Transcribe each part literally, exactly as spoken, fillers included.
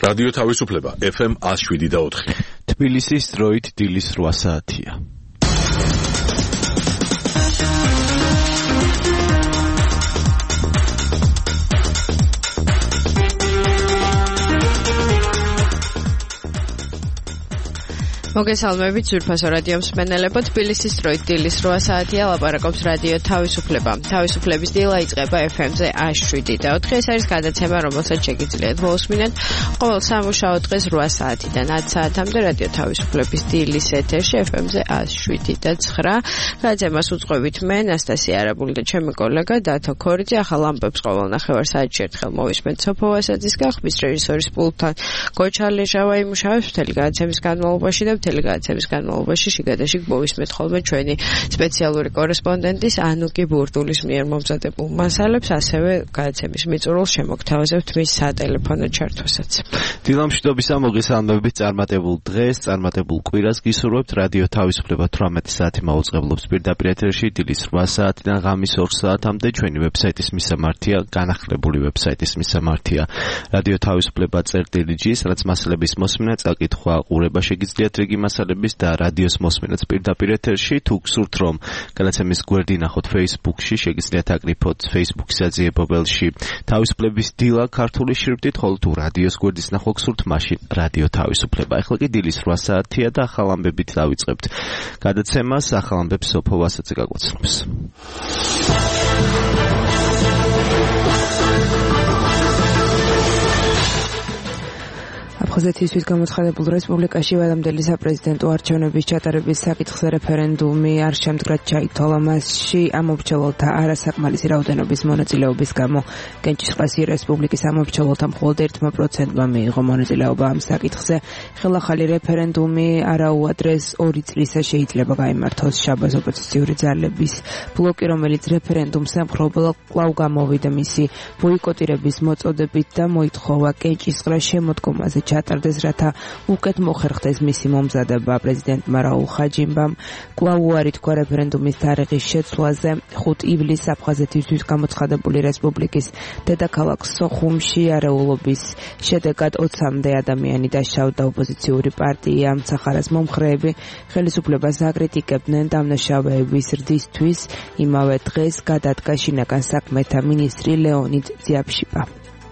რადიო თავისუფლება ეფ ემ one oh seven და four. თბილისის დროით დილის რვა საათია. მოგესალმებით ძვირფასო რადიო მსმენელებო, თბილისის დროით დილის რვა საათია, ლაპარაკობს რადიო თავისუფლება. თავისუფლების დილა იწყება ეფ ემ-ზე one oh seven და four. ეს არის გადაცემა, რომელსაც შეგიძლიათ მოусმინოთ ყოველ სამუშაო დღეს რვა საათიდან ათ საათამდე რადიო თავისუფლების დილის ეთერში ეფ ემ-ზე one oh seven და nine. გადაცემას უძღვებით მე, ნასტასია არაბული და ჩემი კოლეგა დათო ქორიძე. ახალ ამბებს ყოველ ნახევარ საათში ერთხელ მოვისმენთ სოფო ვასაძის გახმის რეჟისორის პულტთან გოჩალე ჟავა იმუშავებს მთელი გადაცემის განმავლობაში და მთელი გადაცემის განმავლობაში შიგადაშიგ მოვისმენთ ხოლმე ჩვენი სპეციალური კორესპონდენტის ანუკი ბურდულის მიერ მომზადებულ მასალებს, ასევე გადაცემის მიწურულს შემოგთავაზებთ მის სატელეფონო ჩართვასაც. დილამშვიდობისა, მოგესალმებით წარმატებულ დღეს, წარმატებულ კვირას გისურვებთ. რადიო თავისუფლება თვრამეტი საათი მაუწყებლობს პირდაპირ ეთერში დილის რვა საათიდან ღამის ორ საათამდე. ჩვენი ვებსაიტის მისამართია, განახლებული ვებსაიტის მისამართია რადიო თავისუფლება წერტილი ჯი, სადაც მასალების მოსმენა, წაკითხვა, ყურება შეგიძლიათ რიგი მასალების და რადიოს მოსმენაც პირდაპირ ეთერში. თუ გსურთ რომ გადაცემის გვერდი ნახოთ Facebook-ში, შეგიძლიათ აკრიფოთ Facebook საძიებობელში თავისუფლების დილა ქართული შრიფტით, ხოლო თუ რადიოს გვერდის ნახვა გსურთ, მაშინ რადიო თავისუფლება. ახლა კი დილის რვა საათია და ახალ ამბებით დავიწყებთ გადაცემას. ახალ ამბებს სოფო ვასაძე გაგვაცნობს. აფხაზეთისთვის გამოცხადებულ რესპუბლიკაში ვადამდელი საპრეზიდენტო არჩევნების ჩატარების საკითხზე რეფერენდუმი არ შემდგრად ჩაითვალა. მასში ამომრჩეველთა არასაკმარისი რაოდენობის მონაწილეობის გამო კენჭისყრის რესპუბლიკის ამომრჩეველთა მხოლოდ one percent მიიღო მონაწილეობა ამ საკითხზე. ხელახალი რეფერენდუმი არაუადრეს ორი წლისა შეიძლება გაიმართოს. შაბას ოპოზიციური ძალების ბლოკი, რომელიც რეფერენდუმს ემხრობოდა, კვლავ გამოვიდა მისი ბოიკოტირების მოწოდებით და მოითხოვა კენჭისყრას შემოდგომაზე ჩატარდეს, რათა უკეთ მოხერხდეს მისი მომზადება. პრეზიდენტმა რაულ ხაჯიმბამ კვლავ უარი თქვა რეფერენდუმის თარიღის შეცვლაზე. ხუთი ივლისს აფხაზეთისთვის გამოცხადებული რესპუბლიკის დედაქალაქ სოხუმში არეულობის შედეგად ოცამდე ადამიანი დაშავდა. ოპოზიციური პარტია სამხარას მომხრეები ხელისუფლებას აკრიტიკებდნენ დამნაშავეების ზრდისთვის. იმავე დღეს გადადგა შინაგან საქმეთა მინისტრი ლეონიდ ძიაფშიპა.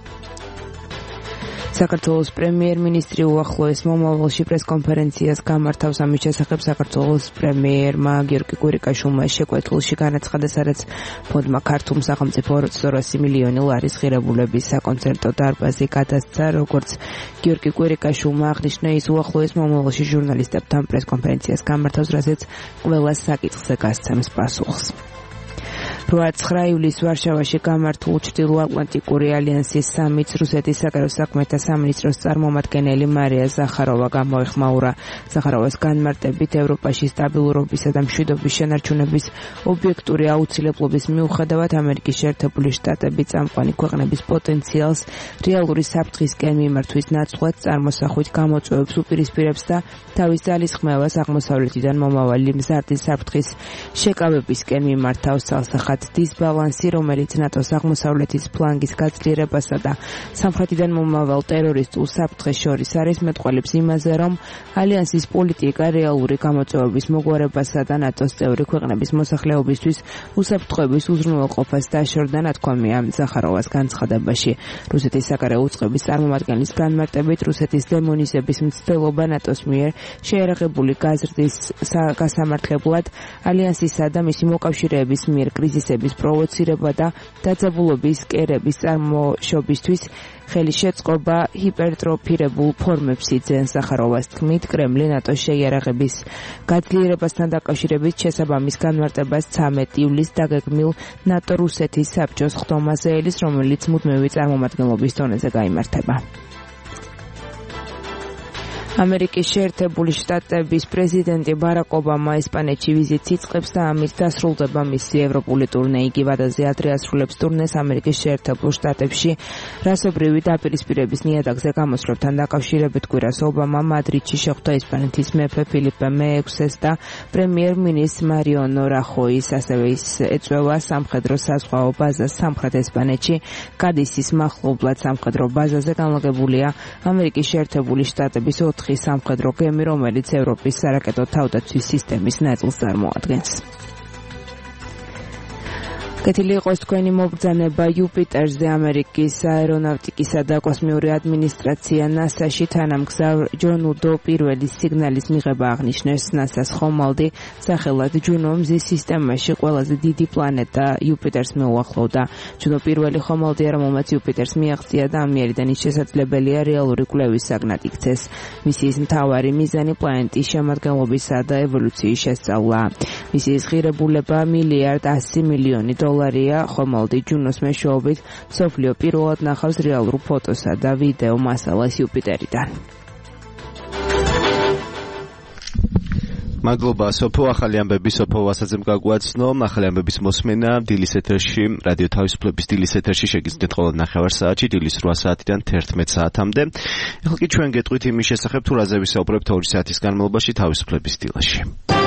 საქართველოს პრემიერ-მინისტრი უახლოეს მომავალში პრესკონფერენციას გამართავს. ამის შესახებ საქართველოს პრემიერმა გიორგი კვირიკაშვილმა შეკვეთილში განაცხადა, სადაც ფონდმა ქართულ სახელმწიფო ორასი მილიონი ლარის ღირებულების საკონცერტო დარბაზი გადასცა. როგორც გიორგი კვირიკაშვილმა აღნიშნა, ის უახლოეს მომავალში ჟურნალისტებთან პრესკონფერენციას გამართავს, რასაც ყველა საკითხზე გასცემს პასუხს. რვა ივლისს ვარშავაში გამართულ ჩრდილოატლანტიკური ალიანსის სამიტს რუსეთის საგარეო საქმეთა სამინისტროს წარმომადგენელი მარია ზახაროვა გამოეხმაურა. ზახაროვას განმარტებით, ევროპაში სტაბილურობისა და მშვიდობის შენარჩუნების ობიექტური აუცილებლობის მიუხედავად, ამერიკის შეერთებული შტატები წამყვანი ქვეყნების პოტენციალს რეალური საფრთხისკენ მიმართვის ნაცვლად წარმოსახვით გამოწვევებს, უპირისპირებს და თავის ძალისხმევას აღმოსავლეთიდან მომავალი მზარდი საფრთხის შეკავებისკენ მიმართავს. ცალსახად დისბალანსი, რომელიც ნატოს აღმოსავლეთის ფლანგის გაძლიერებასა და სამხრეთიდან მომავალ ტერორისტულ საფრთხეს შორის არის, მეტყველებს იმაზე, რომ ალიანსის პოლიტიკა რეალური გამოწვევების მოგვარებასა და ნატოს წევრი ქვეყნების მოსახლეობისთვის უსაფრთხოების უზრუნველყოფას დაშორდა, ნათქვამია ზახაროვას განცხადებაში. რუსეთის საგარეო უწყების წარმომადგენლის განმარტებით, რუსეთის დემონიზების მცდელობა ნატოს მიერ შეერაღებული გაზრდის გასამართლებლად ალიანსისა და მისი მოკავშირეების მიერ კრიზისების პროვოცირება და დაძაბულობის კერების წარმოშობისთვის ხელი შეწყობა ჰიპერტროფირებულ ფორმებს იძენს. ზახაროვას თქმით, კრემლი ნატოს შეიარაღების გაძლიერებასთან დაკავშირებით შესაბამის განმარტებას ცამეტი ივლისს დაგეგმილ ნატო-რუსეთის საბჭოს ხდომაზე ელის, რომელიც მუდმივი წარმომადგენლობის დონეზე გაიმართება. ამერიკის შეერთებული შტატების პრეზიდენტი ბარაკ ობამა ესპანეთში ვიზიტს იწყებს და ამით დასრულდება მისი ევროპული ტურნე. იგი ვადაზე ადრე ასრულებს ტურნეს ამერიკის შეერთებულ შტატებში. რასობრივი დაპირისპირების ნიადაგზე გამოსვლებთან დაკავშირებით კვირას ობამა მადრიდში შეხვდა ესპანეთის მეფე ფილიპე მეექვსეს და პრემიერ-მინისტრ მარიანო რახოის, ასევე ის ეწვევა სამხედრო საზღვაო ბაზას სამხრეთ ესპანეთში. კადისის მახლობლად სამხედრო ბაზაზე განლაგებულია ამერიკის შეერთებული შტატების ოთხი სამხედრო გემი, რომელიც ევროპის სარაკეტო თავდაცვის სისტემის ნაწილს წარმოადგენს. კეთილი იყოს თქვენი მობრძანება იუპიტერზე. ამერიკის აერონავტიკისა და კოსმიური ადმინისტრაცია ნასაში თანამგზავრ ჯონ უდო პირველი სიგნალის მიღება აღნიშნეს. ნასას ხომალდი სახელად ჯუნო მზის სისტემაში ყველაზე დიდი პლანეტა იუპიტერს მეუახლოვდა. ჯუნო პირველი ხომალდია, რომელმაც იუპიტერს მიაღწია და ამ მიერიდან ის შესაძლებელია რეალური კვლევის საგნად იქცეს. მისიის მთავარი მიზანი პლანეტის შემადგენლობისა და ევოლუციის შესწავლა. მისიის ღირებულება მილიარდ ასი მილიონი დოლარია. ხომალდი ჯუნოს მეშვეობით მსოფლიო პირველად ნახავს რეალურ ფოტოსა და ვიდეო მასალას იუპიტერიდან. მადლობა სოფო. ახალი ამბები სოფო ვასაძემ გაგვაცნო. ახალი ამბების მოსმენა დილის ეთერში, რადიო თავისუფლების დილის ეთერში შეგიძლიათ ყოველ ნახევარ საათში, დილის რვა საათიდან თერთმეტ საათამდე. ეხლა კი ჩვენ გეტყვით იმის შესახებ, თუ რაზე ვისაუბრებთ ორი საათის განმავლობაში თავისუფლების დილაში.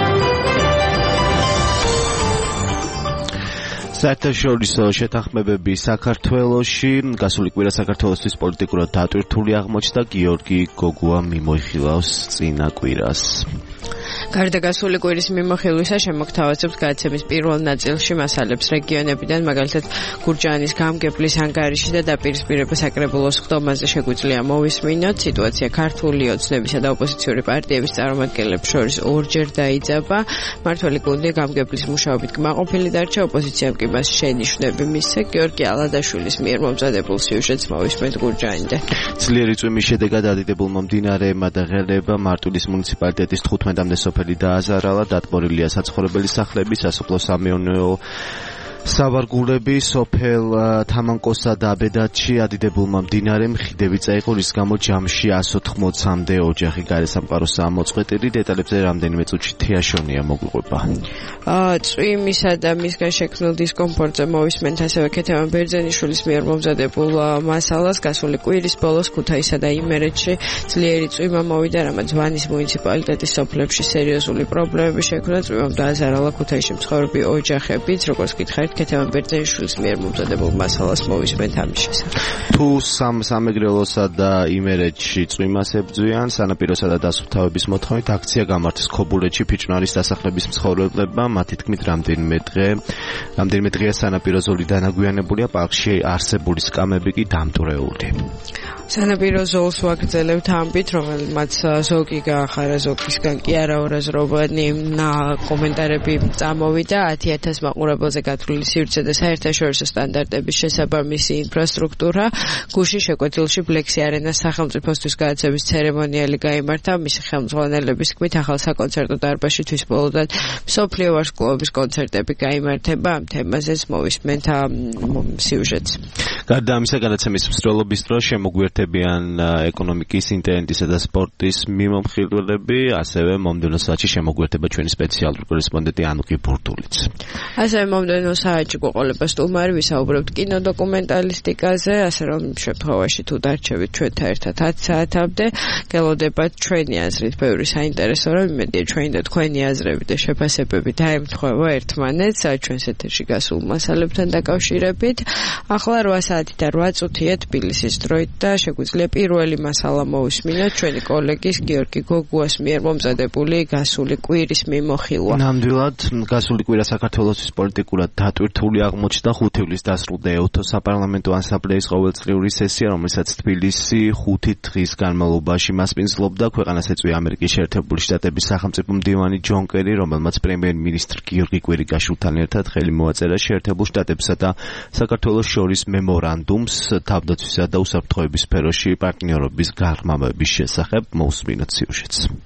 საერთაშორისო შეთანხმებები საქართველოში. გასული კვირა საქართველოსთვის პოლიტიკურად დატვირთული აღმოჩნდა. გიორგი გოგუა მიმოიხილავს წინა კვირას. გარდა გასული კვირის მიმოხილვისა შემოგთავაზებთ გადაცემის პირველ ნაწილში მასალებს რეგიონებიდან, მაგალითად გურჯაანის გამგებლის ანგარიში და დაპირისპირება საკრებულოს ხდომაზე შეგვიძლია მოვისმინოთ. სიტუაცია ქართული ოცნებისა და ოპოზიციური პარტიების წარმომადგენლებს შორის ორჯერ დაიძაბა. მართველი გუნდი გამგებლის მუშაობით კმაყოფილი დარჩა, ოპოზიციამ კი მას შენიშვნები მისცა. გიორგი ალადაშვილის მიერ მომზადებულ სიუჟეტს მოვისმენთ გურჯაანიდან. ძლიერი წვიმის შედეგად ადიდებულმა მდინარეებმა და ღელეებმა მარტვილის მუნიციპალიტეტის თხუთმეტამდე სოფელი დააზარალა. დატბორილია საცხოვრებელი სახლები, სასოფლო-სამეურნეო სავარგულები. სოფელ თამანკოსა და აბედათში ადიდებულმა მდინარემ ხიდები წაიღო, რის გამო ჯამში εκατს ოთხმოცამდე ოჯახი გარესამყაროსაა მოწყვეტილი. დეტალებზე რამდენიმე წუთში თეაშონია მოგვიყვება. წვიმისა და მისგან შექმნილ დისკომფორტზე მოვისმენთ ასევე ქეთევან ბერძენიშვილის მიერ მომზადებულ მასალას. გასული კვირის ბოლოს ქუთაისსა და იმერეთში ძლიერი წვიმა მოვიდა, რამაც ვანის მუნიციპალიტეტის სოფლებში სერიოზული პრობლემები შექმნა. წვიმამ დააზარალა ქუთაისში მცხოვრები ოჯახებიც, როგორც გითხარით ქეთევან ბერძენიშვილის მიერ მომზადებულ მასალას მოვისმენთ ამის შესახებ. თუ სამეგრელოსა და იმერეთში წვიმას ებრძვიან, სანაპიროსა და დასუფთავების მოთხოვნით აქცია გამართეს ქობულეთში ფიჭვნარის დასახლების მცხოვრებლებმა. მათი თქმით, რამდენიმე დღე რამდენიმე დღეა სანაპირო ზოლი დანაგვიანებულია, პარკში არსებული სკამები კი დამტვრეული. სანაპირო ზოლს ვაგრძელებთ ამბით, რომელმაც ზოგი გაახარა, ზოგისგან კი არაორაზროვანი კომენტარები წამოვიდა. ათი ათას მაყურებელზე გათვლილი სივრცე და საერთაშორისო სტანდარტების შესაბამისი ინფრასტრუქტურა. გუშინ შეკვეთილში ბლექსი არენას სახელმწიფოსთვის გადაცემის ცერემონიალი გაიმართა. მისი ხელმძღვანელების თქმით, ახალ საკონცერტო დარბაზში თვის ბოლოდან მსოფლიო ვარსკვლავების კონცერტები გაიმართება. ამ თემაზეც მოვისმენთ სიუჟეტს. გარდა ამისა, გადაცემის მსვლელობის დროს შემოგვიერთებიან ეკონომიკის, ინტერნეტისა და სპორტის მიმომხილველები, ასევე მომდევნო საათში შემოგვიერთება ჩვენი სპეციალური კორესპონდენტი ანუკი ბურდულიც. ასევე მომდევნო საათში გვყოლება სტუმარი, ვისაუბრებთ კინოდოკუმენტალისტიკაზე, ასე რომ შემთხვევაში თუ დარჩებით ჩვენთან ერთად ათი საათამდე, გელოდებათ ჩვენი აზრით ბევრი საინტერესო რამ, იმედია ჩვენი და თქვენი აზრები და შეფასებები დაემთხვევა ერთმანეთს ჩვენს ეთერში გასულ მასალებთან დაკავშირებით. ახლა რვა საათი და რვა წუთია თბილისის დროით და შეგვიძლია პირველი მასალა მოვისმინოთ ჩვენი კოლეგის გიორგი გოგუას მიერ მომზადებული გასული კვირის მიმოხილვა. ნამდვილად გასული კვირა საქართველოს პოლიტიკურად დატვირთული აღმოჩნდა. ხუთი ივლისს დასრულდა ეუთო საპარლამენტო ასამბლეის ყოველწლიური სესია, რომელსაც თბილისი ხუთი დღის განმავლობაში მასპინძლობდა. ქვეყანას ეწვია ამერიკის შეერთებული შტატების სახელმწიფო მდივანი ჯონ კერი, რომელმაც პრემიერ-მინისტრ გიორგი კვირიკაშვილთან ერთად ხელი მოაწერა შეერთებულ შტატებსა და საქართველოს შორის მემორანდუმს თავდაცვისა და უსაფრთხოების სფეროში პარტნიორობის გაღრმავების შესახებ. მოусმინოთ სიუჟეტს.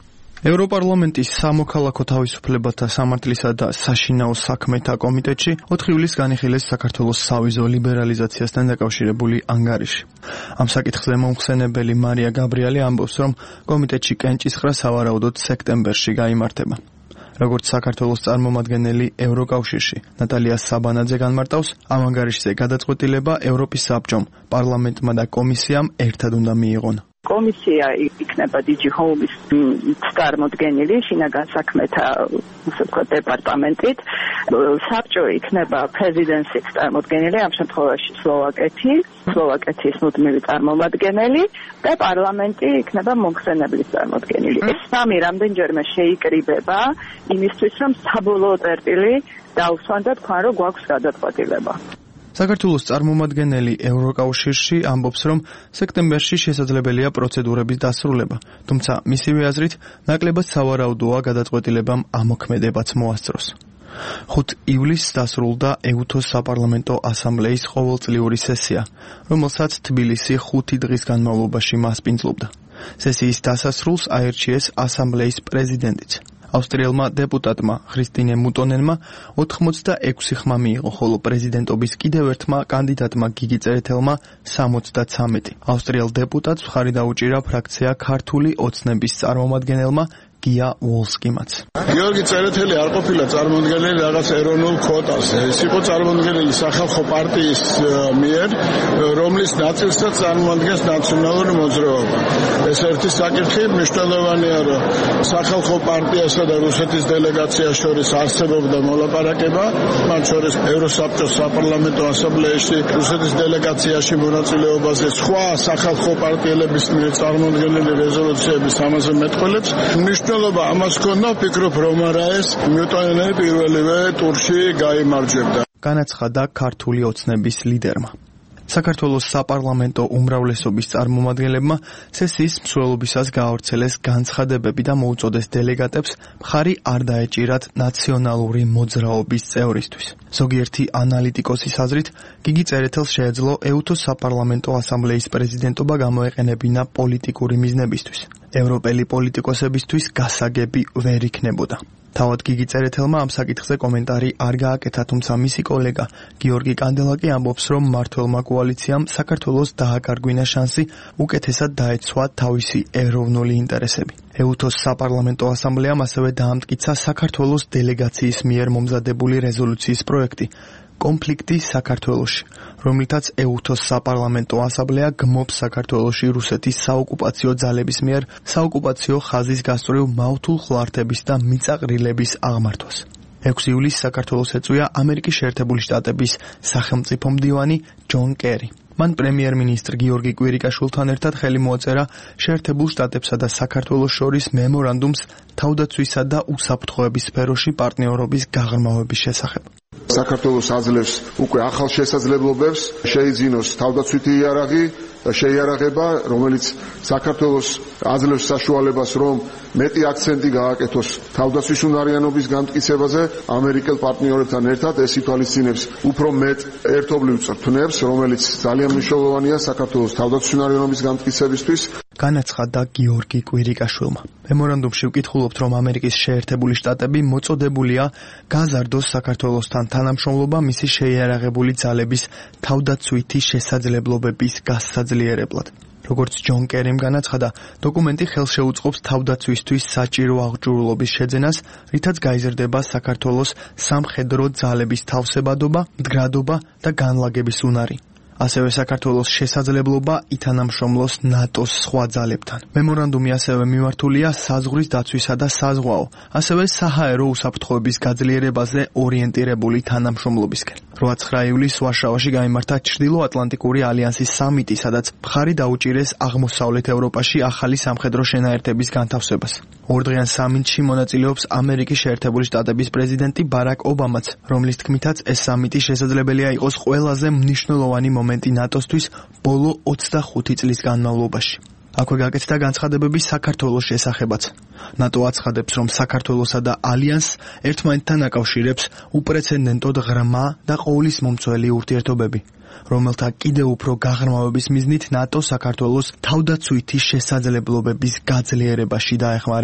ევროპარლამენტის სამოქალაქო თავისუფლებათა სამართლისა და საშინაო საქმეთა კომიტეტში ოთხი ივლისს განიხილეს საქართველოს სავიზო ლიბერალიზაციასთან დაკავშირებული ანგარიში. ამ საკითხზე მომხსენებელი მარია გაბრიელი ამბობს, რომ კომიტეტში კენჭისყრა სავარაუდოდ სექტემბერში გაიმართება. როგორც საქართველოს წარმომადგენელი ევროკავშირში ნატალია საბანაძე განმარტავს, ამ ანგარიშზე გადაწყვეტილება ევროპის საბჭომ, პარლამენტმა და კომისიამ ერთად უნდა მიიღონ. კომისია იქნება დიჯი ჰოუმის წარმოდგენილი შინაგან საქმეთა ასე ვთქვათ დეპარტამენტით, საბჭო იქნება პრეზიდენციის წარმოდგენილი, ამ შემთხვევაში სლოვაკეთი, სლოვაკეთის მუდმივი წარმომადგენელი და პარლამენტი იქნება მომხსენებლის წარმოდგენილი. ეს სამი რამდენჯერმე შეიკრიბება იმისთვის, რომ საბოლოო წერტილი დაუსვან და თქვან, რომ გვაქვს გადაწყვეტილება. საქართველოს წარმომადგენელი ევროკავშირში ამბობს, რომ სექტემბერში შესაძლებელია პროცედურების დასრულება, თუმცა მისივე აზრით, ნაკლებად სავარაუდოა გადაწყვეტილებამ ამოქმედებაც მოასწროს. ხუთი ივლისს დასრულდა ეუთოს საპარლამენტო ასამბლეის ყოველწლიური სესია, რომელსაც თბილისი ხუთი დღის განმავლობაში მასპინძლობდა. სესიის დასასრულს აირჩიეს ასამბლეის პრეზიდენტიც. ავსტრიელმა დეპუტატმა ქრისტინე მუტონენმა ოთხმოცდაექვსი ხმა მიიღო, ხოლო პრეზიდენტობის კიდევ ერთმა კანდიდატმა გიგი წერეთელმა სამოცდაცამეტი. ავსტრიელ დეპუტატს მხარი დაუჭირა ფრაქცია ქართული ოცნების წარმომადგენელმა გია ვოლსკიმაც. გიორგი წერეთელი არ ყოფილა წარმოადგენელი რაღაც ეროვნულ კვოტას. ეს იყო წარმოადგენელი სახალხო პარტიის მიერ, რომლის ნაწილსაც წარმოადგენს ნაციონალური მოძრაობა. ეს ერთი საკითხი მნიშვნელოვანია, რომ სახალხო პარტიასა და რუსეთის დელეგაციას შორის არსებობდა მოლაპარაკება, მათ შორის ევროსაბჭოს საპარლამენტო ასამბლეაში რუსეთის დელეგაციაში მონაწილეობაზე სხვა სახალხო პარტიელების მიერ წარმოადგენელი რეზოლუციების ამაზე მეტყველებს. მნიშვნელობა ამას ქონდა, ვფიქრობ, რომ არა ეს ნიუტონელი პირველივე ტურში გაიმარჯვებდა. განაცხადა ქართული ოცნების ლიდერმა. საქართველოს საპარლამენტო უმრავლესობის წარმომადგენლებმა სესიის მსვლელობისას გაავრცელეს განცხადებები და მოუწოდეს დელეგატებს მხარი არ დაეჭირათ ნაციონალური მოძრაობის წევრისთვის. ზოგიერთი ანალიტიკოსის აზრით, გიგი წერეთელს შეეძლო ეუთოს საპარლამენტო ასამბლეის პრეზიდენტობა გამოეყენებინა პოლიტიკური მიზნებისთვის. ევროპელი პოლიტიკოსებისთვის გასაგები ვერ იქნებოდა. თავად გიგი წერეთელმა ამ საკითხზე კომენტარი არ გააკეთა, თუმცა მისი კოლეგა გიორგი კანდელაკი ამბობს, რომ მმართველმა კოალიციამ საქართველოს დააკარგვინა შანსი უკეთესად დაეცვა თავისი ეროვნული ინტერესები. ეუთოს საპარლამენტო ასამბლეამ ასევე დაამტკიცა საქართველოს დელეგაციის მიერ მომზადებული რეზოლუციის პროექტი კონფლიქტი საქართველოში, რომლითაც ეუთოს საპარლამენტო ასამბლეა გმობს საქართველოში რუსეთის საოკუპაციო ძალების მიერ საოკუპაციო ხაზის გასწვრივ მაუთულ ხლართების და მიწაყრილების აღმართვას. ექვსი ივლისს საქართველოს ეწვია ამერიკის შეერთებული შტატების სახელმწიფო მდივანი ჯონ კერი. მან პრემიერ-მინისტრ გიორგი კვირიკაშვილთან ერთად ხელი მოაწერა შეერთებულ შტატებსა და საქართველოს შორის მემორანდუმს თავდაცვისა და უსაფრთხოების სფეროში პარტნიორობის გაღრმავების შესახებ. საქართველოს აძლევს უკვე ახალ შესაძლებლობებს, შეიძინოს თავდაცვითი იარაღი, შეიარაღება, რომელიც საქართველოს აძლევს საშუალებას, რომ მეტი აქცენტი გააკეთოს თავდაცვის უნარიანობის განმტკიცებაზე, ამერიკელ პარტნიორებთან ერთად ეს ითვალისწინებს უფრო მეტ ერთობლივ წრთნებს, რომელიც ძალიან მნიშვნელოვანია საქართველოს თავდაცვის უნარიანობის განმტკიცებისთვის. განაცხადა გიორგი კვირიკაშვილმა. მემორანდუმში ვკითხულობთ, რომ ამერიკის შეერთებული შტატები მოწოდებულია გაზარდოს საქართველოსთან თანამშრომლობა მისი შეიარაღებული ძალების თავდაცვითი შესაძლებლობების გასაძლიერებლად. როგორც ჯონ კერიმ განაცხადა, დოკუმენტი ხელს შეუწყობს თავდაცვისთვის საჭირო აღჭურვილობის შეძენას, რითაც გაიზრდება საქართველოს სამხედრო ძალების თავსებადობა, მდგრადობა და განლაგების უნარი. ასევე საქართველოს შესაძლებლობა ითანამშრომლოს ნატოს სხვა ძალებთან. მემორანდუმი ასევე მიმართულია საზღვრის დაცვისა და საზღვაო, ასევე საჰაერო უსაფრთხოების გაძლიერებაზე ორიენტირებული თანამშრომლობისკენ. რვა-ცხრა ივლისს ვარშავაში გაიმართა ჩრდილოატლანტიკური ალიანსის სამიტი, სადაც მხარი დაუჭირეს აღმოსავლეთ ევროპაში ახალი სამხედრო შენაერთების განთავსებას. ორდღიან სამინტში მონაწილეობს ამერიკის შეერთებული შტატების პრეზიდენტი ბარაკ ობამაც, რომლის თქმითაც ეს სამიტი შესაძლებელია იყოს ყველაზე მნიშვნელოვანი მომენტი ნატოსთვის ბოლო ოცდახუთი წლის განმავლობაში. აქვე გაკეთდა განცხადებები საქართველოს შესახებაც. ნატო აცხადებს, რომ საქართველოსა და ალიანსს ერთმანეთთან აკავშირებს უპრეცედენტოდ ღრმა და ყოვლის მომცველი ურთიერთობები, რომელთა კიდევ უფრო გაღრმავების მიზნით ნატო საქართველოს თავდაცვითი შესაძლებლობების გაძლიერებაში დაეხმარება.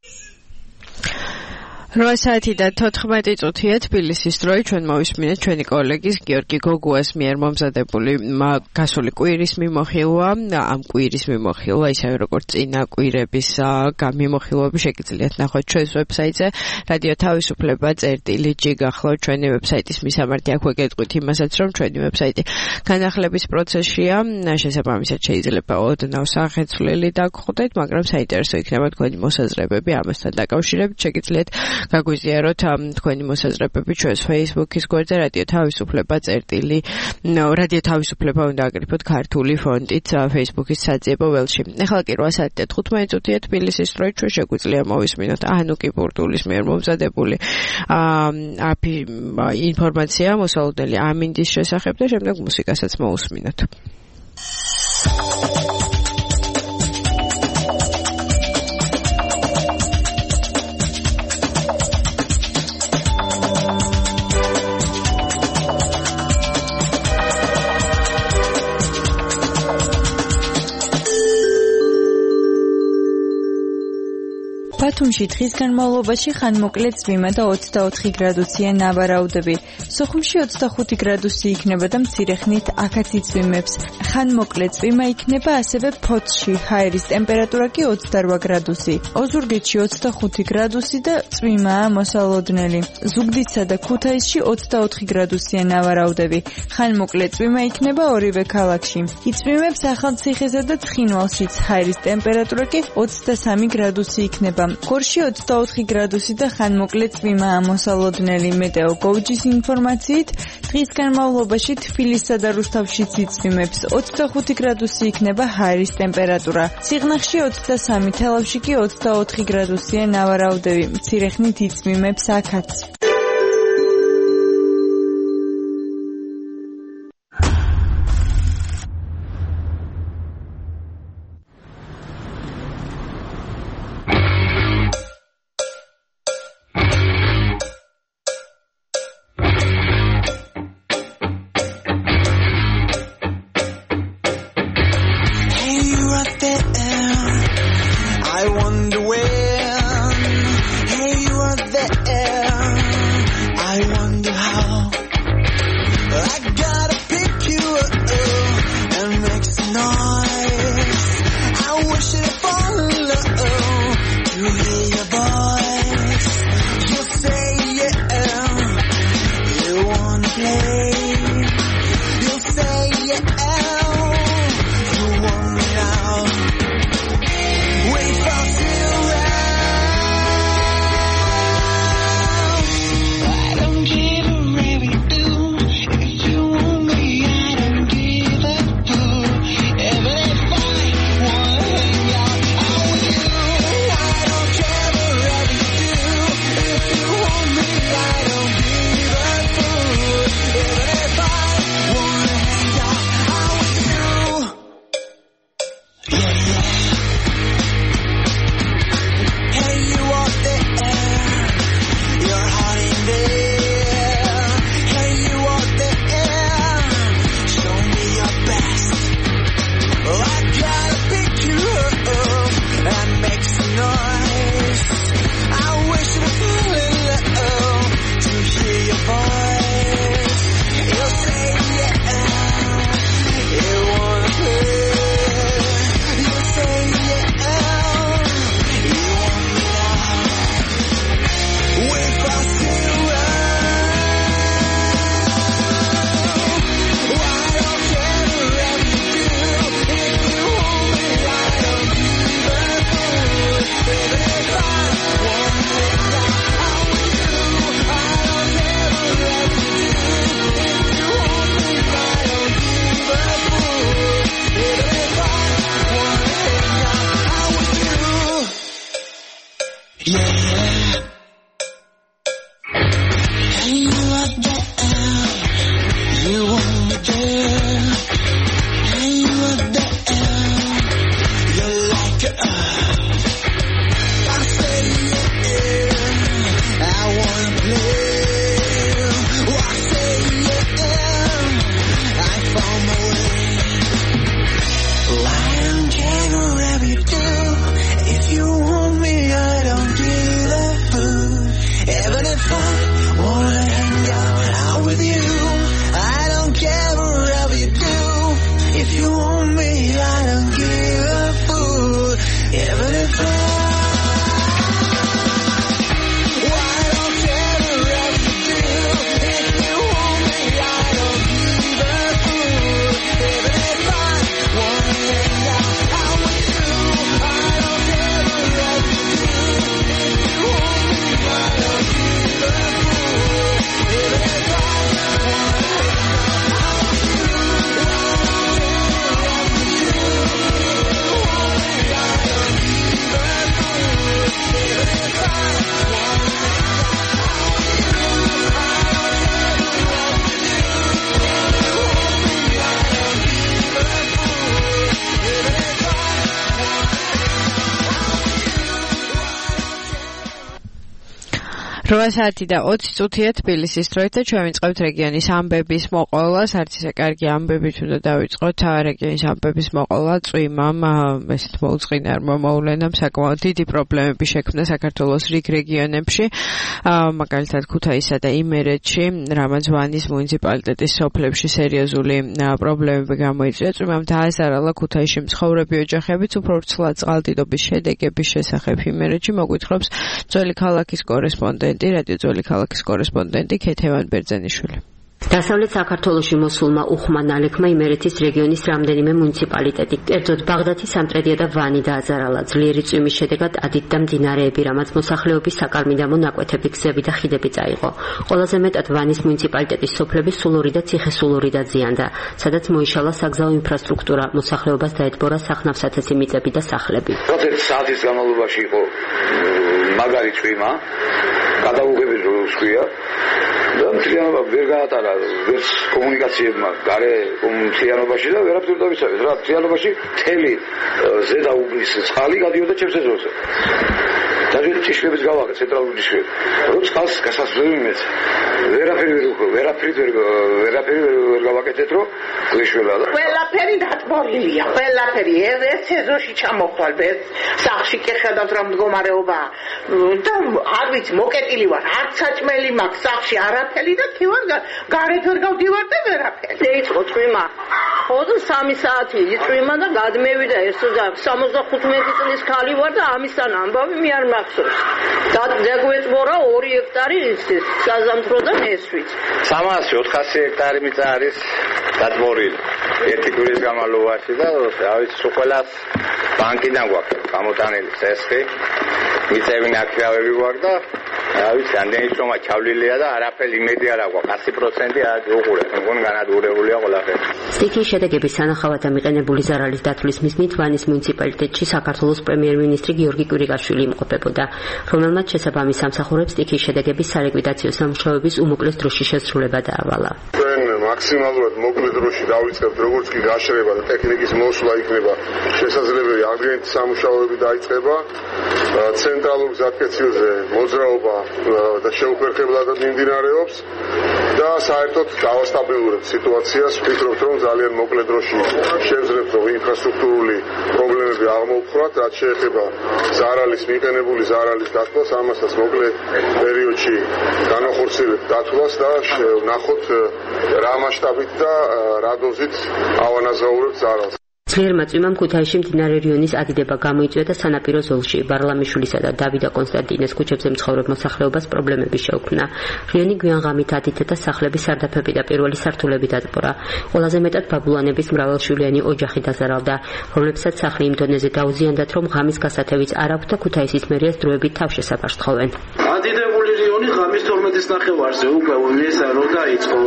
რვა საათი და თოთხმეტი წუთია თბილისის დროით ჩვენ მოვისმინეთ ჩვენი კოლეგის გიორგი გოგუას მიერ მომზადებული გასული კვირის მიმოხილვა. ამ კვირის მიმოხილვა ისევე როგორც წინა კვირების მიმოხილვები შეგიძლიათ ნახოთ ჩვენს ვებსაიტზე რადიო თავისუფლება წერტილი ჯი გახლავთ ჩვენი ვებსაიტის მისამართი. აქვე გეტყვით იმასაც რომ ჩვენი ვებსაიტი განახლების პროცესშია, შესაბამისად შეიძლება ოდნავ სახეცვლილი დაგხვდეთ, მაგრამ საინტერესო იქნება თქვენი მოსაზრებები ამასთან დაკავშირებით. შეგიძლიათ გაგვიზიაროთ თქვენი მოსაზრებები ჩვენს Facebook-ის გვერდზე რადიო თავისუფლება წერტილი რადიო თავისუფლება უნდა აკრიფოთ ქართული ფონტით Facebook-ის საძიებო ველში. ეხლა კი რვა საათი და თხუთმეტი წუთია თბილისის დროით ჩვენ შეგვიძლია მოვისმინოთ ანუკი პურტულის მიერ მომზადებული ინფორმაცია მოსალოდნელი ამინდის შესახებ და შემდეგ მუსიკასაც მოусმინოთ. ბათუმში დღის განმავლობაში ხანმოკლე წვიმა და ოცდაოთხი გრადუსია ნავარაუდები. სოხუმში ოცდახუთი გრადუსი იქნება და მცირე ხნით აქაც იწვიმებს. ხანმოკლე წვიმა იქნება ასევე ფოთში, ჰაერის ტემპერატურა კი ოცდარვა გრადუსი. ოზურგეთში ოცდახუთი გრადუსი და წვიმაა მოსალოდნელი. ზუგდიდსა და ქუთაისში ოცდაოთხი გრადუსია ნავარაუდები. ხანმოკლე წვიმა იქნება ორივე ქალაქში. იწვიმებს ახალციხესა და ცხინვალშიც, ჰაერის ტემპერატურა კი ოცდასამი გრადუსი იქნება. გორში ოცდაოთხი გრადუსი და ხანმოკლე წვიმაა მოსალოდნელი. მეტეო გოუჯის ინფორმაციით დღის განმავლობაში თბილისსა და რუსთავშიც იწვიმებს. ოცდახუთი გრადუსი იქნება ჰაერის ტემპერატურა. სიღნაღში ოცდასამი, თელავში კი ოცდაოთხი გრადუსია ნავარაუდები. მცირე ხნით იწვიმებს აქაც. If you want me, I don't do რვა საათი და ოცი წუთია თბილისის დროით და ჩვენ ვიწყებთ რეგიონის ამბების მოყოლას. არც ისე კარგი ამბებით უნდა დავიწყოთ. რეგიონის ამბების მოყოლა წვიმამ, ესეთ მოუწყინარმა მოვლენამ საკმაოდ დიდი პრობლემები შექმნა საქართველოს რიგ რეგიონებში. მაგალითად ქუთაისსა და იმერეთში, რამაც ვანის მუნიციპალიტეტის სოფლებში სერიოზული პრობლემები გამოიწვია. წვიმამ დააზარალა ქუთაისში მცხოვრები ოჯახებიც. უფრო ვრცლად წყალდიდობის შედეგების შესახებ იმერეთში მოგვითხრობს ძველი ქალაქის კორესპონდენტი, რადიო ძველი ქალაქის კორესპონდენტი ქეთევან ბერძენიშვილი. დასავლეთ საქართველოში მოსულმა უხმან ალექმა იმერეთის რეგიონის რამდენიმე მუნიციპალიტეტი, კერძოდ ბაღდათი, სამტრედია და ვანი დააზარალა. ძლიერი წვიმის შედეგად ადით და მდინარეები, რამაც მოსახლეობის საკარმიდამო ნაკვეთები, გზები და ხიდები წაიღო. ყველაზე მეტად ვანის მუნიციპალიტეტის სოფლები სულური და ციხესულური დაზიანდა, სადაც მოიშალა საგზაო ინფრასტრუქტურა, მოსახლეობას დაეთბორა სახნავსათესი მიწები და სახლები. ოცი საათის განმავლობაში იყო მაგარი წვიმა, გადაუღებელ რუსკია და მთლიანობა ვერ გაატარა ვერც კომუნიკაციებმა გარე მთლიანობაში და ვერაფერ დავიცავეთ რა მთლიანობაში მთელი ზედა უბნის წყალი გადიოდა ჩემს ეზოზე. დაჟე ჭიშების გავაკე ცენტრალური ჭიშები. რო წყალს გასასვლელი მეც ვერაფერი ვერაფერი ვერაფერი ვერ გავაკეთეთ რომ გეშველა და ყველაფერი დატბორილია. ყველაფერი ეს ეზოში ჩამოხვალ ეს სახში კი ხედავთ რა მდგომარეობა და არ ვიცი მოკეტილი ვარ არც საჭმელი მაქვს სახში არაფერი და კი ვარ გარეთ ვერ გავდივარ და ვერაფერი. დაიწყო წვიმა. ხოდა სამი საათი წვიმა და გადმევიდა ეს და სამოცდახუთმეტი წლის ქალი ვარ და ამისთან ამბავი მე არ მახსოვს. და დაგვეწბორა ორი ჰექტარი იცის საზამთრო და მესვიც. სამას ოთხასი ჰექტარი მიწა არის დატბორილი. ერთი კვირის განმავლობაში და რა ვიცი სულ ყველას ბანკიდან გვაქვს გამოტანილი წესხი. მიწები ნაკრავები გვაქვს და რა ვიცი ამდენი სომა ჩავლილია და არაფერი იმედი არ აქვს. ასი პროცენტი არ უყურებ. მგონი განადგურებულია ყველაფერი. სტიქიის შედეგების სანახავად ამიყენებული ზარალის დათვლის მიზნით ვანის მუნიციპალიტეტში საქართველოს პრემიერ-მინისტრი გიორგი კვირიკაშვილი იმყოფებოდა, რომელმაც შესაბამის სამსახურებს სტიქიის შედეგების სალიკვიდაციო სამუშაოების უმოკლეს დროში შესრულება დაავალა. ჩვენ მაქსიმალურად მოკლე დროში დავიწყებთ როგორც კი გაშრება და ტექნიკის მოსვლა იქნება შესაძლებელი, აღდგენითი სამუშაოები დაიწყება. ცენტრალურ გზატკეცილზე მოძრაობა და შეუფერხებლადად მიმდინარეობს და საერთოდ გავასტაბილურებთ სიტუაციას. ვფიქრობთ, რომ ძალიან მოკლე დროში შევძლებთ, რომ ინფრასტრუქტურული პრობლემები აღმოვხვრათ, რაც შეეხება ზარალის მიყენებული ზარალის დათვლას, ამასაც მოკლე პერიოდში განახორციელებთ დათვლას და ვნახოთ რა მასშტაბით და რა დოზით ავანაზაურებთ ზარალს. ძლიერმა წვიმამ ქუთაისში მდინარე რიონის ადიდება გამოიწვია და სანაპირო ზოლში ბარლამიშვილისა და დავიდა კონსტანტინეს ქუჩებზე მცხოვრებ მოსახლეობას პრობლემები შეუქმნა. რიონი გვიან ღამით ადიდა და სახლების სარდაფები და პირველი სართულები დატბორა. ყველაზე მეტად ბაბულანების მრავალშვილიანი ოჯახი დაზარალდა, რომლებსაც სახლი იმ დონეზე დაუზიანდათ, რომ ღამის გასათევიც არ აქვთ და ქუთაისის მერიას დროებით თავშესაფარს თხოვენ. ადიდებული რიონი ღამის თორმეტის ნახევარზე უკვე ესა რო დაიწყო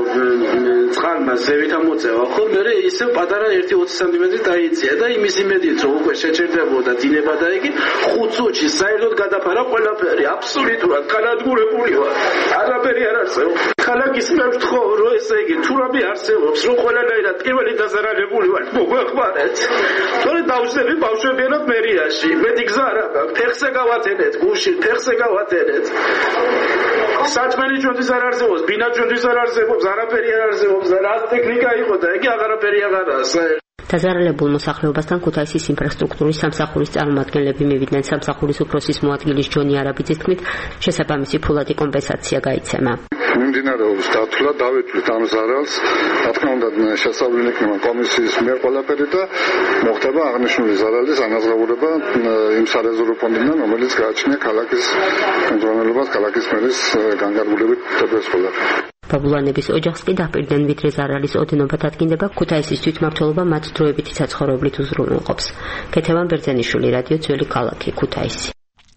წყალმა ზევით ამოწევა, ხო მე ისე პატარა ერთი ოცი სანტიმეტრი დაიწია და იმის იმედით რომ უკვე შეჭერდებოდა დინება და იგი ხუთ წუთში საერთოდ გადაფარა ყველაფერი აბსოლუტურად განადგურებული ვარ. არაფერი არ არსებობს. ქალაქის მე ვთხოვ რომ ესე იგი თუ რამე არსებობს რომ ყველანაირად პირველი დაზარალებული ვარ მოგვეხმარეთ. თორე დავსები ბავშვებიანად მერიაში. მეტი გზა არ აქვს. ფეხზე გავათენეთ, გულში ფეხზე გავათენეთ. საჭმელი ჩვენთვის არ არსებობს, ბინა ჩვენთვის არ არსებობს, არაფერი არ არსებობს და რა ტექნიკა იყო და იგი აღარაფერი აღარაა. დაზარალებულ მოსახლეობასთან ქუთაისის ინფრასტრუქტურის სამსახურის წარმომადგენლები მივიდნენ. სამსახურის უფროსის მოადგილის ჯონი არაბიძის თქმით, შესაბამისი ფულადი კომპენსაცია გაიცემა. მიმდინარეობს დათვლა, დავეთვლით ამ ზარალს, რა თქმა უნდა შესაძლებელი იქნება კომისიის მიერ ყველაფერი და მოხდება აღნიშნული ზარალის ანაზღაურება იმ სარეზერვო ფონდიდან, რომელიც გააჩნია ქალაქის მდგომარეობას, ქალაქის მერის განკარგულებით თებეს ყველაფერი. ბაბულანების ოჯახს კი დაპირდნენ, ვიდრე ზარალის ოდენობა დადგინდება, ქუთაისის თვითმმართველობა მათ დროებითი საცხოვრებლით უზრუნველყოფს. ქეთევან ბერძენიშვილი, რადიო ძველი ქალაქი, ქუთაისი.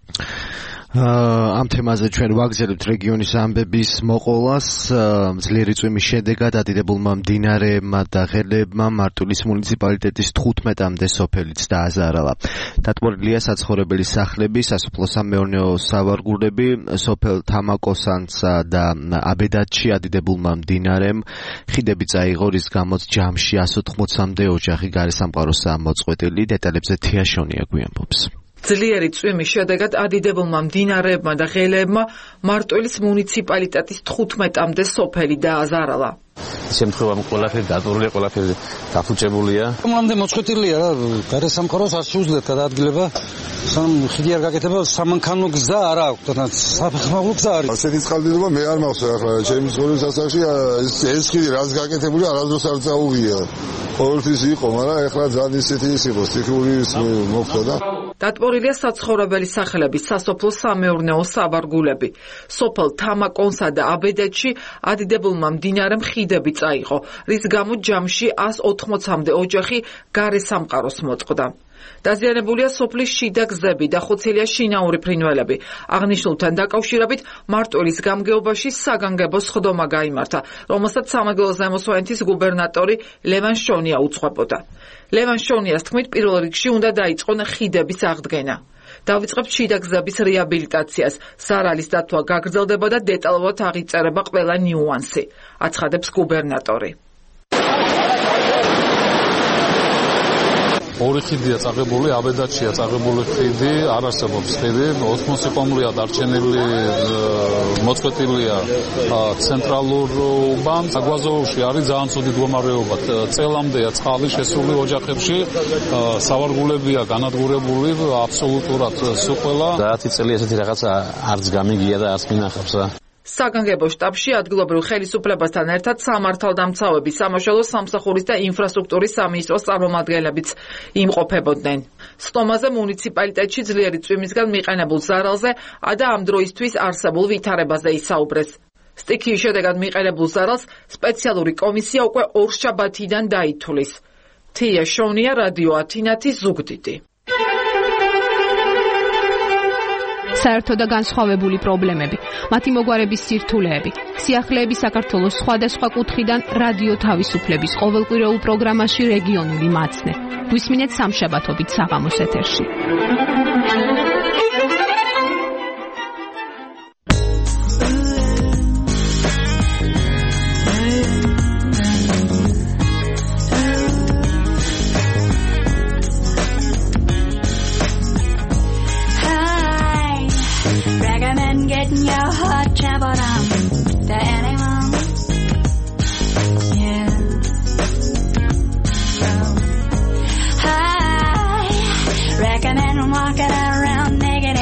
ამ თემაზე ჩვენ ვაგზავნებთ რეგიონის ამბების მოყოლას. ძლიერი წვიმის შედეგად ადიდებულმა მდინარეებმა და ღერლებმა მარტვილის მუნიციპალიტეტის თხუთმეტამდე სოფელიც დააზარალა. დატბორილია საცხოვრებელი სახლები, სასოფლო-სამეურნეო სავარგულები, სოფელ თამაკოსანსა და აბედათში ადიდებულმა მდინარემ ხიდები წაიღო, რის გამოც ჯამში εκατს ოთხმოცამდე ოჯახი გარესამყაროსაა მოწყვეტილი. დეტალებზე თია შონია გვიანბობს. ძლიერი წვიმის შედეგად ადიდებულმა მდინარეებმა და ღელეებმა მარტვილის მუნიციპალიტეტის თხუთმეტამდე სოფელი დააზარალა. შემთხვევამ ყველაფერი დატოვებულია, ყველაფერი დაფუჭებულია. მომამდე მოწყვეტილია რა, გარესამყაროს არ შეუძლიათ გადაადგილება. სამ ხიდი არ გაკეთება, სამანქანო გზა არ აქვს, საფეხმავლო გზა არის. ასეთი წყალდიდობა მე არ მახსოვს ახლა, ჩემი ცხოვრების ასაკში ეს ეს ხიდი რაც გაკეთებული არასდროს არ წაუღია. ყოველთვის იყო, მაგრამ ახლა ძალიან ისეთი ის იყო, სტიქიური მოხდა და დატბორილია საცხოვრებელი სახლები, სასოფლო სამეურნეო საბარგულები. სოფელ თამაკონსა და აბედეთში ადიდებულმა მდინარემ ხიდები წაიღო, რის გამო ჯამში ას ოთხმოცამდე ოჯახი გარესამყაროს მოწყდა. დაზიანებულია სოფლის შიდა გზები და ხოცილია შინაური ფრინველები. აღნიშნულთან დაკავშირებით მარტვილის გამგეობაში საგანგებო სხდომა გაიმართა, რომელსაც სამეგრელოს ზემოსვანეთის გუბერნატორი ლევან შონია უძღვებოდა. ლევან შონიას თქმით, პირველ რიგში უნდა დაიწყონ ხიდების აღდგენა. დავიწყებთ შიდა გზების რეაბილიტაციას, ზარალის დათვლა გაგრძელდება და დეტალურად აღიწერება ყველა ნიუანსი, აცხადებს გუბერნატორი. ორი ხიდია წაღებული, აბედათშია წაღებული ხიდი, არ არსებობს ხიდი, ოთხმოცი დარჩენილი მოწყვეტილია ცენტრალურ უბანს. აგვაზოვში არის ძალიან ცუდი მდგომარეობა. წელამდეა წყალი შესული ოჯახებში, სავარგულებია განადგურებული აბსოლუტურად სულ ყველა. დათი წელი ესეთი რაღაცა არც გამიგია და არც მინახავს. საგანგებო შტაბში ადგილობრივ ხელისუფლებასთან ერთად სამართალდამცავები, სამაშველო სამსახურის და ინფრასტრუქტურის სამინისტროს წარმომადგენლებიც იმყოფებოდნენ. სხდომაზე მუნიციპალიტეტში ძლიერი წვიმისგან მიყენებულ ზარალზე და ამ დროისთვის არსებულ ვითარებაზე ისაუბრეს. სტიქიის შედეგად მიყენებულ ზარალს სპეციალური კომისია უკვე ორშაბათიდან დაითვლის. თია შონია, რადიო ათინათი, ზუგდიდი. საერთო და განსხვავებული პრობლემები, მათი მოგვარების სირთულეები, სიახლეები საქართველოს სხვადასხვა კუთხიდან რადიო თავისუფლების ყოველკვირეულ პროგრამაში რეგიონული მაცნე. გვისმინეთ სამშაბათობით საღამოს ეთერში. Recommend walking around naked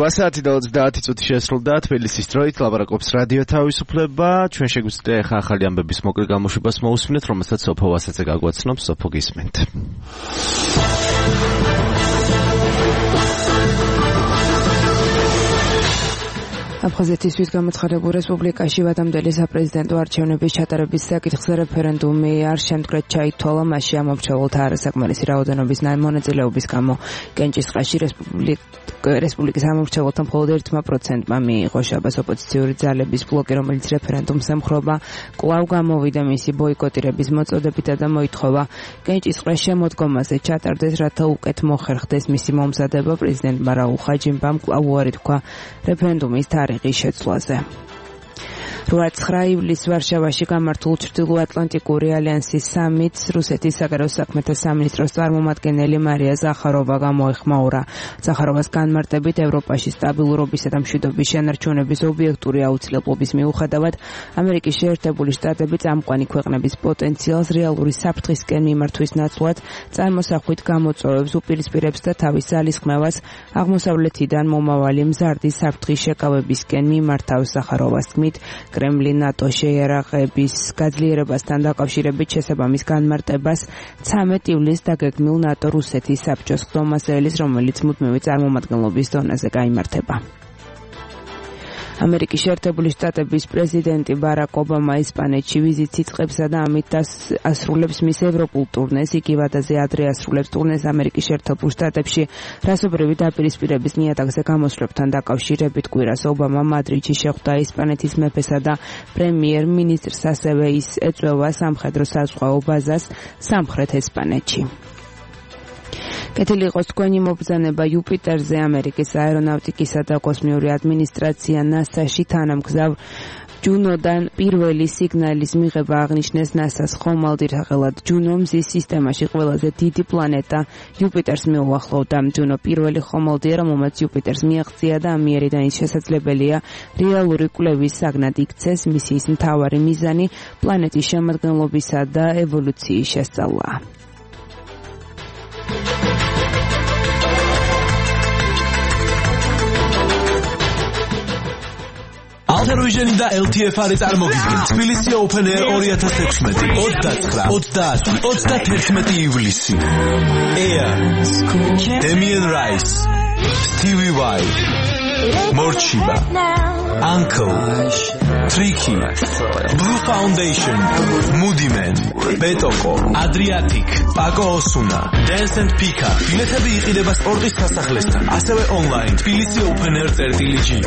რვა საათი და ოცდაათი წუთი შესრულდა თბილისის დროით ლაპარაკობს რადიო თავისუფლება. ჩვენ შეგვიძლია ახლა ახალი ამბების მოკლე გამოშვებას მოусმინეთ, რომელსაც სოფო ვასაძე გაგვაცნობს. სოფო, გისმენთ. აფხაზეთისთვის გამოცხადებულ რესპუბლიკაში ვადამდელი საპრეზიდენტო არჩევნების ჩატარების საკითხზე რეფერენდუმი არ შემდგრად ჩაითვალა, მასში ამომრჩეველთა არასაკმარისი რაოდენობის მონაწილეობის გამო კენჭისყრაში რესპუბლიკის ამომრჩეველთა მხოლოდ ერთმა პროცენტმა მიიღო. შაბას ოპოზიციური ძალების ბლოკი, რომელიც რეფერენდუმს ემხრობა, კვლავ გამოვიდა მისი ბოიკოტირების მოწოდებითა და მოითხოვა კენჭისყრის შემოდგომაზე ჩატარდეს, რათა უკეთ მოხერხდეს მისი მომზადება. პრეზიდენტმა რაულ ხაჯიმბამ კვლავ უარი თქვა რეფერენდუმის თარიღის შეცვლაზე. რვა ივლისს ვარშავაში გამართულ ჩრდილოატლანტიკური ალიანსის სამიტს რუსეთის საგარეო საქმეთა სამინისტროს წარმომადგენელი მარია ზახაროვა გამოეხმაურა. ზახაროვას განმარტებით, ევროპაში სტაბილურობისა და მშვიდობის შენარჩუნების ობიექტური აუცილებლობის მიუხედავად, ამერიკის შეერთებული შტატები წამყვანი ქვეყნების პოტენციალს რეალური საფრთხისკენ მიმართვის ნაცვლად წარმოსახვით გამოწვევებს, უპირისპირებს და თავის ძალისხმევას აღმოსავლეთიდან მომავალი მზარდი საფრთხის შეკავებისკენ მიმართავს. ზახაროვას თქმით, კრემლი ნატოს შეიარაღების გაძლიერებასთან დაკავშირებით შესაბამის განმარტებას ცამეტ ივლისს დაგეგმილ ნატო-რუსეთის საბჭოს ხდომას ელის, რომელიც მუდმივი წარმომადგენლობის დონეზე გაიმართება. ამერიკის შეერთებული შტატების პრეზიდენტი ბარაკ ობამა ესპანეთში ვიზიტს იწყებსა და ამით ასრულებს მის ევროპულ ტურნეს. იგი ვადაზე ადრე ასრულებს ტურნეს ამერიკის შეერთებულ შტატებში რასობრივი დაპირისპირების ნიადაგზე გამოსვლებთან დაკავშირებით. კვირას ობამა მადრიდში შეხვდა ესპანეთის მეფესა და პრემიერ-მინისტრს, ასევე ის ეწვევა სამხედრო-საზღვაო ბაზას სამხრეთ ესპანეთში. კეთილი იყოს თქვენი მობრძანება იუპიტერზე. ამერიკის აერონავტიკისა და კოსმიური ადმინისტრაცია ნასაში თანამგზავ ჯუნოდან პირველი სიგნალის მიღება აღნიშნეს ნასას ხომალდ სახელად. ჯუნო მზის სისტემაში ყველაზე დიდი პლანეტა იუპიტერს მიუახლოვდა. ჯუნო პირველი ხომალდია, რომელმაც იუპიტერს მიაღწია და ამიერიდან ის შესაძლებელია რეალური კვლევის საგნად იქცეს. მისიის მთავარი მიზანი პლანეტის შემადგენლობისა და ევოლუციის შესწავლაა. Alter-Vision და ელ თი ეფ არის წარმოგიდგენ თბილისი Open Air ორი ათას ექვსმეტი ოცდათხრა ოცდაათი ოცდათერთმეტი ივლისი. Air, Damien Rice, Stevie Vai, Morchiba, Uncle, Tricky, Blue Foundation, Moody Man, Betoko, Adriatic, Paco Osuna, Dance and Pika. ბილეთები იყიდება სპორტის სასახლესთან, ასევე online თბილისი Open Air წერტილი.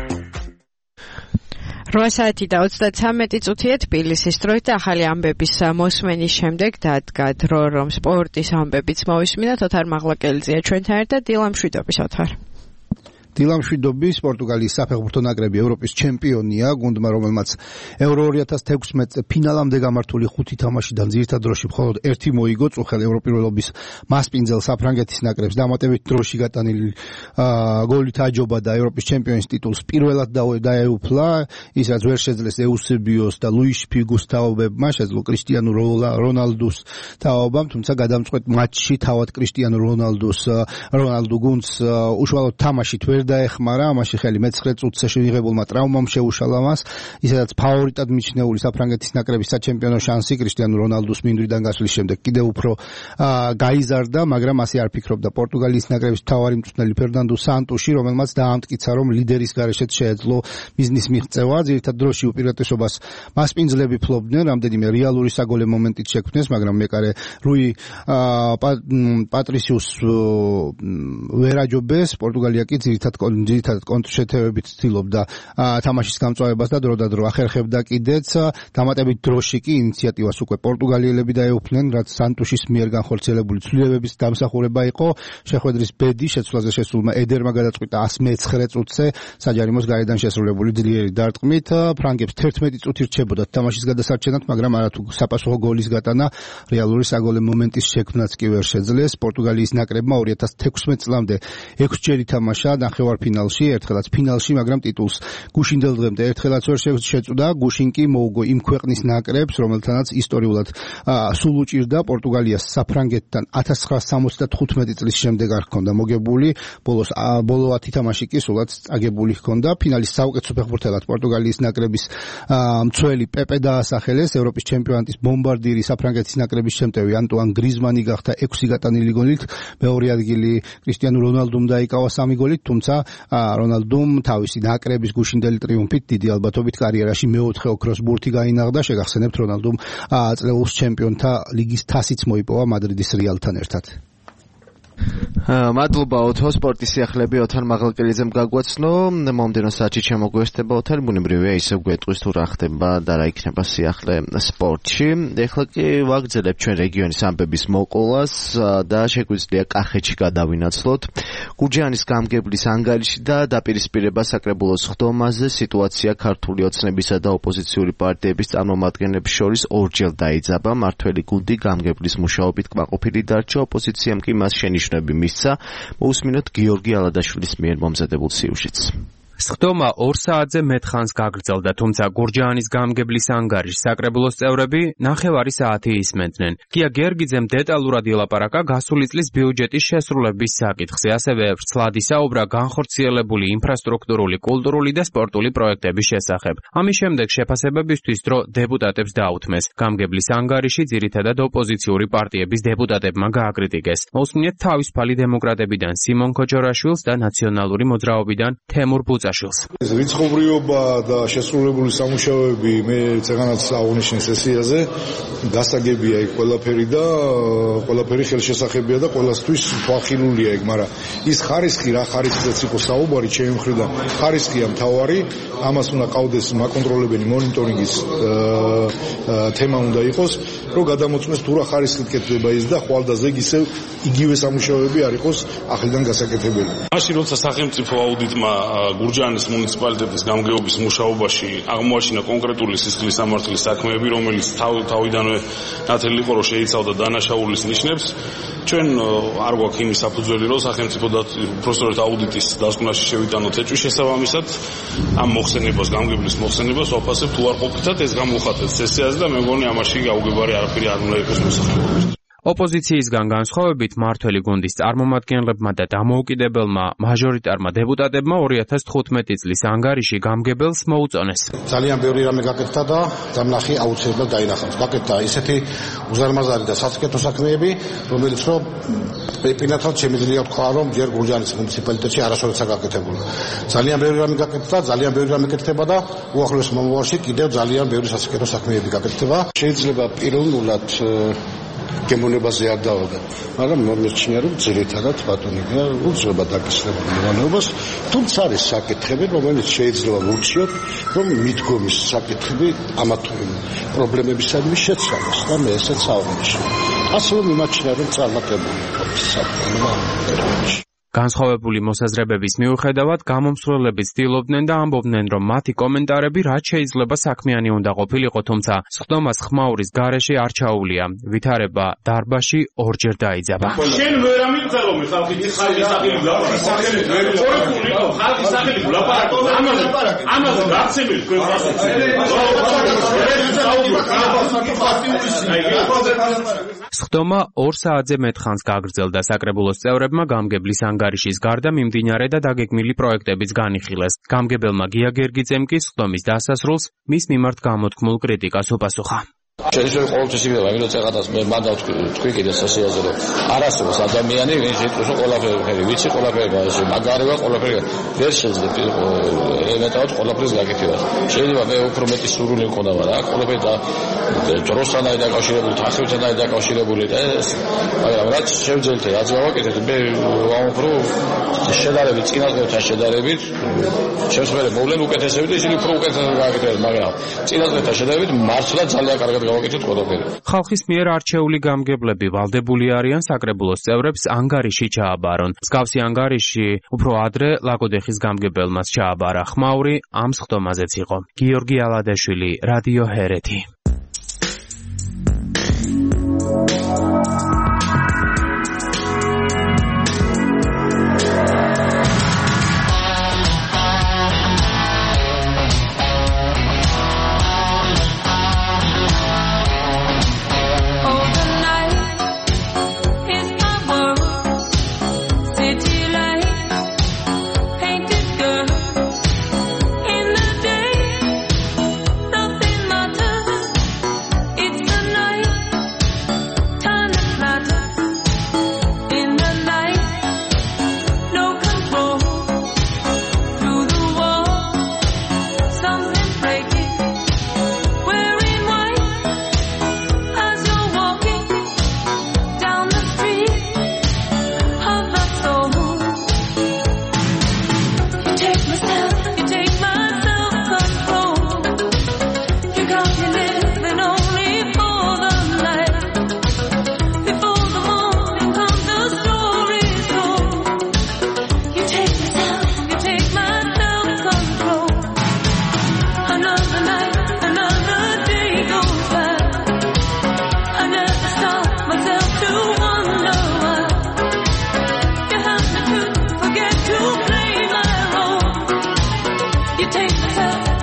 რვა საათი და ოცდათვრამეტი წუთია თბილისის დროით. ახალი ამბების მოსმენის შემდეგ დადგა დრო, რომ სპორტის ამბებიც მოვისმინოთ. ოთარ მაღლაკელიძეა ჩვენთან ერთად. დილა მშვიდობის, ოთარ. დილა მშვიდობის. პორტუგალიის საფეხბურთო ნაკრები ევროპის ჩემპიონია. გუნდმა, რომელმაც ევრო ორი ათას თექვსმეტზე ფინალამდე გამართული ხუთი თამაშიდან ძირითად დროში მხოლოდ ერთი მოიგო. წუხელ ევროპირველობის მასპინძელ საფრანგეთის ნაკრებს დამატებით დროში გატანილი გოლით აჯობა და ევროპის ჩემპიონის ტიტულს პირველად დაეუფლა. ის რაც ვერ შეძლეს ეუსებიოს და ლუის ფიგუს თაობებმა, შეძლო კრისტიანო რონალდუს თაობამ, თუმცა გადამწყვეტ მატჩში თავად კრისტიანო რონალდუს რონალდუ გუნდს უშუალოდ თამაშით ვერ დაეხმარა. ამაში ხელი მეცხრე წუთზე შეიღებულმა ტრავმამ შეუშალა მას. ისედაც ფავორიტად მიჩნეული საფრანგეთის ნაკრების საჩემპიონო შანსი კრისტიანო რონალდუს მინდვრიდან გასვლის შემდეგ კიდევ უფრო გაიზარდა, მაგრამ ასე არ ფიქრობდა პორტუგალიის ნაკრების მთავარი მწვრთნელი ფერნანდო სანტუში, რომელმაც დაამტკიცა, რომ ლიდერის გარეშეც შეეძლო მიზნის მიღწევა. ძირითად დროში უპირატესობას მასპინძლები ფლობდნენ, რამდენიმე რეალური საგოლე მომენტით შექმნეს, მაგრამ მეკარე რუი პატრისიუს ვერ აჯობეს. პორტუგალია კი ძირითად ძირითადად კონტრშეტევებით ცდილობდა თამაშის გამწვავებას და დროდადრო ახერხებდა კიდეც. დამატებით დროში კი ინიციატივას უკვე პორტუგალიელები დაეუფლნენ, რაც სანტუშის მიერ განხორციელებული ცვლილებების დამსახურება იყო. შეხვედრის ბედი შეცვლაზე შესულმა ედერმა გადაწყვიტა εκατს მეცხრე წუთზე საჯარიმოს გარედან შესრულებული ძლიერი დარტყმით. ფრანგებს თერთმეტი წუთი რჩებოდათ თამაშის გადასარჩენად, მაგრამ არათუ საპასუხო გოლის გატანა, რეალური საგოლე მომენტის შექმნაც კი ვერ შეძლეს. პორტუგალიის ნაკრებმა ორი ათას თექვსმეტ წლამდე ექვსჯერ ითამაშა ნახევარფინალში, ერთხელაც ფინალში, მაგრამ ტიტულს გუშინდელ დღემდე ერთხელაც ვერ შეწუდა. გუშინ კი მოუგო იმ ქვეყნის ნაკრებს, რომელთანაც ისტორიულად სულ უჭირდა. პორტუგალიას საფრანგეთთან ათას ცხრაასა სამოცდათხუთმეტი წლის შემდეგ არ ჰქონდა მოგებული. ბოლოს ბოლო ათი თამაში კი სულაც წაგებული ჰქონდა. ფინალის საუკეთესო ფეხბურთელად პორტუგალიის ნაკრების მცველი პეპე დაასახელეს. ევროპის ჩემპიონატის ბომბარდირი საფრანგეთის ნაკრების შემტევი ანტუან გრიზმანი გახდა ექვსი გატანილი გოლით. მეორე ადგილი კრისტიანო რონალდუმ დაიკავა სამი გოლით, თუმცა რონალდუმ თავისი ნაკრების გუშინდელი ტრიუმფით დიდი ალბათობით კარიერაში მეოთხე ოქროს ბურთი გაინაღდა. შეგახსენებთ, რონალდუმ წლეულს ჩემპიონთა ლიგის თასიც მოიპოვა მადრიდის რეალთან ერთად. მადლობა ოთო, სპორტის სიახლეები ოთარ მაღალკელიძემ გაგვაცნო. მომდევნო საათში შემოგვესწრება ოთარ, ბუნებრივია ისევ გვეტყვის თუ რა ხდება და რა იქნება სიახლე სპორტში. ეხლა კი ვაგრძელებ ჩვენ რეგიონის ამბების მოყოლას და შეგვიძლია კახეთში გადავინაცვლოთ. გურჯაანის გამგებლის ანგარიში და დაპირისპირება საკრებულოს ხდომაზე სიტუაცია ქართული ოცნებისა და ოპოზიციური პარტიების წარმომადგენლებს შორის ორჯერ დაიძაბა. მართველი გუნდი გამგებლის მუშაობით კმაყოფილი დარჩა, ოპოზიციამ კი მას შენიშნული მისცა. მოусმინოთ გიორგი ალადაშვილის მიერ მომზადებულ სიუჟეტს. სხდომა ორ საათზე მეტ ხანს გაგრძელდა, თუმცა გურჯაანის გამგებლის ანგარიშს საკრებულოს წევრები ნახევარი საათი ისმენდნენ. გია გერგიძემ დეტალურად ილაპარაკა გასული წლის ბიუჯეტის შესრულების საკითხზე, ასევე ვრცლად ისაუბრა განხორციელებული ინფრასტრუქტურული, კულტურული და სპორტული პროექტების შესახებ. ამის შემდეგ შეფასებებისთვის დრო დეპუტატებს დაუთმეს. გამგებლის ანგარიში ძირითადად ოპოზიციური პარტიების დეპუტატებმა გააკრიტიკეს. მოусმინეთ თავისუფალი დემოკრატებიდან სიმონ ქოჯორაშვილს და ნაციონალური მოძრაობიდან თემურ ბუწაშვილს. რიცხობრიობა და შესრულებული სამუშაოები მე წეგანაც აღნიშნე სესიაზე გასაგებია იქ ყველაფერი და ყველაფერი ხელშესახებია და ყველასთვის თვალხილულია იქ, მაგრამ ის ხარისხი რა ხარისხზეც იყო საუბარი ჩემი მხრიდან, ხარისხია მთავარი, ამას უნდა ყავდეს მაკონტროლებელი მონიტორინგის თემა უნდა იყოს, რომ გადამოწმეს თუ რა ხარისხით კეთდება ის და ხვალდაზე ისევ იგივე სამუშაოები არ იყოს ახლიდან გასაკეთებელი. მაშინ როცა სახელმწიფო აუდიტმა გურჯაანის მუნიციპალიტეტის გამგეობის მუშაობაში აღმოაჩინა კონკრეტული სისხლის სამართლის საქმეები, რომელიც თავიდანვე ნათელი იყო, რომ შეიცავდა დანაშაულის ნიშნებს, ჩვენ არ გვაქვს იმის საფუძველი, რომ სახელმწიფო უпростоრეთ აუდიტის დასკვნაში შევიტანოთ ეჭვი შესაბამისად ამ მოხსენებას, გამგებლის მოხსენებას ვაფასებთ უარყოფითად, ეს გამოხატეთ სესიაზე და მე მგონი ამაში გაუგებარი არაფერი არ უნდა იყოს მოსახლეობაში. ოპოზიციისგან განსხვავებით მართველი გუნდის წარმომადგენლებმა და დამოუკიდებელმა მაჟორიტარმა დეპუტატებმა ორი ათას თხუთმეტი წლის ანგარიში გამგებელს მოუწონეს. ძალიან ბევრი რამე გაკეთდა და დამნახი აუცილებლად დაინახავს. გაკეთდა ისეთი უზარმაზარი და სასიკეთო საქმეები, რომელიც რომ პირნათლად შემიძლია ვთქვა, რომ ჯერ გურჯაანის მუნიციპალიტეტში არასოდეს გაკეთებული. ძალიან ბევრი რამე გაკეთდა, ძალიან ბევრი რამე გაკეთდება და უახლოეს მომავალში კიდევ ძალიან ბევრი სასიკეთო საქმეები გაკეთდება. შეიძლება პიროვნულად გემოვნებაზე არ დავადა, მაგრამ მომეჩნია, რომ ძირითადად ბატონია უძრება დაკისრებული მოვალეობას, თუმცა არის საკითხები, რომელიც შეიძლება ვურჩიოთ, რომ მიდგომის საკითხები ამა თუ იმ პრობლემებისადმი შეცვალოს და მე ესეც აღნიშნე. ასევე მიმაჩნია, რომ წარმატებული არის საკითხი. განსხვავებული მოსაზრებების მიუხედავად გამომსვლელები ცდილობდნენ და ამბობდნენ, რომ მათი კომენტარები რაც შეიძლება საქმიანი უნდა ყოფილიყო, თუმცა სხდომას ხმაურის გარეშე არ ჩაუვლია. ვითარება დარბაზში ორჯერ დაიძაბა. შენ ვერ ამიგზავნო მე ხალხის ხალხის სახელი ლაპარაკი. კორექტული იყო ხალხის სახელი ლაპარაკი. ამაზე ამაზე გაცემილი თქვენ სხდომა ორ საათზე მეტ ხანს გაგრძელდა. საკრებულოს წევრებმა გამგებლის ანგარიშის გარდა მიმდინარე და დაგეგმილი პროექტებიც განიხილეს. გამგებელმა გია გერგიძემ კი სხდომის დასასრულს მის მიმართ გამოთქმულ კრიტიკას უპასუხა. შეიძლება ყოველთვის იგივე, იმიტომ წეგადას მე მანდა თქვი კიდე სესიაზე, რომ არასდროს ადამიანი ვინც იტყვის რომ ყველაფერი ვიცი, ყველაფერი ბაზი, მაგარია ყველაფერი. ვერ შეიძლება ელემენტად ყველაფრის გაკეთება. შეიძლება მე უფრო მეტი სურვილი მქონდა, მაგრამ ყველაფერი და დროსთან არის დაკავშირებული, თანხებთან არის დაკავშირებული და ეს, მაგრამ რაც შევძელთ, რაც გავაკეთეთ, მე ვამბობ რომ შედარებით წინასწრებთან შედარებით შემსწრე მოვლენ უკეთესები და ისინი უფრო უკეთესად გააკეთებენ, მაგრამ წინასწრებთან შედარებით მართლა ძალიან კარგად გავაკეთეთ ყველაფერი. ხალხის მიერ არჩეული გამგებლები ვალდებული არიან საკრებულოს წევრებს ანგარიში ჩააბარონ. მსგავსი ანგარიში უფრო ადრე ლაგოდეხის გამგებელმაც ჩააბარა ხმაური, ამ სხდომაზეც იყო. გიორგი ალადაშვილი, რადიო ჰერეთი.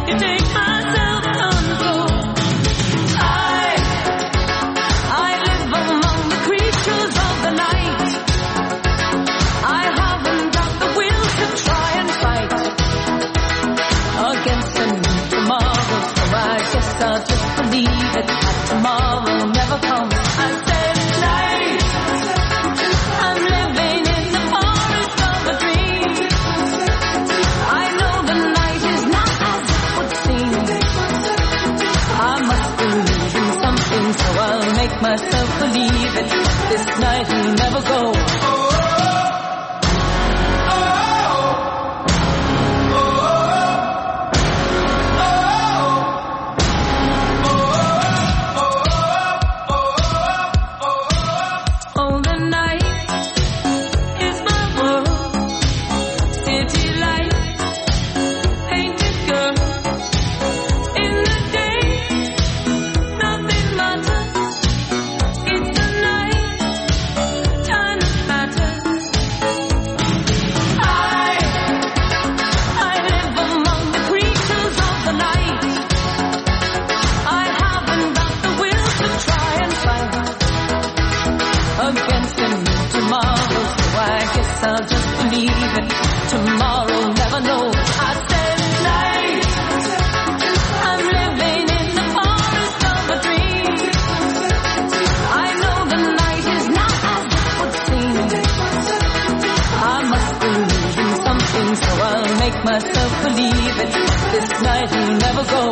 Myself believe it. This night will never go. Myself believe it. This night will never go.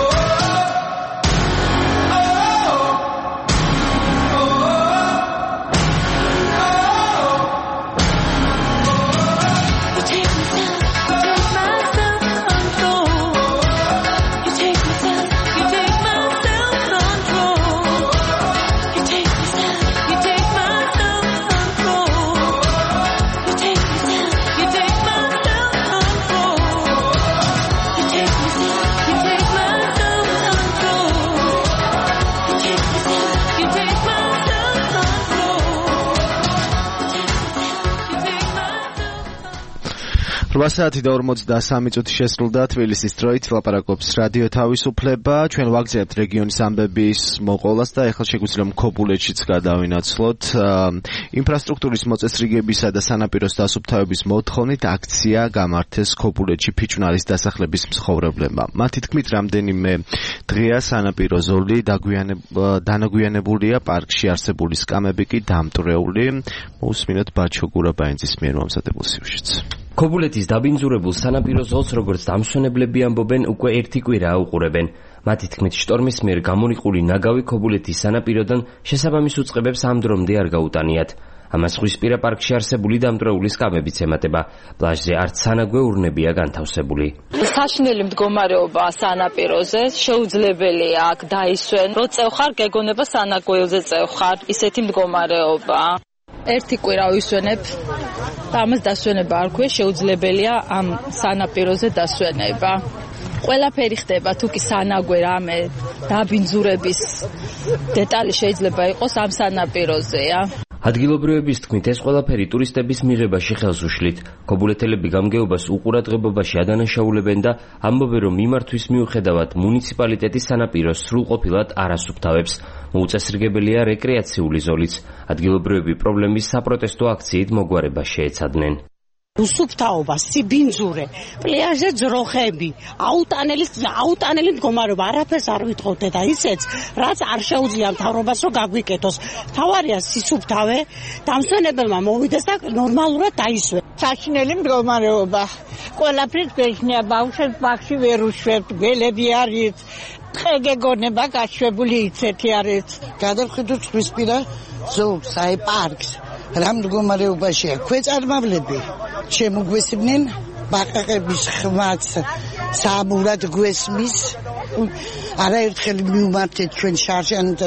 რვა საათი და ორმოცდასამი წუთი შესრულდა თბილისის დროით ლაპარაკობს რადიო თავისუფლება. ჩვენ ვაგზავნებთ რეგიონის ამბების მოყოლას და ახლა შეგვიძლია მქობულეთშიც გადავინაცვლოთ. ინფრასტრუქტურის მოწესრიგებისა და სანაპიროს დასუფთავების მოთხოვნით აქცია გამართეს ქობულეთში ფიჭვნარის დასახლების მცხოვრებლებმა. მათი თქმით, რამდენიმე დღეა სანაპირო ზოლი დანაგვიანებულია, პარკში არსებული სკამები კი დამტვრეული. მოусმინოთ ბაჩო გურაბაინძის მიერ მომზადებულ სიუჟეტს. ქობულეთის დაბინძურებულ სანაპირო ზოლს, როგორც დამსვენებლები ამბობენ, უკვე ერთი კვირაა უყურებენ. მათი თქმით, შტორმის მიერ გამორიყული ნაგავი ქობულეთის სანაპიროდან შესაბამის უწყებებს ამ დრომდე არ გაუტანიათ. ამას ზღვისპირა პარკში არსებული დამტვრეული სკამებიც ემატება. პლაჟზე არც სანაგვე ურნებია განთავსებული. საშინელი მდგომარეობა სანაპიროზე, შეუძლებელია აქ დაისვენ. რო წევხარ, გეგონება სანაგვეზე წევხარ. ისეთი მდგომარეობა. ერთი კვირა ვისვენებ და ამას დასვენება არ ქვია, შეუძლებელია ამ სანაპიროზე დასვენება. ყველაფერი ხდება, თუ კი სანაგვე რამე დაბინძურების დეტალი შეიძლება იყოს ამ სანაპიროზეა. ადგილობრივების თქმით, ეს ყველაფერი ტურისტების მიღებაში ხელს უშლით. ქობულეთელები გამგეობას უყურადღებობაში ადანაშაულებენ და ამბობენ, რომ მიმართვის მიუხედავად მუნიციპალიტეტის სანაპიროს სრულყოფილად არ ასუფთავებს. მოუწესრიგებელია რეკრეაციული ზოლიც. ადგილობრივები პრობლემის საპროტესტო აქციით მოგვარებას შეეცადნენ. უსუფთავობა, სიბინძურე, პლაჟზე ძროხები, აუტანელი აუტანელი მდგომარეობა, არაფერს არ ვითხოვდე და ისეც, რაც არ შეუძლია მთავრობას რომ გაგვიკეთოს. თავარია სისუფთავე, დამსვენებელმა მოვიდეს და ნორმალურად დაისვენ. საშინელი მდგომარეობა. ყველაფრის გვეშნია, ბავშვებს ბაღში ვერ უშვებთ, გველები არის. დღე გეგონება გაშვებული იცეთი არის. გადავხედოთ ზღვისპირა ზოლს, აი პარკს. რა მდგომარეობაშია ქვეწარმავლები შემოგვესმნენ ბაყაყების ხმაც საამურად გვესმის არაერთხელ მივმართეთ ჩვენ შარშან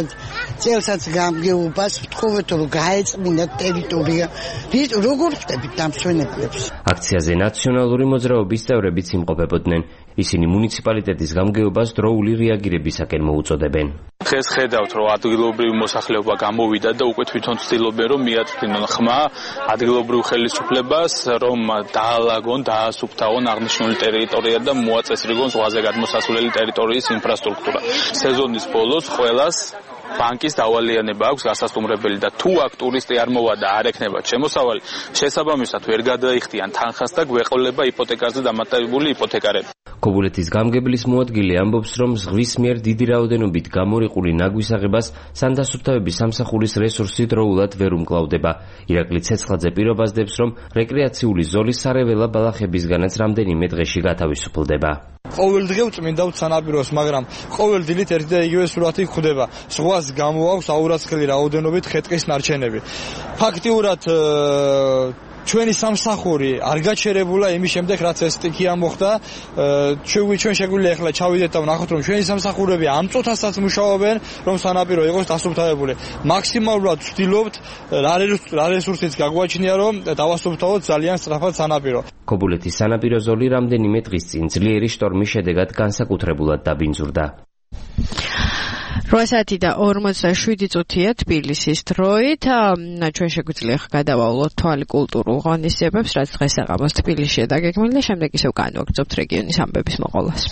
წელსაც გამგეობას ვთხოვეთ რომ გაეწმინდათ ტერიტორია. როგორ ხდებით დამსვენებლებს? აქციაზე ნაციონალური მოძრაობის წევრებიც იმყოფებოდნენ. ისინი მუნიციპალიტეტის გამგეობას დროული რეაგირებისაკენ მოუწოდებენ. დღეს ხედავთ რომ ადგილობრივი მოსახლეობა გამოვიდა და უკვე თვითონ ცდილობენ რომ მიაწვდინონ ხმა ადგილობრივ ხელისუფლებას რომ დაალაგონ, დაასუფთავონ აღნიშნული ტერიტორია და მოაწესრიგონ ზღვაზე გადმოსასვლელი ტერიტორიის ინფრასტრუქტურა. სეზონის ბოლოს ყველას ბანკის დავალიანება აქვს გასასტუმრებელი და თუ აქ ტურისტი არ მოვა და არ ექნება შემოსავალი, შესაბამისად ვერ გადაიხდიან თანხას და გვეყოლება იპოთეკაზე დამატებული იპოთეკარები. ქობულეთის გამგებლის მოადგილე ამბობს, რომ ზღვის მიერ დიდი რაოდენობით გამორიყული ნაგვის აღებას სანდასუფთავების სამსახურის რესურსი დროულად ვერ უმკლავდება. ირაკლი ცეცხლაძე პირობასდებს, რომ რეკრეაციული ზოლის სარეველა ბალახებისგანაც რამდენიმე დღეში გათავისუფლდება. ყოველ დღე ვწმინდავთ სანაპიროს, მაგრამ ყოველ დილით ერთი და იგივე სურათი გვხვდება. ზღვას გამოაქვს აურაცხელი რაოდენობით ხე-ტყის ნარჩენები. ფაქტიურად ჩვენი სამსახური არ გაჩერებულა იმის შემდეგ, რაც ეს სტიქია მოხდა. ჩვენ ჩვენ შეგვიძლია ახლა ჩავიდეთ და ვნახოთ, რომ ჩვენი სამსახურები ამ წუთასაც მუშაობენ, რომ სანაპირო იყოს დასუფთავებული. მაქსიმალურად ვცდილობთ რა რესურსიც გაგვაჩნია, რომ დავასუფთავოთ ძალიან სწრაფად სანაპირო. ქობულეთის სანაპირო ზოლი რამდენიმე დღის წინ ძლიერი შტორმის შედეგად განსაკუთრებულად დაბინძურდა. რვა საათი და ორმოცდაშვიდი წუთია თბილისის დროით. ჩვენ შეგვიძლია გადავავლოთ თვალი კულტურულ ღონისძიებებს, რაც დღეს საღამოს თბილისშია დაგეგმილი და შემდეგ ისევ განვაგრძობთ რეგიონის ამბების მოყოლას.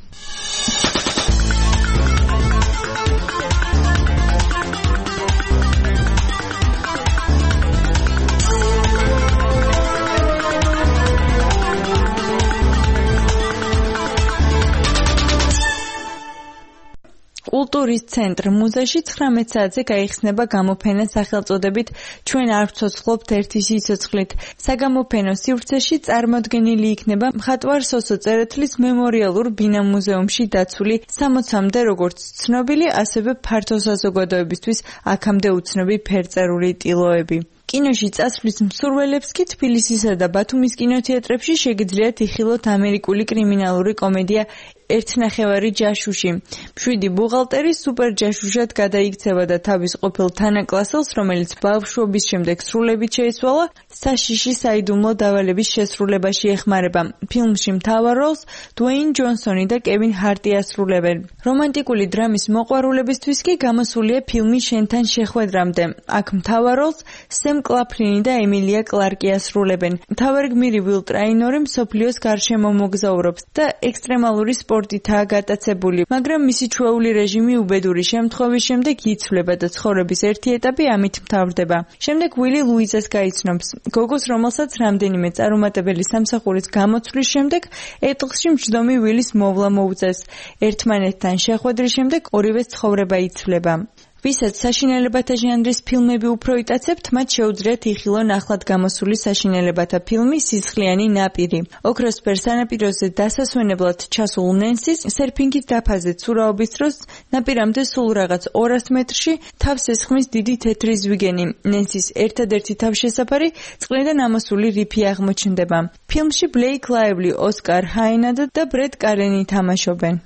კულტურის ცენტრ მუზეში ცხრამეტ საათზე გაიხსნება გამოფენა სახელწოდებით ჩვენ არ ვცოცხლობთ ერთი სიცოცხლით. საგამოფენო სივრცეში წარმოდგენილი იქნება მხატვარ სოსო წერეთლის მემორიალურ ბინამუზეუმში დაცული სამოცამდე როგორც ცნობილი, ასევე ფართო საზოგადოებისთვის აქამდე უცნობი ფერწერული ტილოები. კინოში წასვლის მსურველებს კი თბილისისა და ბათუმის კინოთეატრებში შეგიძლიათ იხილოთ ამერიკული კრიმინალური კომედია ერთნახევარი ჯაშუში. მშვიდი ბუღალტერი სუპერ ჯაშუშად გადაიქცევა და თავის ყოფილ თანაკლასელს, რომელიც ბავშვობის შემდეგ სრულებით შეეცვალა, საშიში საიდუმლო დავალების შესრულებაში ეხმარება. ფილმში მთავარ როლს დუეინ ჯონსონი და კევინ ჰარტი ასრულებენ. რომანტიკული დრამის მოყვარულებისთვის კი გამოსულია ფილმი შენთან შეხვედრამდე. აქ მთავარ როლს სემ კლაფლინი და ემილია კლარკი ასრულებენ. მთავარი გმირი ვილ ტრაინორი მსოფლიოს გარშემო მოგზაურობს და ექსტრემალური სპორტითაა გატაცებული, მაგრამ მისი ჩვეული რეჟიმი უბედური შემთხვევის შემდეგ იცვლება და ცხოვრების ერთი ეტაპი ამით მთავრდება. შემდეგ ვილი ლუიზას გაიცნობს, გოგოს, რომელსაც რამდენიმე წარუმატებელი სამსახურის გამოცვლის შემდეგ ეტლში მჯდომი ვილის მოვლა მოუწეს. ერთმანეთთან შეხვედრის შემდეგ ორივეს ცხოვრება იცვლება. ვისაც საშინელებათა ჟანრის ფილმები უფრო იტაცებთ, მათ შეუძლიათ იხილონ ახლად გამოსული საშინელებათა ფილმი სისხლიანი ნაპირი. ოქროსფერ სანაპიროზე დასასვენებლად ჩასულ ნენსის სერფინგით დაფაზე ცურაობის დროს ნაპირამდე სულ რაღაც ორასი მეტრში თავს ესხმის დიდი თეთრი ზვიგენი. ნენსის ერთადერთი თავშესაფარი წყლიდან ამოსული რიფი აღმოჩნდება. ფილმში ბლეიკ ლაივლი, ოსკარ ჰაინადა და ბრედ კარენი თამაშობენ.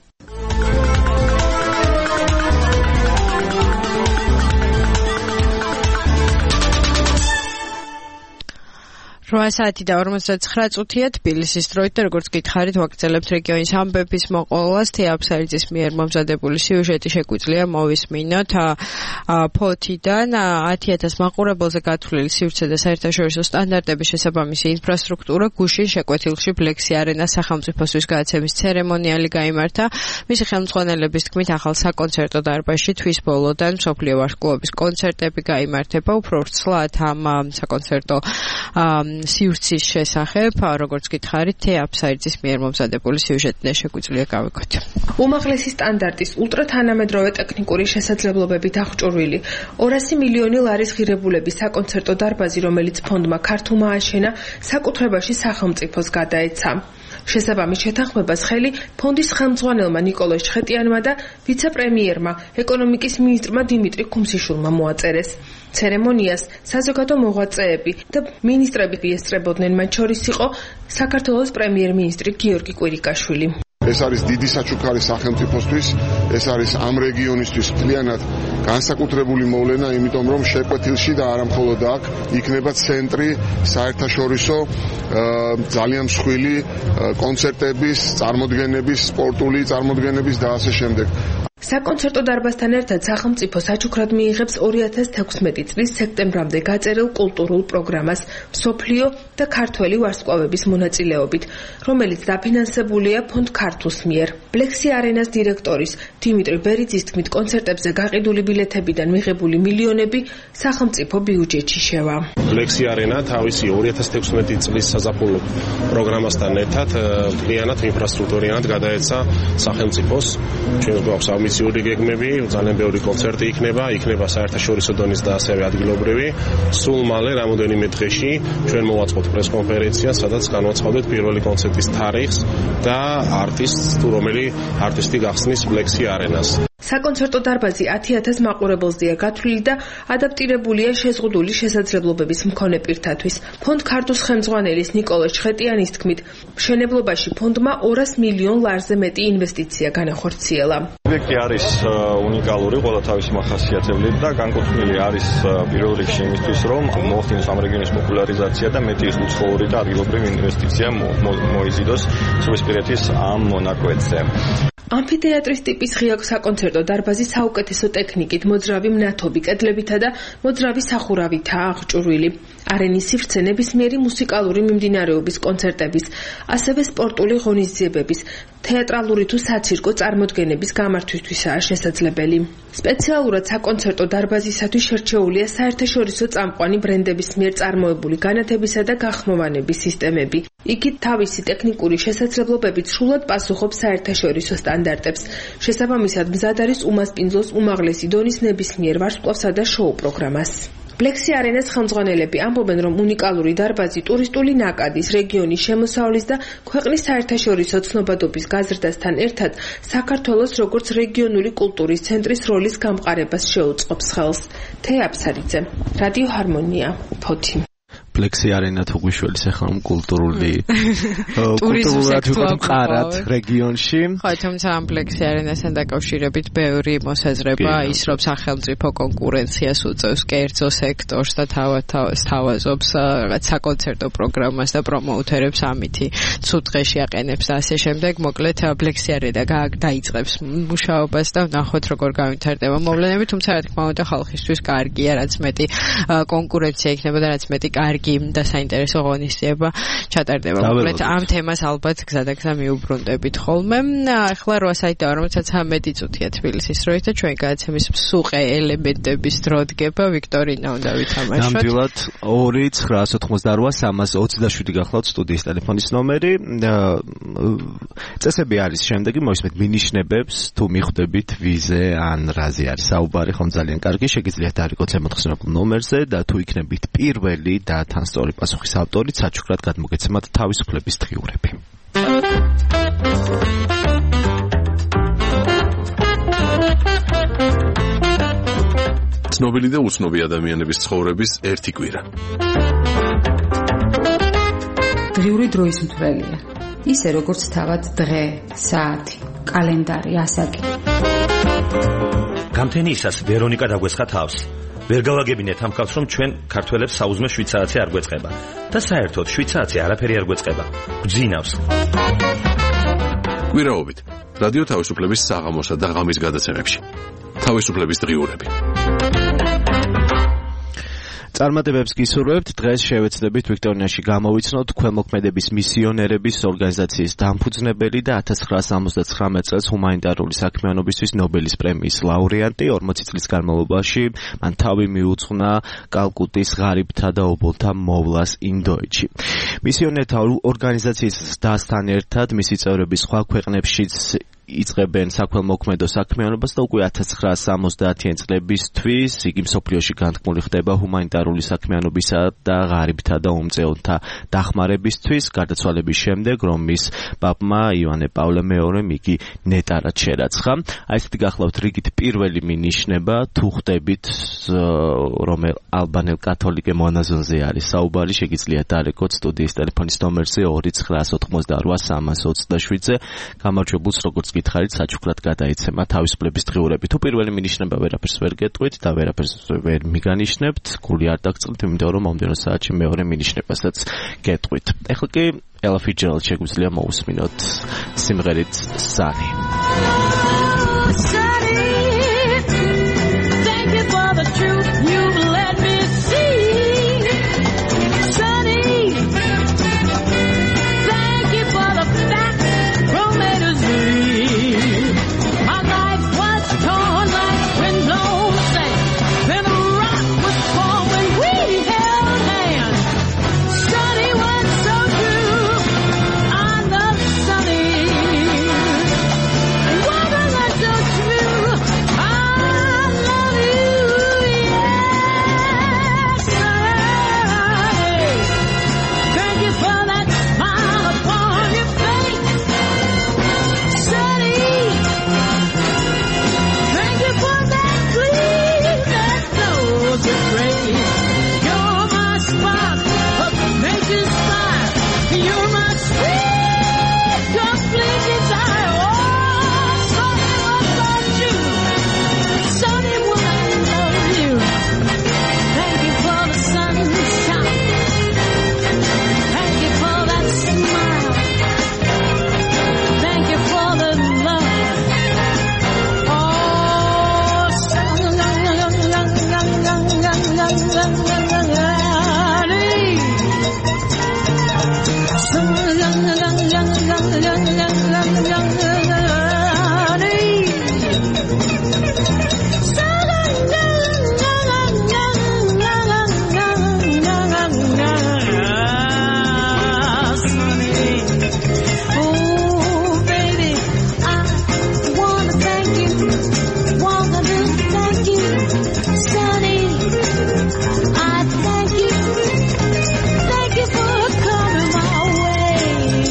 რვა საათი და ორმოცდაცხრა წუთია თბილისის დროით და როგორც გითხარით, ვაგრძელებთ რეგიონის ამბების მოყოლას. თეაფსაიძის მიერ მომზადებული სიუჟეტი შეგვიძლია მოვისმინოთ. ფოთიდან ათი ათას მაყურებელზე გათვლილი სივრცე და საერთაშორისო სტანდარტების შესაბამისი ინფრასტრუქტურა გუშინ შეკვეთილში ბლექსი არენას სახელმწიფოსთვის გადაცემის ცერემონიალი გაიმართა. მისი ხელმძღვანელების თქმით, ახალ საკონცერტო დარბაზში თვის ბოლოდან მსოფლიო ვარსკვლავების კონცერტები გაიმართება. უფრო ვრცლად ამ საკონცერტო სივრცის შესახებ, როგორც გითხარით, თეაფსაიძის მიერ მომზადებული სიუჟეტიდან შეგვიძლია გავიგოთ. უმაღლესი სტანდარტის ულტრათანამედროვე ტექნიკური შესაძლებლობებით აღჭურვილი ორასი მილიონი ლარის ღირებულების საკონცერტო დარბაზი, რომელიც ფონდმა ქართულმა აშენა, საკუთრებაში სახელმწიფოს გადაეცა. შესაბამის შეთანხმებას ხელი ფონდის ხელმძღვანელმა ნიკოლოზ ჩხეტიანმა და ვიცე-პრემიერმა, ეკონომიკის მინისტრმა დიმიტრი ქუმსიშვილმა მოაწერეს. ცერემონიას საზოგადო მოღვაწეები და მინისტრები ესწრებოდნენ, მათ შორის იყო საქართველოს პრემიერ-მინისტრი გიორგი კვირიკაშვილი. ეს არის დიდი საჩუქარი სახელმწიფოსთვის, ეს არის ამ რეგიონისთვის მთლიანად განსაკუთრებული მოვლენა, იმიტომ რომ შეკვეთილში და არა მხოლოდ აქ იქნება ცენტრი საერთაშორისო ძალიან მსხვილი კონცერტების, წარმოდგენების, სპორტული წარმოდგენების და ასე შემდეგ. საკონცერტო დარბაზთან ერთად სახელმწიფო საჩუქრად მიიღებს ორი ათას თექვსმეტი წლის სექტემბრამდე გაწერილ კულტურულ პროგრამას მსოფლიო და ქართველი ვარსკვლავების მონაწილეობით, რომელიც დაფინანსებულია ფონდ ქართუს მიერ. ბლექსი არენას დირექტორის დიმიტრი ბერიძის თქმით, კონცერტებზე გაყიდული ბილეთებიდან მიღებული მილიონები სახელმწიფო ბიუჯეტში შევა. ბლექსი არენა თავისი ორი ათას თექვსმეტი წლის საზაფხულო პროგრამასთან ერთად მთლიანად ინფრასტრუქტურიანად გადაეცა სახელმწიფოს. ჩვენ გვაქვს ამბიციური გეგმები, ძალიან ბევრი კონცერტი იქნება, იქნება საერთაშორისო დონის და ასევე ადგილობრივი. სულ მალე რამოდენიმე დღეში ჩვენ მოვაწყობთ პრესკონფერენცია, სადაც განვაცხადოთ პირველი კონცერტის თარიღს და არტისტს, თუ რომელი არტისტი გახსნის ბლექსი არენას. საკონცერტო დარბაზი ათი ათას მაყურებელზეა გათვლილი და ადაპტირებულია შეზღუდული შესაძლებლობების მქონე პირთათვის. ფონდ ქართუს ხელმძღვანელის ნიკოლე ჩხეტიანის თქმით, მშენებლობაში ფონდმა ორას მილიონ ლარზე მეტი ინვესტიცია განახორციელა. პროექტი არის უნიკალური ყველა თავისი მახასიათებლით და განკუთვნილი არის პირველ რიგში იმისთვის, რომ მოახდინოს ამ რეგიონის პოპულარიზაცია და მეტი უცხოური და ადგილობრივი ინვესტიცია მოიზიდოს ზღვისპირეთის ამ მონაკვეთზე. ამფითეატრის ტიპის ღია საკონცერტო დარბაზი საუკეთესო ტექნიკით, მოძრავი მნათობი კედლებითა და მოძრავი სახურავითაა აღჭურვილი. არენის სივრცე ნებისმიერი მუსიკალური მიმდინარეობის კონცერტების, ასევე სპორტული ღონისძიებების, თეატრალური თუ საცირკო წარმოდგენების გამართვისთვისაა შესაძლებელი. სპეციალურად საკონცერტო დარბაზისათვის შერჩეულია საერთაშორისო წამყვანი ბრენდების მიერ წარმოებული განათებისა და გახმოვანების სისტემები. იგი თავისი ტექნიკური შესაძლებლობებით სრულად პასუხობს საერთაშორისო სტანდარტებს. შესაბამისად, მზად არის უმასპინძლოს უმაღლესი დონის ნებისმიერ ვარსკვლავსა და შოუ პროგრამას. ბლექსი არენას ხელმძღვანელები ამბობენ, რომ უნიკალური დარბაზი ტურისტული ნაკადის, რეგიონის შემოსავლის და ქვეყნის საერთაშორისო ცნობადობის გაზრდასთან ერთად საქართველოს როგორც რეგიონული კულტურის ცენტრის როლის გამყარებას შეუწყობს ხელს. თეა აფსარიძე, რადიო ჰარმონია, ფოთი. ბლექსი არენა თუ გვიშველის ახლა კულტურული კულტურულად მყარად რეგიონში. ხო, თუმცა ამ ბლექსი არენასთან დაკავშირებით ბევრი მოსაზრება ის რომ სახელმწიფო კონკურენციას უწევს კერძო სექტორს და თავაზობს რაღაც საკონცერტო პროგრამას და პრომოუთერებს ამითი ცუდ დღეში აყენებს და ასე შემდეგ. მოკლედ ბლექსი არენა დაიწყებს მუშაობას და ნახოთ როგორ გავითარდება მოვლენები, თუმცა რა თქმა უნდა ხალხისთვის კარგია, რაც მეტი კონკურენცია იქნება და რაც მეტი კარგი და საინტერესო ღონისძიება ჩატარდება. მოკლედ ამ თემას ალბათ გზადაგზა მიუბრუნდებით ხოლმე. ახლა რვა საათია, რომელსაც ცამეტი წუთია თბილისის დროით და ჩვენ გადაცემის მსუყე ელემენტების დრო დგება. ვიქტორინა უნდა ვითამაშოთ. ნამდვილად ორი ცხრაას ოთხმოცდარვა სამას ოცდაშვიდი გახლავთ სტუდიის ტელეფონის ნომერი. წესები არის შემდეგი, მოისმენთ მინიშნებებს, თუ მიხვდებით ვიზე ან რაზე არის საუბარი, ხომ ძალიან კარგი, შეგიძლიათ დაარიგოთ ემოთხსნებულ ნომერზე და თუ იქნებით პირველი და თან სწორი პასუხის ავტორი, საჩუქრად გადმოგეცემათ თავისუფლების დღიურები. ცნობილი და უცნობი ადამიანების ცხოვრების ერთი კვირა. დღიური დროის მთვრელია. ისე როგორც თავად დღე, საათი, კალენდარი, ასაკი. გამთენიისას ვერონიკა დაგვესხა თავს. ვერ გავაგებინეთ ამ ხალხს, რომ ჩვენ ქართველებს საუზმე შვიდ საათზე არ გვეწყება და საერთოდ შვიდ საათზე არაფერი არ გვეწყება. გვძინავს. კვირაობით რადიო თავისუფლების საღამოსა და ღამის გადაცემებში. თავისუფლების დღიურები. წარმატებებს გისურვებთ. დღეს შევეცდებით ვიქტორინაში გამოვიცნოთ ქველმოქმედების მისიონერების ორგანიზაციის დამფუძნებელი და ათას ცხრაას ორმოცდათხრამეტ წელს ჰუმანიტარული საქმიანობისთვის ნობელის პრემიის ლაურეატი. ორმოცი წლის განმავლობაში მან თავი მიუძღვნა კალკუტის ღარიბთა და ობოლთა მოვლას ინდოეთში. მისიონერთა ორგანიზაციის დასთან ერთად მისი წევრები სხვა ქვეყნებშიც იწყებენ საქველმოქმედო საქმიანობას და უკვე ათას ცხრაასი სამოცდაათი წლებისთვის იგი მსოფლიოში განთქმული ხდება ჰუმანიტარული საქმიანობისა და ღარიბთა და უმწეონთა დახმარებისთვის, გარდაცვალების შემდეგ, რომ მის პაპმა ივანე პავლე მეორემ იგი ნეტარად შერაცხა. აი ესეთი გახლავთ რიგით პირველი მინიშნება, თუ ხდებით რომ ალბანელ კათოლიკე მონაზონზე არის საუბარი, შეგიძლიათ დარეკოთ სტუდიის ტელეფონის ნომერზე ორი ცხრაასი ოცდაოთხმოცდაოთხ სამასი ოცდაშვიდზე. გამარჯვებულს როგორც გითხარით, საჩუქრად გადაიცემა თავისუფლების დღიურები. თუ პირველი მინიშნება ვერაფერს ვერ გეტყვით და ვერაფერს ვერ მიგანიშნებთ, გული არ დაგწყლით, იმიტომ რომ მომდევნო საათში მეორე მინიშნებასაც გეტყვით. ეხლა კი Ella Fitzgerald შეგვიძლია მოусმინოთ სიმღერით Sunny. Thank you for the truth you've let me see. Sunny, thank you for the facts from A to Z. My life was torn like windblown sand. Then a rock was torn when we held hands. Sunny was so true. I love Sunny. Wasn't that so true? I love you, yes, Sunny. Thank you for that smile upon your face, Sunny. Thank you for that breeze that blows your grace. You're my spark of nature's fire. You're my sweet, complete desire. Oh, Sunny, what about you? Sunny, what about you? Thank you for the sunshine. Thank you for that smile. Thank you for the love. Oh, Sunny. Oh, baby, I wanna thank you, wanna thank you, Sunny. I thank you, thank you for coming my way.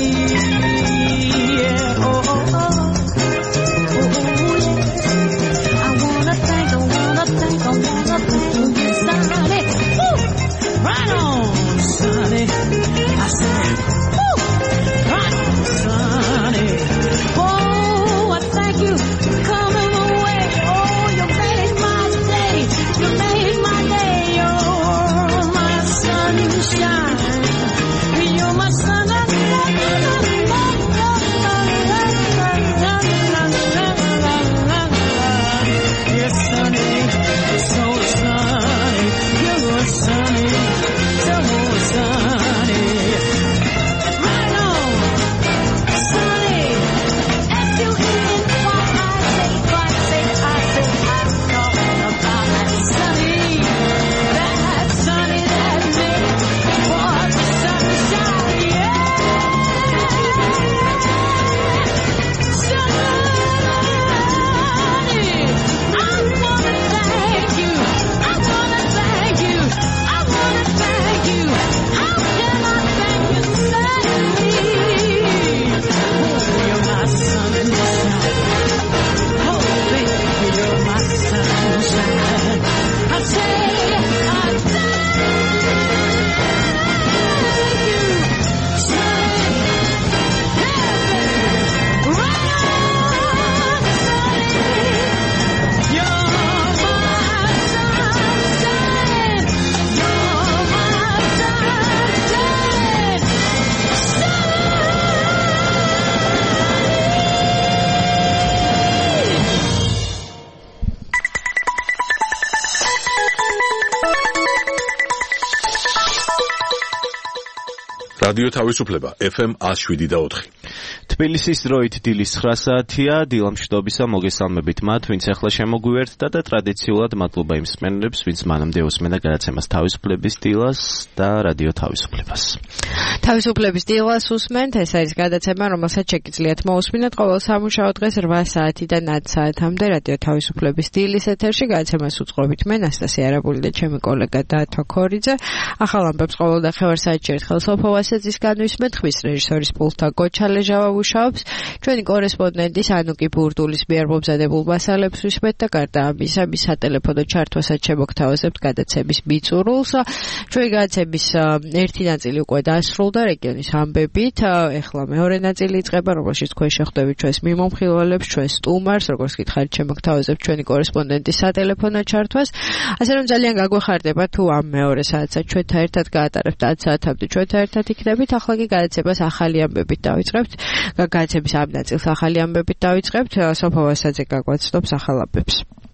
Yeah, oh, oh, oh, oh, yes. I wanna thank, I wanna thank, I wanna thank you, Sunny. Woo! Right on, Sunny. I said, woo! Right on, Sunny. Oh, I thank you for coming away. Oh, you made my day. You made my day. You're my sunshine. You're my sun. Yes, Sunny. So sunny. You're sunny. So sunny. Right on, Sunny. S U N Y I say, I say, I say, I'm talking about that Sunny. That Sunny that made for the sunshine. Yeah. Sunny. I wanna thank you. I wanna thank you. I wanna thank you. How can I thank you, Sunny? Oh, you're my sunshine. Oh, baby, you're my sunshine. I say, I thank you, Sunny. Hey, right on, Sunny. You're my sunshine. You're my sunshine. რადიო თავისუფლება ეფ ემ one oh seven point four. თბილისის დროით დილის ცხრა საათია, დილა მშვიდობისა, მოგესალმებით მათ, ვინც ახლა შემოგვიერთდა და ტრადიციულად მადლობა იმ მსმენელებს, ვინც მანამდე უსმენდა გადაცემას თავისუფლების დილას და რადიო თავისუფლებას. თავისუფლების დილას უსმენთ, ეს არის გადაცემა, რომელსაც შეგიძლიათ მოусმინოთ ყოველ სამუშაო დღეს რვა საათიდან ათ საათამდე რადიო თავისუფლების დილის ეთერში. გადაცემას უწყობით მე ნასტასია არაბული და ჩემი კოლეგა დაათო ქორიძე. ახალ ამბებს ყოველ და ხევარ საათში ერთხელ სოფო ვასეძის განვისმენთ, ხმის რეჟისორის პულტა გოჩალე ჟავავუშაობს. ჩვენი კორესპონდენტი სანუკი ბურდულის მიერ მომზადებულ მასალებს ვისმენთ და გარდა ამისა, მის სატელეფონო ჩართვასაც შემოგთავაზებთ გადაცემის მიწურულს. ჩვენი გადაცემის ერთი ნაწილი უკვე დასრულდა რეგიონის ამბებით. ეხლა მეორე ნაწილი იწყება, რომელშიც თქვენ შეხვდებით ჩვენს მიმომხილველებს, ჩვენს სტუმარს, როგორც გითხარით, შემოგთავაზებთ ჩვენი კორესპონდენტის სატელეფონო ჩართვას. ასე რომ ძალიან გაგვეხარდება თუ ამ მეორე საათსაც ჩვენთან ერთად გაატარებთ ათ საათამდე ჩვენთან ერთად იქნებით. ახლა კი გადაცემას ახალი ამბებით დავიწყებთ. გადაცემის ამ ნაწილს ახალი ამბებით დავიწყებთ. სოფო ვასაძე გაგვაცნობს ახალ ამბებს.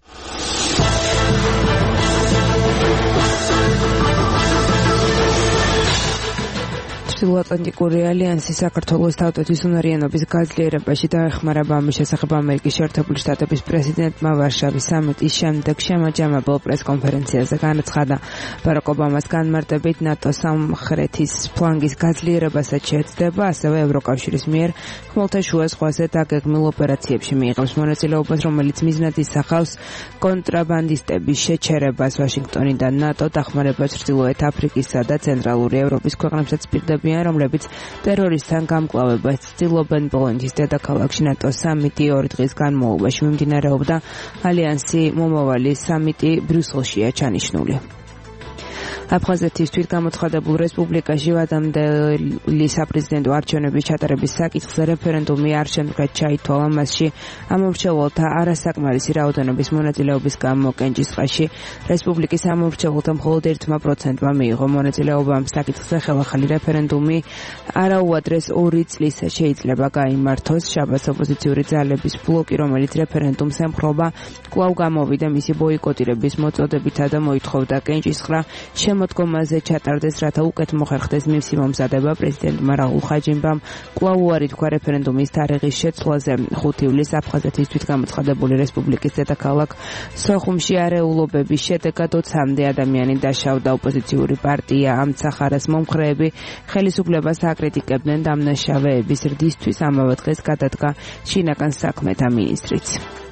ჩრდილოატლანტიკური ალიანსის საქართველოს თავდაცვის უნარიანობის გაძლიერებაში დაეხმარება. ამის შესახებ ამერიკის შეერთებული შტატების პრეზიდენტმა ვარშავის სამიტის შემდეგ შემაჯამებელ პრესკონფერენციაზე განაცხადა. ბარაკ ობამას განმარტებით ნატოს სამხრეთის ფლანგის გაძლიერებასაც შეეცდება, ასევე ევროკავშირის მიერ ხმელთაშუა ზღვაზე დაგეგმილ ოპერაციებში მიიღებს მონაწილეობას, რომელიც მიზნად ისახავს კონტრაბანდისტების შეჩერებას. ვაშინგტონი და ნატო დახმარება ჩრდილოეთ აფრიკისა და ცენტრალური ევროპის ქვეყნებსაც პირდებიან, რომლებიც ტერორისტთან გამკლავებას ცდილობენ. პოლონეთის დედაქალაქში ნატოს სამიტი ორი დღის განმავლობაში მიმდინარეობდა. ალიანსი მომავალი სამიტი ბრიუსელშია ჩანიშნული. აფხაზეთის თვითგამოცხადებულ რესპუბლიკაში ვადამდელი საპრეზიდენტო არჩევნების ჩატარების საკითხზე რეფერენდუმი არ შემდგარ ჩაითვალა. მასში ამომრჩეველთა არასაკმარისი რაოდენობის მონაწილეობის გამო კენჭისყრაში რესპუბლიკის ამომრჩეველთა მხოლოდ ერთმა პროცენტმა მიიღო მონაწილეობა. ამ საკითხზე ხელახალი რეფერენდუმი არაუადრეს ორი წლის შეიძლება გაიმართოს. შაბათს ოპოზიციური ძალების ბლოკი, რომელიც რეფერენდუმს ემხრობა, კვლავ გამოვიდა მისი ბოიკოტირების მოწოდებითა და მოითხოვდა კენჭისყრა შემოდგომაზე ჩატარდეს, რათა უკეთ მოხერხდეს მისი მომზადება. პრეზიდენტმა რაულ ხაჯიმბამ კვლავ უარი თქვა რეფერენდუმის თარიღის შეცვლაზე. ხუთი ივლისს აფხაზეთის თვითგამოცხადებული რესპუბლიკის დედაქალაქ სოხუმში არეულობების შედეგად ოცამდე ადამიანი დაშავდა. ოპოზიციური პარტია ამცახარას მომხრეები ხელისუფლებას აკრიტიკებდნენ. დამნაშავეების რდისთვის ამავე დღეს გადადგა შინაგან საქმეთა მინისტრიც.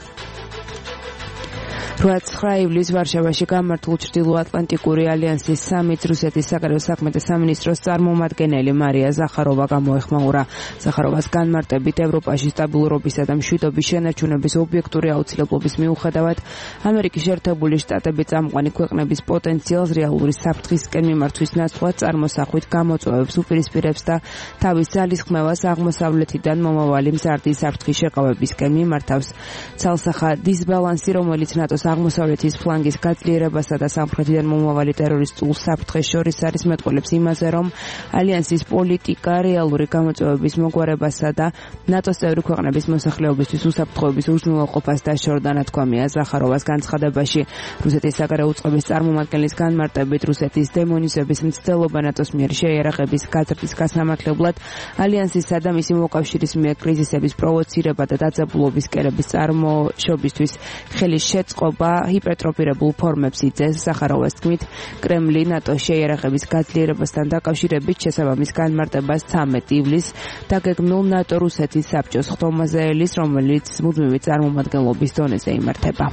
რვა ივლისს ვარშავაში გამართულ ჩრდილოატლანტიკური ალიანსის სამიტს რუსეთის საგარეო საქმეთა სამინისტროს წარმომადგენელი მარია ზახაროვა გამოეხმაურა. ზახაროვას განმარტებით ევროპაში სტაბილურობისა და მშვიდობის შენარჩუნების ობიექტური აუცილებლობის მიუხედავად ამერიკის შეერთებული შტატები წამყვანი ქვეყნების პოტენციალს რეალური საფრთხისკენ მიმართვის ნაცვლად წარმოსახვით გამოწვევებს უპირისპირებს და თავის ძალისხმევას აღმოსავლეთიდან მომავალი მზარდი საფრთხის შეყავებისკენ მიმართავს. ცალსახა დისბალანსი, რომელიც ნატოს აღმოსავლეთის ფლანგის გაძლიერებასა და სამხრეთიდან მომავალი ტერორისტულ საფრთხეს შორის არის, მეტყველებს იმაზე, რომ ალიანსის პოლიტიკა რეალური გამოწვევების მოგვარებასა და ნატოს წევრი ქვეყნების მოსახლეობისთვის უსაფრთხოების უზრუნველყოფას დაშორდა. ნათქვამია ზახაროვას განცხადებაში. რუსეთის საგარეო უწყების წარმომადგენლის განმარტებით, რუსეთის დემონიზების მცდელობა ნატოს მიერ შეიარაღების გაზრდის გასამართლებლად, ალიანსისა და მისი მოკავშირის მიერ კრიზისების პროვოცირება და დაძაბულობის კერების წარმოშობისთვის ხელის შეწყობა ჰიპერტროფირებულ ფორმებს იწევს. ზახაროვას თქმით, კრემლი ნატოს შეიარაღების გაძლიერებასთან დაკავშირებით შესაბამის განმარტებას ცამეტი ივლისს დაგეგმილ ნატო-რუსეთის საბჭოს ხდომაზე ელის, რომელიც მუდმივი წარმომადგენლობის დონეზე იმართება.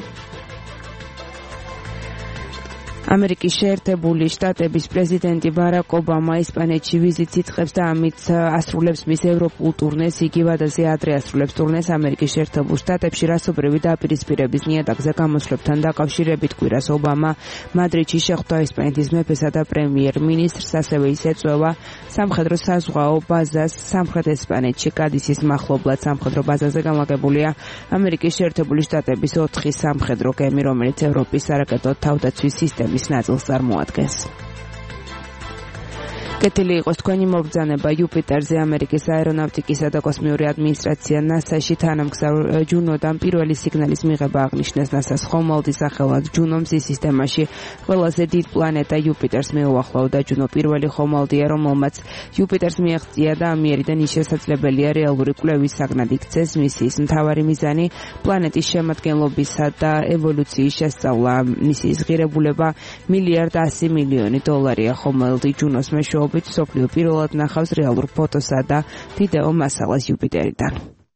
ამერიკის შეერთებული შტატების პრეზიდენტი ბარაკ ობამა ესპანეთში ვიზიტს იწყებს და ამით ასრულებს მის ევროპულ ტურნეს. იგი ვადაზე ადრე ასრულებს ტურნეს ამერიკის შეერთებულ შტატებში რასობრივი დაპირისპირების ნიადაგზე გამოსვლებთან დაკავშირებით. კვირას ობამა მადრიდში შეხვდა ესპანეთის მეფესა და პრემიერ-მინისტრს, ასევე ის ეწვევა სამხედრო საზღვაო ბაზას სამხრეთ ესპანეთში. კადისის მახლობლად სამხედრო ბაზაზე გამაგებულია ამერიკის შეერთებული შტატების ოთხი სამხედრო გემი, რომელიც ევროპის სარაკეტო თავდაცვის სისტემის ნაწილს წარმოადგენს. კეთილი იყოს თქვენი მობრძანება იუპიტერზე. ამერიკის აერონავტიკისა და კოსმიური ადმინისტრაცია ნასაში თანამგზავრ ჯუნოდან პირველი სიგნალის მიღება აღნიშნეს. ნასას ხომალდის სახელად ჯუნო მზის სისტემაში ყველაზე დიდ პლანეტა იუპიტერს მეუახლოვდა. ჯუნო პირველი ხომალდია, რომელმაც იუპიტერს მიაღწია და ამიერიდან ის შესაძლებელია რეალური კვლევის საგნად იქცეს. მისიის მთავარი მიზანი პლანეტის შემადგენლობისა და ევოლუციის შესწავლა. მისიის ღირებულება მილიარდ ასი მილიონი დოლარია. ხომალდი ჯუნოს მეშვეობით სოფლიო პირველად ნახავს რეალურ ფოტოსა და ვიდეო მასალას იუპიტერიდან.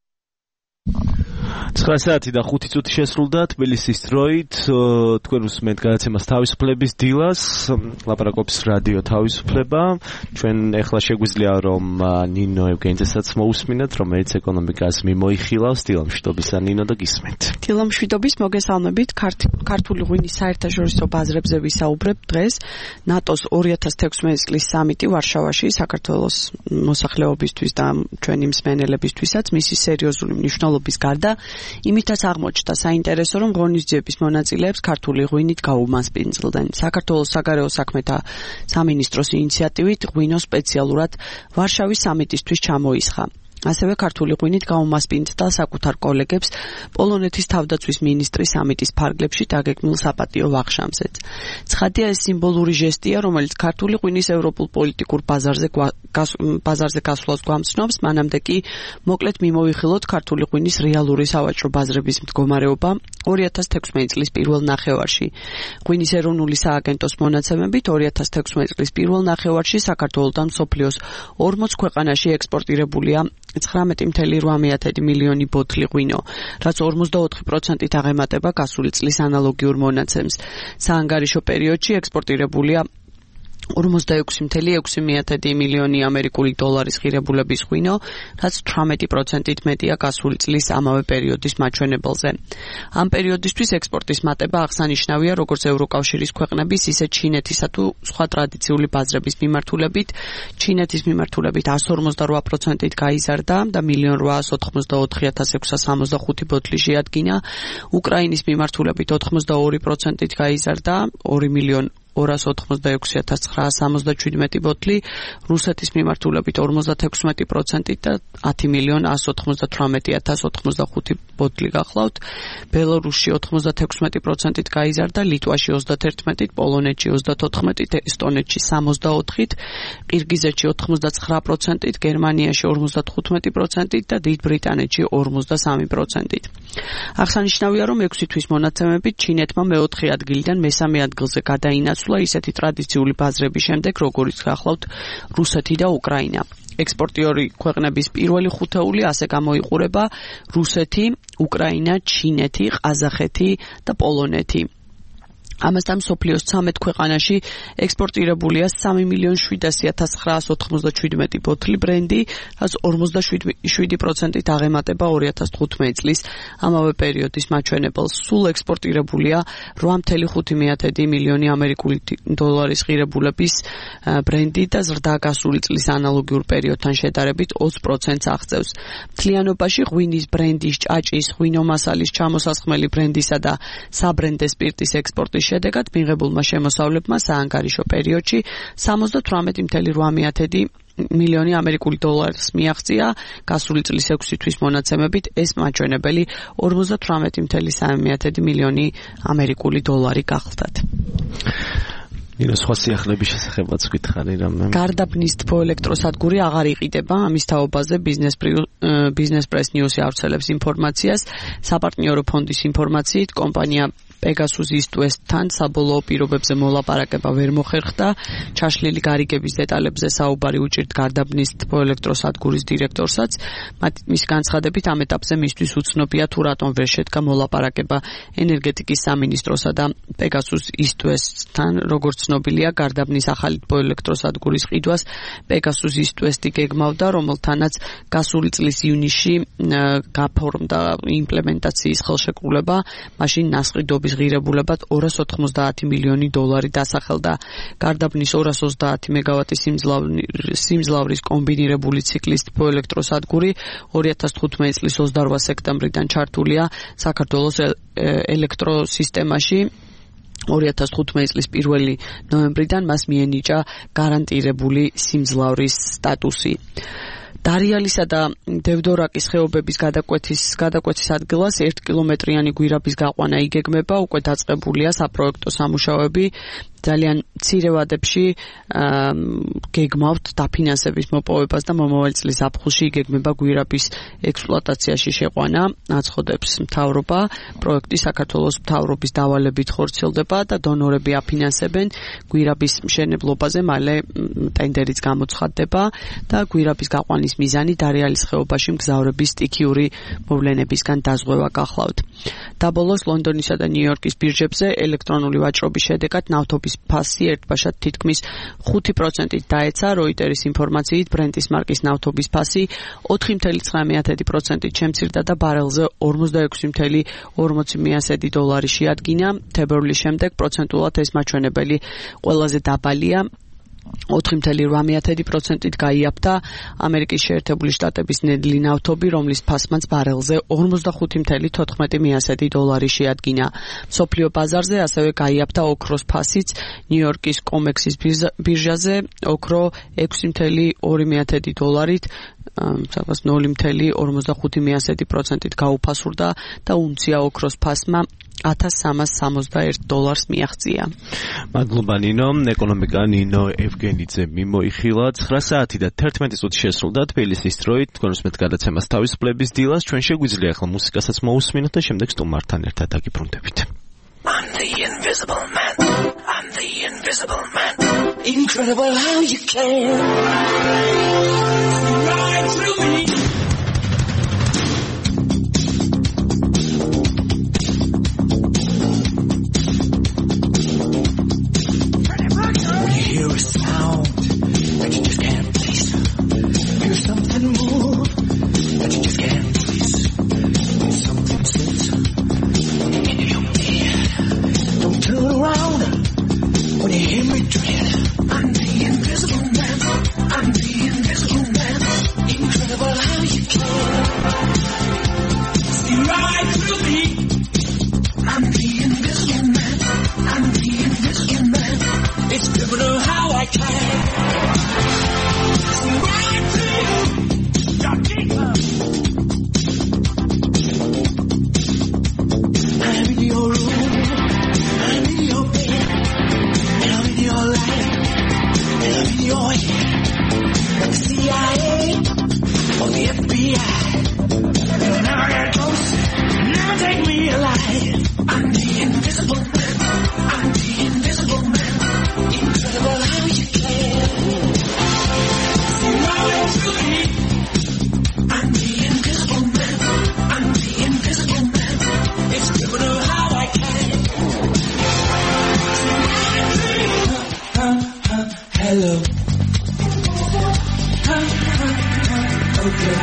ცხრა საათი და ხუთი წუთი შესრულდა თბილისის დროით. თქვენ უსმენთ გადაცემას თავისუფლების დილას, ლაპარაკობს რადიო თავისუფლება. ჩვენ ეხლა შეგვიძლია რომ ნინო ევგენიძესაც მოусმინოთ, რომელიც ეკონომიკას მიმოიხილავს. დილამშვიდობისა ნინო და გისმენთ. დილამშვიდობის, მოგესალმებით. ქართული ღვინის საერთაშორისო ბაზრებზე ვისაუბრებ დღეს. ნატოს ორი ათას თექვსმეტი წლის სამიტი ვარშავაში საქართველოს მოსახლეობისთვის და ჩვენი მსმენელებისთვისაც მისი სერიოზული მნიშვნელობის გარდა იმითაც აღმოჩნდა საინტერესო, რომ ღონისძიების მონაწილეებს ქართული ღვინით გაუმასპინძლდნენ. საქართველოს საგარეო საქმეთა სამინისტროს ინიციატივით ღვინო სპეციალურად ვარშავის სამიტისთვის ჩამოისხა. ასევე ქართული ღვინით გაუმასპინძლდა საკუთარ კოლეგებს პოლონეთის თავდაცვის მინისტრის სამიტის ფარგლებში დაგეგმილ საპატიო ვახშამზეც. ცხადია, ეს სიმბოლური ჟესტია, რომელიც ქართული ღვინის ევროპულ პოლიტიკურ ბაზარზე ბაზარზე გასვლას გვამცნობს, მანამდე კი მოკლედ მიმოვიხილოთ ქართული ღვინის რეალური სავაჭრო ბაზრების მდგომარეობა ორი ათას თექვსმეტი წლის პირველ ნახევარში. ღვინის ეროვნული სააგენტოს მონაცემებით ორი ათას თექვსმეტი წლის პირველ ნახევარში საქართველოსთან მსოფლიოს ორმოც ქვეყანაში ექსპორტირებულია ცხრამეტი მცდელობა რვა მილიონი ბოთლი ღვინო, რაც ორმოცდაოთხი პროცენტით აღემატება გასული წლის ანალოგიურ მონაცემს. საანგარიშო პერიოდში ექსპორტირებულია ორმოცდაექვსი მცდელობა ექვსი მილიონი ამერიკული დოლარის ღირებულების ღვინო, რაც თვრამეტი პროცენტით მეტია გასული წლის ამავე პერიოდის მაჩვენებელზე. ამ პერიოდისთვის ექსპორტის მატება აღსანიშნავია როგორც ევროკავშირის ქვეყნების, ისე ჩინეთისა თუ სხვა ტრადიციული ბაზრების მიმართულებით. ჩინეთის მიმართულებით εκατს ორმოცდარვა პროცენტით გაიზარდა და მილიონ რვაას ოთხმოცდაოთხი ათას ექვსას სამოცდახუთი ბოთლი შეადგინა. უკრაინის მიმართულებით ოთხმოცდაორი პროცენტით გაიზარდა ორი მილიონ ორას ოთხმოცდაექვსი ათას ცხრაას სამოცდაშვიდმეტი ბოთლი, რუსეთის მიმართულებით ორმოცდათექვსმეტი პროცენტით და ათი მილიონ ასს ოცდათვრამეტი ათას ოცდახუთი ბოთლი გახლავთ. ბელორუსში ოთხმოცდათექვსმეტი პროცენტით გაიზარდა, ლიტვაში ოცდაათერთმეტით, პოლონეთში ოცდათოთხმეტით, ესტონეთში სამოცდაოთხით, ყირგიზეთში ოთხმოცდაცხრა პროცენტით, გერმანიაში ორმოცდათხუთმეტი პროცენტით და დიდ ბრიტანეთში ორმოცდასამი პროცენტით. აღსანიშნავია, რომ ექვსი თვის მონაცემებით ჩინეთმა მეოთხე ადგილიდან მესამე ადგილზე გადაინაცვლა ისეთი ტრადიციული ბაზრების შემდეგ, როგორიც გახლავთ რუსეთი და უკრაინა. ექსპორტიორი ქვეყნების პირველი ხუთეული ასე გამოიყურება რუსეთი, უკრაინა, ჩინეთი, ყაზახეთი და პოლონეთი. ამასთან მსოფლიოს ცამეტ ქვეყანაში ექსპორტირებულია სამი მილიონი შვიდასი ათას ცხრაას ოთხმოცდაშვიდმეტი ბოთლი ბრენდი, რაც ორმოცდაშვიდი პროცენტით აღემატება ორი ათას თხუთმეტი წლის ამავე პერიოდის მაჩვენებელს. სულ ექსპორტირებულია რვა მცდელობა ხუთი მილიონი ამერიკული დოლარის ღირებულების ბრენდი და ზრდა გასული წლის ანალოგიურ პერიოდთან შედარებით ოცი პროცენტს აღწევს. მთლიანობაში ღვინის ბრენდის, ჭაჭის, ღვინო მასალის, ჩამოსასხმელი ბრენდისა და საბრენდე სპირტის ექსპორტის შედეგად მიღებულმა შემოსავლებმა საანგარიშო პერიოდში სამოცდათვრამეტი მცდელობა რვა მილიონი ამერიკული დოლარს მიაღწია. გასული წლის ექვსი თვის მონაცემებით ეს მაჩვენებელი ორმოცდათვრამეტი მცდელობა სამი მილიონი ამერიკული დოლარი გახლდათ. ნინო, სხვა სიახლეების შესახებაც გითხარი რამე. გარდაბნის თბოელექტროსადგური აღარ იყიდება. ამის თაობაზე ბიზნეს პრეს ნიუსი ავრცელებს ინფორმაციას. საპარტნიორო ფონდის ინფორმაციით კომპანია Pegasus East West-თან საბოლოო პირობებზე მოლაპარაკება ვერ მოხერხდა. ჩაშლილი გარიგების დეტალებზე საუბარი უჭირთ გარდაბნის თბოელექტროსადგურის დირექტორსაც. მის განცხადებით ამ ეტაპზე მისთვის უცნობია თუ რატომ ვერ შედგა მოლაპარაკება ენერგეტიკის სამინისტროსა და Pegasus East West-თან. როგორც ცნობილია, გარდაბნის ახალი თბოელექტროსადგურის ყიდვას Pegasus East West-ი გეგმავდა, რომელთანაც გასული წლის ივნისში გაფორმდა იმპლემენტაციის ხელშეკრულება, მაშინ ნასყიდობის ღირებულებად ორას ოთხმოცდაათი მილიონი დოლარი დასახელდა. გარდაბნის ორას ოცდაათი მეგავატის სიმძლავრის კომბინირებული ციკლის თბოელექტროსადგური ორი ათას თხუთმეტი წლის ოცდარვა სექტემბრიდან ჩართულია საქართველოს ელექტროსისტემაში. ორი ათას თხუთმეტი წლის პირველი ნოემბრიდან მას მიენიჭა გარანტირებული სიმძლავრის სტატუსი. დარიალისა და დევდორაკის ხეობების გადაკვეთის გადაკვეთის ადგილას ერთ კილომეტრიანი გვირაბის გაყვანა იგეგმება, უკვე დაწყებულია საპროექტო სამუშაოები. ძალიან მცირე ვადებში გეგმავთ დაფინანსების მოპოვებას და მომავალ წლის ზაფხულში იგეგმება გვირაბის ექსპლუატაციაში შეყვანა. აცხადებს მთავრობა. პროექტი საქართველოს მთავრობის დავალებით ხორციელდება და დონორები აფინანსებენ. გვირაბის მშენებლობაზე მალე ტენდერიც გამოცხადდება და გვირაბის გაყვანის მიზანი დარიალის ხეობაში მგზავრების სტიქიური მოვლენებისგან დაზღვევა გახლავთ. დაბოლოს ლონდონისა და ნიუ-იორკის ბირჟებზე ელექტრონული ვაჭრობის შედეგად ნავთობის ფასი ერთბაშად თითქმის ხუთი პროცენტით დაეცა. როიტერის ინფორმაციით ბრენტის მარკის ნავთობის ფასი ოთხი კoma ცხრამეტი პროცენტით შემცირდა და ბარელზე ორმოცდაექვსი კoma ორმოცი დოლარი შეადგინა. თებერვლის შემდეგ პროცენტულად ეს მაჩვენებელი ყველაზე დაბალია. ოთხი კoma ორმოცდაოთხ პროცენტით გაიაფთა ამერიკის შეერთებული შტატების ნედლი ნავთობი, რომლის ფასმაც ბარელზე ორმოცდახუთი კoma თოთხმეტი დოლარი შეადგინა. მსოფლიო ბაზარზე ასევე გაიაფთა ოქროს ფასიც. ნიუ-იორკის კომექსის ბირჟაზე ოქრო ექვსი კoma ორი დოლარით სადღაც ნული კoma ორმოცდახუთი პროცენტით გაუფასურდა და უნცია ოქროს ფასმა ათას სამას სამოცდაერთ დოლარს მიაღწია. მადლობა ნინო, ეკონომიკა ნინო ევგენიძე მიმოიხილა. ცხრა საათი და თერთმეტი წუთი შესრულდა თბილისის დროით. თქვენს მეტ გადაცემას თავისუფლების დილას ჩვენ შეგვიძლია ახლა მუსიკასაც მოусმინოთ და შემდეგ სტუმართან ერთად დაგიბრუნდებით. I'm the invisible man. I'm the invisible man. Incredible how you can ride through me. Hear a sound that you just can't place. Hear something move that you just can't place. Something sits in your ear. Don't turn around when you hear me tread. I'm the invisible man. I'm the invisible man. Incredible how you can see right through me. I'm the invisible man. I'm the invisible man. It's criminal how I can see right through you. You're deeper. I'm in your room. I'm in your bed. And I'm in your life. And I'm in your head. Like the C I A or the F B I. You'll never get close. Never take me alive. I'm the invisible man. I'm the invisible man. Incredible how you can see right through me. I'm the invisible man. I'm the invisible man. It's criminal how I can see right through you. Huh, huh, hello. Huh, huh, huh, okay.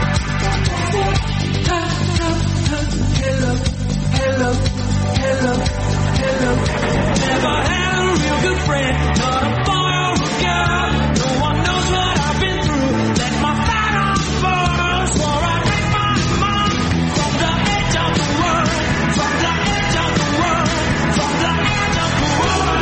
Huh, huh, huh, hello, hello, hello, hello. Never had a real good friend, not a boy or a girl. No one knows what I've been through. Let my fire on burn, swore I'd make my mind from the edge of the world, from the edge of the world, from the edge of the world.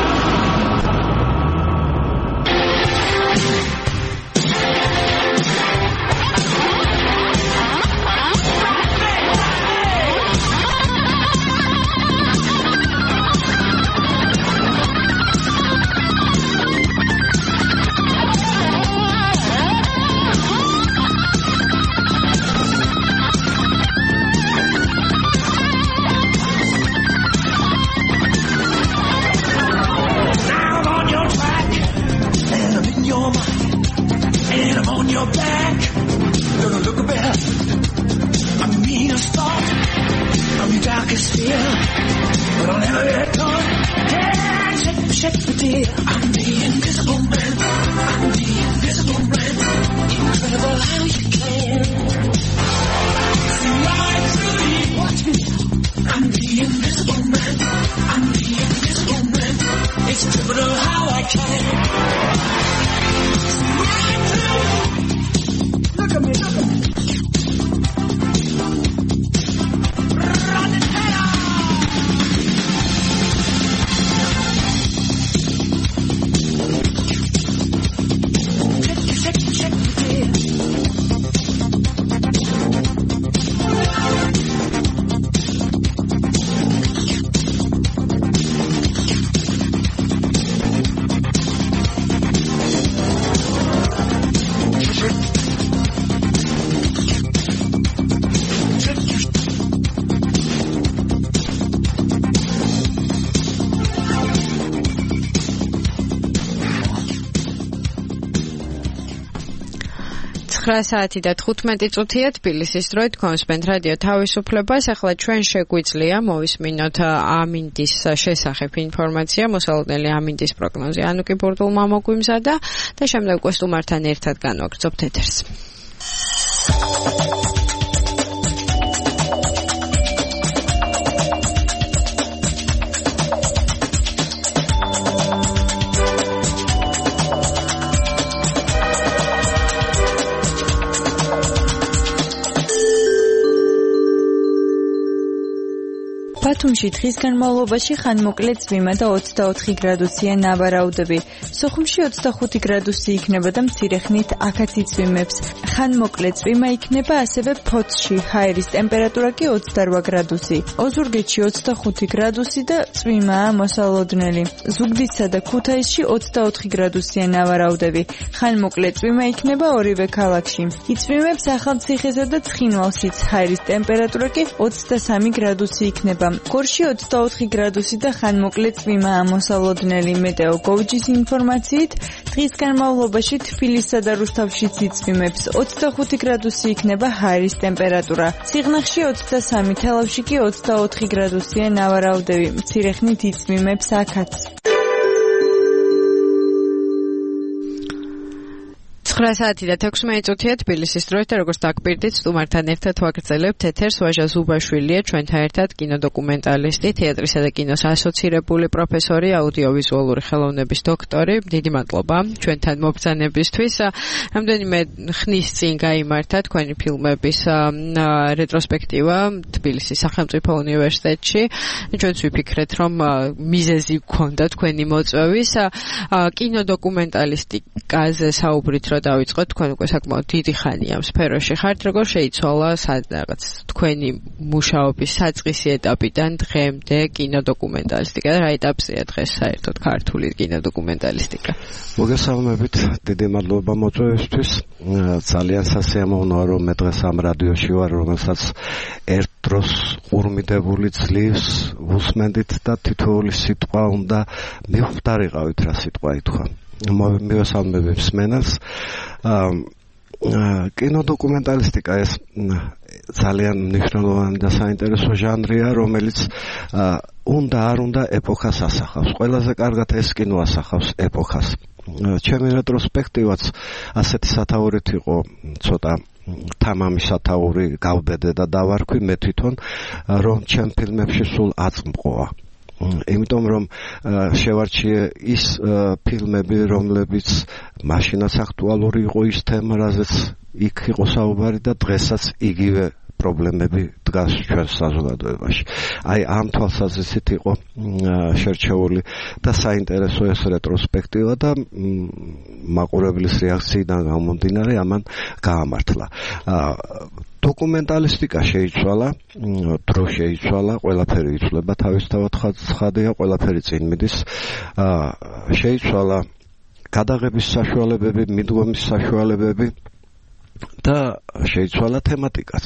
ცხრა საათი და თხუთმეტი წუთია თბილისის დროით კონსპენთ რადიო თავისუფლებას. ახლა ჩვენ შეგვიძლია მოვისმინოთ ამინდის შესახებ ინფორმაცია, მოსალოდნელი ამინდის პროგნოზი ანუკი ბურდულმა მოგვიმზადა და შემდეგ უკვე სტუმართან ერთად განვაგრძობთ ეთერს. ბათუმში დღის განმავლობაში ხანმოკლე წვიმა და ოცდაოთხი გრადუსია ნავარაუდები. სოხუმში ოცდახუთი გრადუსი იქნება და მცირე ხნით აქაც იწვიმებს. ხანმოკლე წვიმა იქნება ასევე ფოთში, ჰაერის ტემპერატურა კი ოცდარვა გრადუსი. ოზურგეთში ოცდახუთი გრადუსი და წვიმაა მოსალოდნელი. ზუგდიდსა და ქუთაისში ოცდაოთხი გრადუსია ნავარაუდები. ხანმოკლე წვიმა იქნება ორივე ქალაქში. იწვიმებს ახალციხესა და ცხინვალშიც, ჰაერის ტემპერატურა კი ოცდასამი გრადუსი იქნება. გორში ოცდაოთხი გრადუსი და ხანმოკლე წვიმაა მოსალოდნელი. მეტეო გოუჯის ინფორმაციით დღის განმავლობაში თბილისსა და რუსთავშიც იწვიმებს. ოცდახუთი გრადუსი იქნება ჰაერის ტემპერატურა. სიღნაღში ოცდასამი, თელავში კი ოცდაოთხი გრადუსია ნავარაუდები. მცირე ხნით იწვიმებს აქაც. ცხრა საათი და თექვსმეტი წუთია თბილისის დროით და როგორც დაგპირდით სტუმართან ერთად ვაგრძელებთ ეთერს. ვაჟა ზუბაშვილია ჩვენთან ერთად, კინოდოკუმენტალისტი, თეატრისა და კინოს ასოცირებული პროფესორი, აუდიოვიზუალური ხელოვნების დოქტორი. დიდი მადლობა ჩვენთან მობრძანებისთვის. რამდენიმე ხნის წინ გაიმართა თქვენი ფილმების რეტროსპექტივა თბილისის სახელმწიფო უნივერსიტეტში. ჩვენც ვიფიქრეთ, რომ მიზეზი გქონდა თქვენი მოწვევის. კინოდოკუმენტალისტიკაზე საუბრით რომ დავიწყოთ, თქვენ უკვე საკმაოდ დიდი ხანია ამ სფეროში ხართ, როგორ შეიცვალა რაღაც თქვენი მუშაობის საწყისი ეტაპიდან დღემდე კინოდოკუმენტალისტიკა და რა ეტაპზეა დღეს საერთოდ ქართული კინოდოკუმენტალისტიკა? მოგესალმებით, დიდი მადლობა მოწვევისთვის. ძალიან სასიამოვნოა რომ მე დღეს ამ რადიოში ვარ, რომელსაც ერთ დროს ყურმიდებული ძლივს უსმენდით და თითოეული სიტყვა უნდა მიხვდარიყავით რა სიტყვა ითქვა. მივესალმებებს მენას. კინოდოკუმენტალისტიკა ეს ძალიან მნიშვნელოვანი და საინტერესო ჟანრია, რომელიც უნდა არ უნდა ეპოქას ასახავს. ყველაზე კარგად ეს კინო ასახავს ეპოქას. ჩემი რეტროსპექტივაც ასეთი სათაურით იყო, ცოტა თამამი სათაური გავბედე და დავარქვი მე თვითონ, რომ ჩემ ფილმებში სულ აწმყოა. იმიტომ რომ შევარჩიე ის ფილმები, რომლებიც მაშინაც აქტუალური იყო ის თემა, რაზეც იქ იყო საუბარი და დღესაც იგივე პრობლემები დგას ჩვენ საზოგადოებაში. აი ამ თვალსაზრისით იყო შერჩეული და საინტერესო ეს რეტროსპექტივა და მაყურებლის რეაქციიდან გამომდინარე ამან გაამართლა. დოკუმენტალისტიკა შეიცვალა, დრო შეიცვალა, ყველაფერი იცვლება თავისთავად ხადია, ყველაფერი წინ მიდის. შეიცვალა გადაღების საშუალებები, მიდგომის საშუალებები და შეიცვალა თემატიკაც.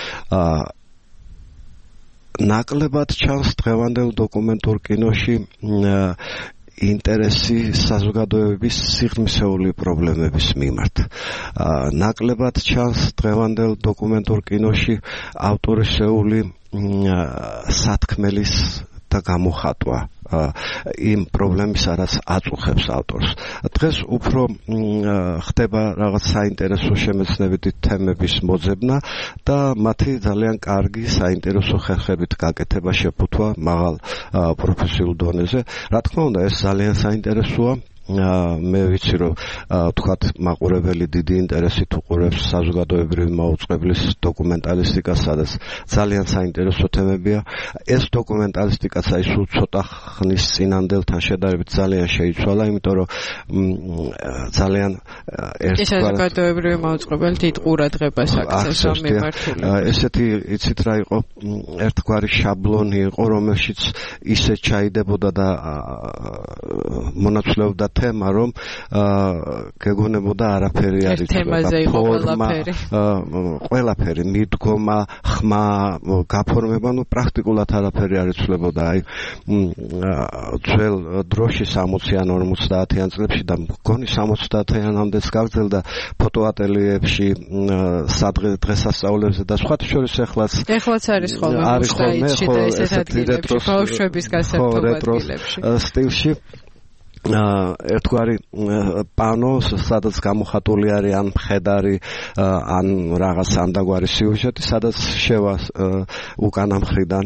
ნაკლებად ჩანს დღევანდელ დოკუმენტურ კინოში ინტერესი საზოგადოების სიღრმისეული პრობლემების მიმართ. ნაკლებად ჩანს დღევანდელ დოკუმენტურ კინოში ავტორისეული სათქმელის და გამოხატვა იმ პრობლემის რაც აწუხებს ავტორს. დღეს უფრო ხდება რაღაც საინტერესო შემეცნებითი თემების მოძებნა და მათი ძალიან კარგი საინტერესო ხერხებით გაკეთება, შეფუთვა მაღალ პროფესიულ დონეზე. რა თქმა უნდა, ეს ძალიან საინტერესოა. მე ვიცი რომ თქვათ მაყურებელი დიდი ინტერესით უყურებს საზოგადოებრივი მაუწყებლის დოკუმენტალისტიკას, სადაც ძალიან საინტერესო თემებია. ეს დოკუმენტალისტიკაც აი სულ ცოტა ხნის წინანდელთან შედარებით ძალიან შეიცვალა, იმიტომ რომ ძალიან ეს საზოგადოებრივი მაუწყებელი დიდ ყურადღებას აქცევს ამ მიმართულებით. ესეთი იცით რა იყო, ერთგვარი შაბლონი იყო, რომელშიც ისე ჩაიდებოდა და მონაცვლეობდა თემა, რომ გეგონებოდა არაფერი არ იცვლება. ყველაფერი, მიდგომა, ხმა, გაფორმება, ნუ პრაქტიკულად არაფერი არ იცვლებოდა. აი ძველ დროში სამოციან ორმოცდაათიან წლებში და მგონი სამოცდაათიანამდეც გაგრძელდა ფოტოატელიეებში, სადღესასწაულებზე და სხვათა შორის ეხლაც ეხლაც არის ხოლმე მუშტაიდში და ესეთ ადგილებში, ბავშვების გასართობ ადგილებში. სტილში ერთგვარი პანო, სადაც გამოხატული არის ან მხედარი, ან რაღაც ამდაგვარი სიუჟეტი, სადაც შევა უკანა მხრიდან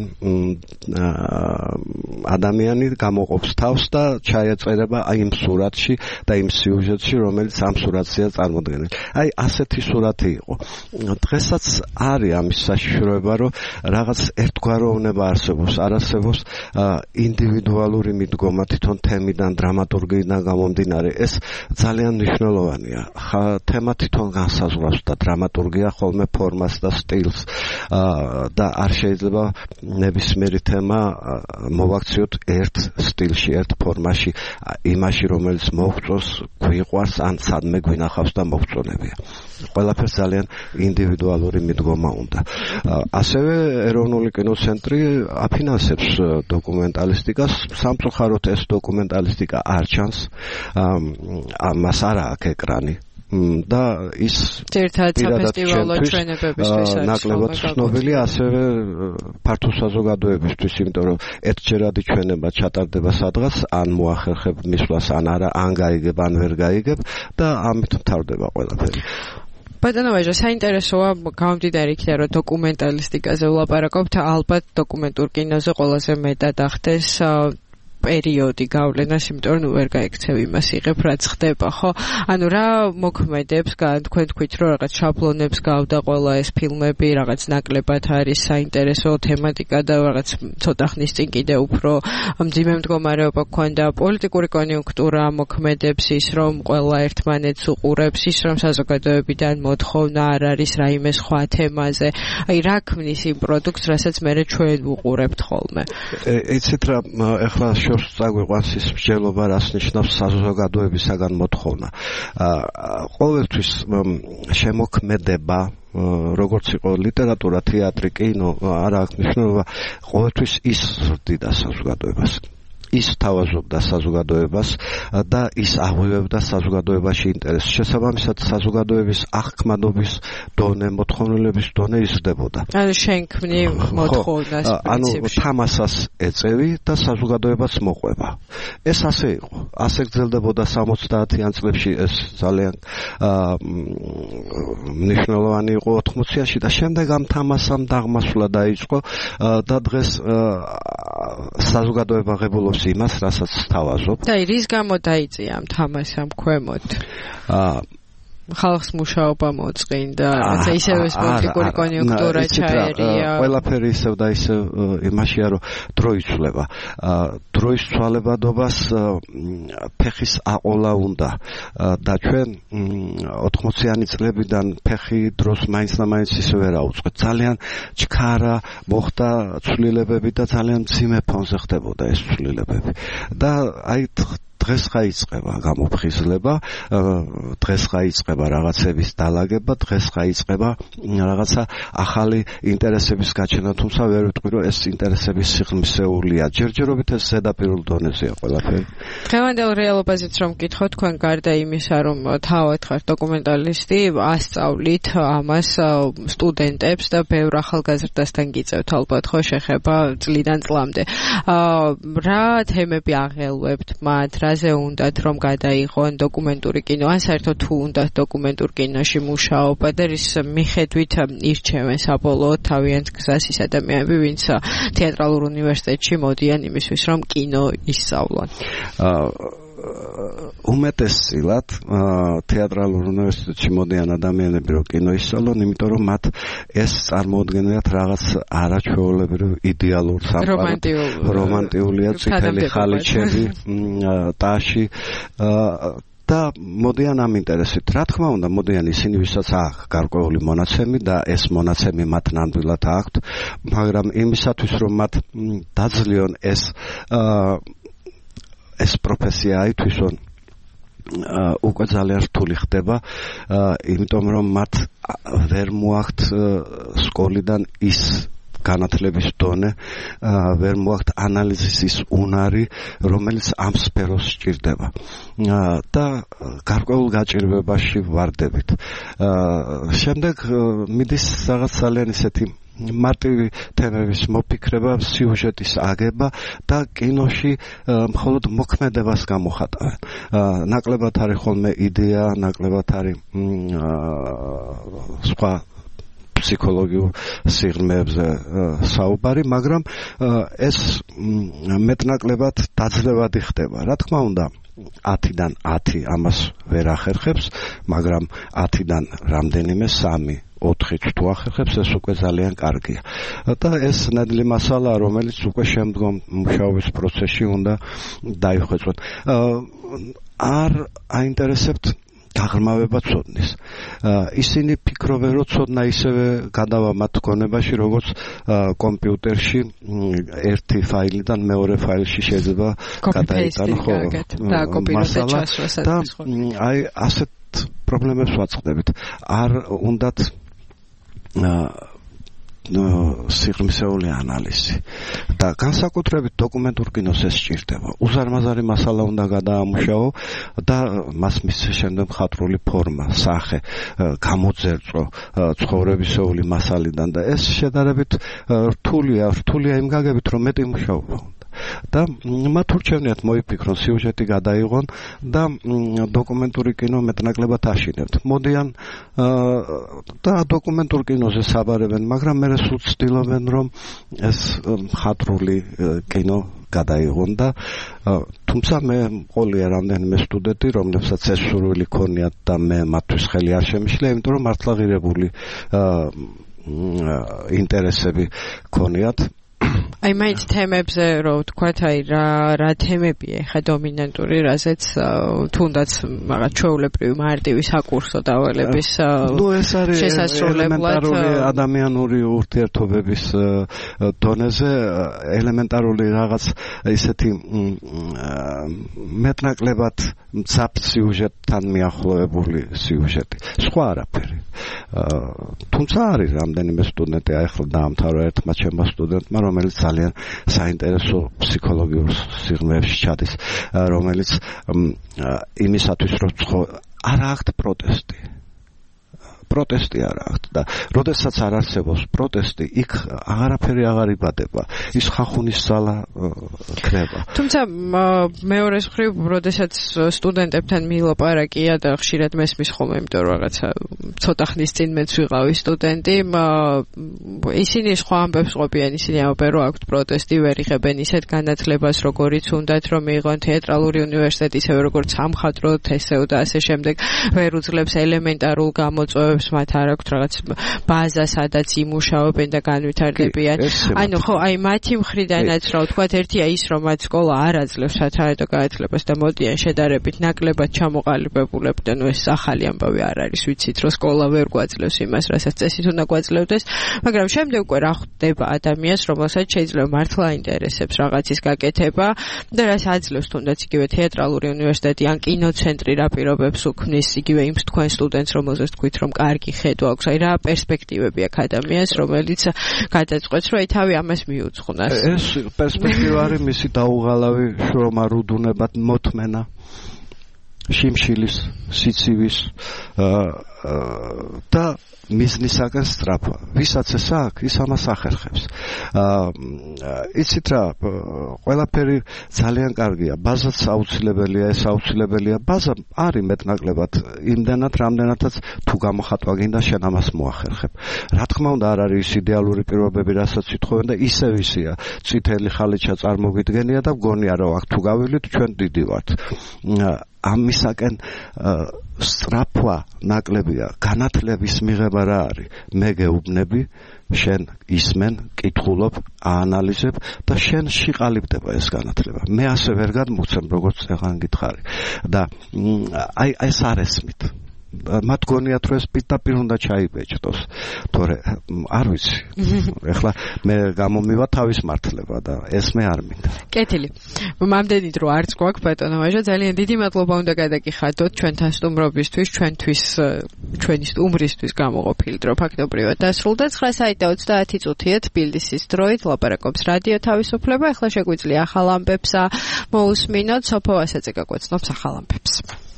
ადამიანი გამოყოფს თავს და ჩაეწერება აი იმ სურათში და იმ სიუჟეტში, რომელიც ამ სურათზეა წარმოდგენილი. აი ასეთი სურათი იყო. დღესაც არის ამის საშიშროება, რომ რაღაც ერთგვაროვნება არსებობს, არ არსებობს ინდივიდუალური მიდგომა თვითონ თემიდან, დრამატურგიიდან გამომდინარე. ეს ძალიან მნიშვნელოვანია. თემა თვითონ განსაზღვრავს და დრამატურგია ხოლმე ფორმას და სტილს და არ შეიძლება ნებისმიერი თემა მოვაქციოთ ერთ სტილში, ერთ ფორმაში, იმაში, რომელიც მოგწონს, გვიყვარს, ან სადმე გვინახავს და მოგწონებია. ყველაფერს ძალიან ინდივიდუალური მიდგომა უნდა. ასევე ეროვნული კინოცენტრი აფინანსებს დოკუმენტალისტიკას. სამწუხაროდ ეს დოკუმენტალისტიკა არ ჩანს, ამას არ აქვს ეკრანი. და ის ერთად საფესტივალო ჩვენებებისთვის არის ნაკლებად ცნობილია, ასევე ფართო საზოგადოებისთვის, იმიტომ რომ ერთჯერადი ჩვენება ჩატარდება სადღაც, ან მოახერხებ მისვლას, ან არა, ან გაიგებ, ან ვერ გაიგებ და ამით მთავრდება ყველაფერი. ბატონო ვაჟა, საინტერესოა გამომდინარე იქიდან, რომ დოკუმენტალისტიკაზე ვლაპარაკობთ, ალბათ დოკუმენტურ კინოზე ყველაზე მეტად ახდეს პერიოდი გავლენას, იმიტომ რომ ვერ გაიქცევ იმას იღებ, რაც ხდება, ხო? ანუ რა მოქმედებს, თქვენ თქვით, რომ რაღაც შაბლონებს გავდა ყველა ეს ფილმები, რაღაც ნაკლებად არის საინტერესო თემატიკა და რაღაც ცოტა ხნის წინ კიდე უფრო მძიმე მდგომარეობა გქონდა. პოლიტიკური კონიუნქტურა მოქმედებს, ის რომ ყველა ერთმანეთს უყურებს, ის რომ საზოგადოებიდან მოთხოვნა არ არის რაიმე სხვა თემაზე. აი რა ქმნის იმ პროდუქტს, რასაც მე ჩვენ ვუყურებთ ხოლმე. იცით რა, ეხლა წაგვიყვანს ის მსჯელობა, რას ნიშნავს საზოგადოებისაგან მოთხოვნა. ყოველთვის შემოქმედება, როგორც იყო ლიტერატურა, თეატრი, კინო, არ აქვს მნიშვნელობა, ყოველთვის ის ზრდიდა საზოგადოებას. ის თავაზობდა საზოგადოებას და ის აღვივებდა საზოგადოებაში ინტერესს. შესაბამისად, საზოგადოების აღქმადობის დონე, მოთხოვნილების დონე იზრდებოდა. ანუ შენ ქმნი მოთხოვნას პრინციპში. ანუ თამასას ეწევი და საზოგადოებას მოყვება. ეს ასე იყო. ასე გრძელდებოდა სამოცდაათიან წლებში, ეს ძალიან მნიშვნელოვანი იყო ოთხმოციანში და შემდეგ ამ თამასამ დაღმასვლა დაიწყო და დღეს საზოგადოება ღებულობს იმას, რასაც თავაზობ. და რის გამო დაიწია ამ თამასამ ქვემოთ? აა ხალხს მუშაობა მოწყინდა, რაცა ისევ ეს პოლიტიკური კონიუნქტურა ჩაერია. ყველაფერი ისევ და ისევ იმაშია, რომ დრო იცვლება. დროის ცვალებადობას ფეხის აყოლა უნდა და ჩვენ ოთხმოციანი წლებიდან ფეხი დროს მაინც და მაინც ისევ ვერ აუწყეთ. ძალიან ჩქარა მოხდა ცვლილებები და ძალიან მძიმე ფონზე ხდებოდა ეს ცვლილებები. და აი დღეს გაიწყება გამოფხიზლება, დღეს გაიწყება რაღაცების დალაგება, დღეს გაიწყება რაღაცა ახალი ინტერესების გაჩენა, თუმცა ვერ ვიტყვი, რომ ეს ინტერესების სიღრმისეულია. ჯერჯერობით ეს ზედაპირულ დონეზეა ყველაფერი. დღევანდელ რეალობაზეც რომ გითხოთ, თქვენ გარდა იმისა, რომ თავად ხართ დოკუმენტალისტი, ასწავლით ამას სტუდენტებს და ბევრ ახალგაზრდასთან გიწევთ ალბათ, ხო, შეხება წლიდან წლამდე. რა თემები აღელვებთ მათ, რაზე უნდათ რომ გადაიღონ დოკუმენტური კინო, ან საერთოდ თუ უნდათ დოკუმენტურ კინოში მუშაობა და რის მიხედვით ირჩევენ საბოლოოდ თავიანთ გზას ის ადამიანები, ვინც თეატრალურ უნივერსიტეტში მოდიან იმისთვის, რომ კინო ისწავლონ. უმეტესწილად თეატრალურ უნივერსიტეტში მოდიან ადამიანები, რომ კინო ისწავლონ, იმიტომ რომ მათ ეს წარმოუდგენლად რაღაც არაჩვეულებრივ იდეალურ სამყარო, რომანტიულია, წითელი ხალიჩები, ტაში და მოდიან ამ ინტერესით. რა თქმა უნდა, მოდიან ისინი, ვისაც აქვს გარკვეული მონაცემი და ეს მონაცემი მათ ნამდვილად აქვთ, მაგრამ იმისათვის, რომ მათ დაძლიონ ეს ეს პროფესია ითვისონ, უკვე ძალიან რთული ხდება, იმიტომ რომ მათ ვერ მოაქვთ სკოლიდან ის განათლების დონე, ვერ მოაქვთ ანალიზის ის უნარი, რომელიც ამ სფეროს სჭირდება. და გარკვეულ გაჭირვებაში ვარდებით. შემდეგ მიდის რაღაც ძალიან ისეთი მარტივი თემების მოფიქრება, სიუჟეტის აგება და კინოში მხოლოდ მოქმედებას გამოხატავენ. ნაკლებად არის ხოლმე იდეა, ნაკლებად არის სხვა ფსიქოლოგიურ სიღრმეებზე საუბარი, მაგრამ ეს მეტნაკლებად დაძლევადი ხდება. რა თქმა უნდა, ათიდან ათი ამას ვერ ახერხებს, მაგრამ ათიდან რამდენიმე სამი ოთხი თუ ახერხებს, ეს უკვე ძალიან კარგია. და ეს ნედლი მასალა, რომელიც უკვე შემდგომ მუშაობის პროცესში უნდა დაიხვეწოთ. არ აინტერესებთ გაღრმავება ცოდნის. ისინი ფიქრობენ, რომ ცოდნა ისევე გადავა მათ გონებაში, როგორც კომპიუტერში ერთი ფაილიდან მეორე ფაილში შეიძლება გადაიტანო მასალა და აი ასეთ პრობლემებს ვაწყდებით. არ უნდათ სიღრმისეული ანალიზი და განსაკუთრებით დოკუმენტურ კინოს ეს სჭირდება. უზარმაზარი მასალა უნდა გადაამუშავო და მას მისცეს შემდეგ მხატვრული ფორმა, სახე, გამოძერწო ცხოვრებისეული მასალიდან და ეს შედარებით რთულია, რთულია იმ გაგებით, რომ მეტი მუშაობა და მათ ურჩევნიათ მოიფიქრონ, სიუჟეტი გადაიღონ და დოკუმენტური კინო მეტნაკლებად აშინებთ. მოდიან და დოკუმენტურ კინოზე საბარებენ, მაგრამ მე სულ ცდილობენ, რომ ეს მხატვრული კინო გადაიღონ და თუმცა მე მყოლია რამდენიმე სტუდენტი, რომლებსაც ეს სურვილი ქონიათ და მე მათთვის ხელი არ შემიშლია, იმიტომ რომ მართლა ღირებული ინტერესები ქონიათ. აი მაინც თემებზე რომ ვთქვათ, აი რა რა თემებია ხა დომინანტური, რაზეც თუნდაც რაღაც ჩვეულებრივი მარტივი საკურსო დავალების შესასრულებლად ადამიანური ურთიერთობების დონეზე ელემენტარული რაღაც ისეთი მეტნაკლებად მცაფ სიუჟეტთან მიახლოებული სიუჟეტი. სხვა არაფერი. თუმცა არის რამდენიმე სტუდენტი, აი ახლა დაამთავრა ერთმა ჩემმა სტუდენტმა, რომელიც ძალიან საინტერესო ფსიქოლოგიურ სიღრმეებში ჩადის, რომელიც იმისათვის რომ არ აქვთ პროტესტი. პროტესტი არ აქვთ და როდესაც არ არსებობს პროტესტი, იქ აღარაფერი აღარ იბადება. ის ხახუნის ძალა ქრება. თუმცა მეორე მხრივ, როდესაც სტუდენტებთან მილაპარაკია და ხშირად მესმის ხოლმე, იმიტომ რომ რაღაცა ცოტა ხნის წინ მეც ვიყავი სტუდენტი, ისინი სხვა ამბებს ყოფიან, ისინი ამბობენ, რომ აქვთ პროტესტი, ვერ იღებენ ისეთ განათლებას, როგორიც უნდათ, რომ მიიღონ თეატრალური უნივერსიტეტი, ისევე როგორც სამხატვრო თესეო და ასე შემდეგ, ვერ უძლებს ელემენტარულ გამოწვევებს, მათ არ აქვთ რაღაც ბაზა, სადაც იმუშაობენ და განვითარდებიან. ანუ ხო, აი მათი მხრიდანაც რა ვთქვათ, ერთია ის, რომ მათ სკოლა არ აძლევს სათაედო განათლებას და მოდიან შედარებით ნაკლებად ჩამოყალიბებულები და ნუ ეს ახალი ამბავი არ არის, ვიცით, რომ სკოლა ვერ გვაძლევს იმას, რასაც წესით უნდა გვაძლევდეს, მაგრამ შემდეგ უკვე რა ხდება ადამიანს, რომელსაც შეიძლება მართლა აინტერესებს რაღაცის გაკეთება და რაც აძლევს თუნდაც იგივე თეატრალური უნივერსიტეტი ან კინოცენტრი რა პირობებს უქმნის იგივე იმ თქვენ სტუდენტს, რომელზეც თქვით, რომ კარგი ხედვა აქვს, აი რა პერსპექტივები აქვს ადამიანს, რომელიც გადაწყვეტს, რომ აი თავი ამას მიუძღვნას. ეს პერსპექტივა არის მისი დაუღალავი შრომა, რუდუნებად მოთმენა, შიმშილის, სიცივის და მიზნისაკენ სწრაფვა. ვისაც ეს აქვს, ის ამას ახერხებს. იცით რა, ყველაფერი ძალიან კარგია. ბაზაც აუცილებელია, ეს აუცილებელია. ბაზა არის მეტნაკლებად იმდანაც, რამდენადაც თუ გამოხატვა გინდა, შენ ამას მოახერხებ. რა თქმა უნდა, არ არის იდეალური პირობები, რასაც ვითხოვენ და ისევ ისეა. წითელი ხალიჩა წარმოგიდგენია და მგონია, რომ აქ თუ გავილით, ჩვენ დიდი ვართ. ამისაკენ სწრაფვა ნაკლებია. განათლების მიღება რა არის? მე გეუბნები, შენ ისმენ, კითხულობ, აანალიზებ და შენ შიყალიბდება ეს განათლება. მე ასე ვერ გადმოგცემ, როგორც წეღან გითხარი. და აი ეს არ ესმით. მათ გონიათ რომ ეს პირდაპირ უნდა ჩაიბეჭდოს. თორე არ ვიცი. ეხლა მე გამომივა თავის მართლება და ეს მე არ მინდა. კეთილი. მამდენი დრო არც გვაქვს ბატონო ვაჟა, ძალიან დიდი მადლობა უნდა გადაგიხადოთ ჩვენთან სტუმრობისთვის, ჩვენთვის ჩვენი სტუმრისთვის გამოყოფილი დრო ფაქტობრივად დასრულდა. ცხრა საათი და ოცდაათი წუთია თბილისის დროით ლაპარაკობს რადიო თავისუფლება. ახლა შეგვიძლია ახალ ამბებს მოусმინოთ. სოფო ასეცე გაგვეცნობს ახალ ამბებს.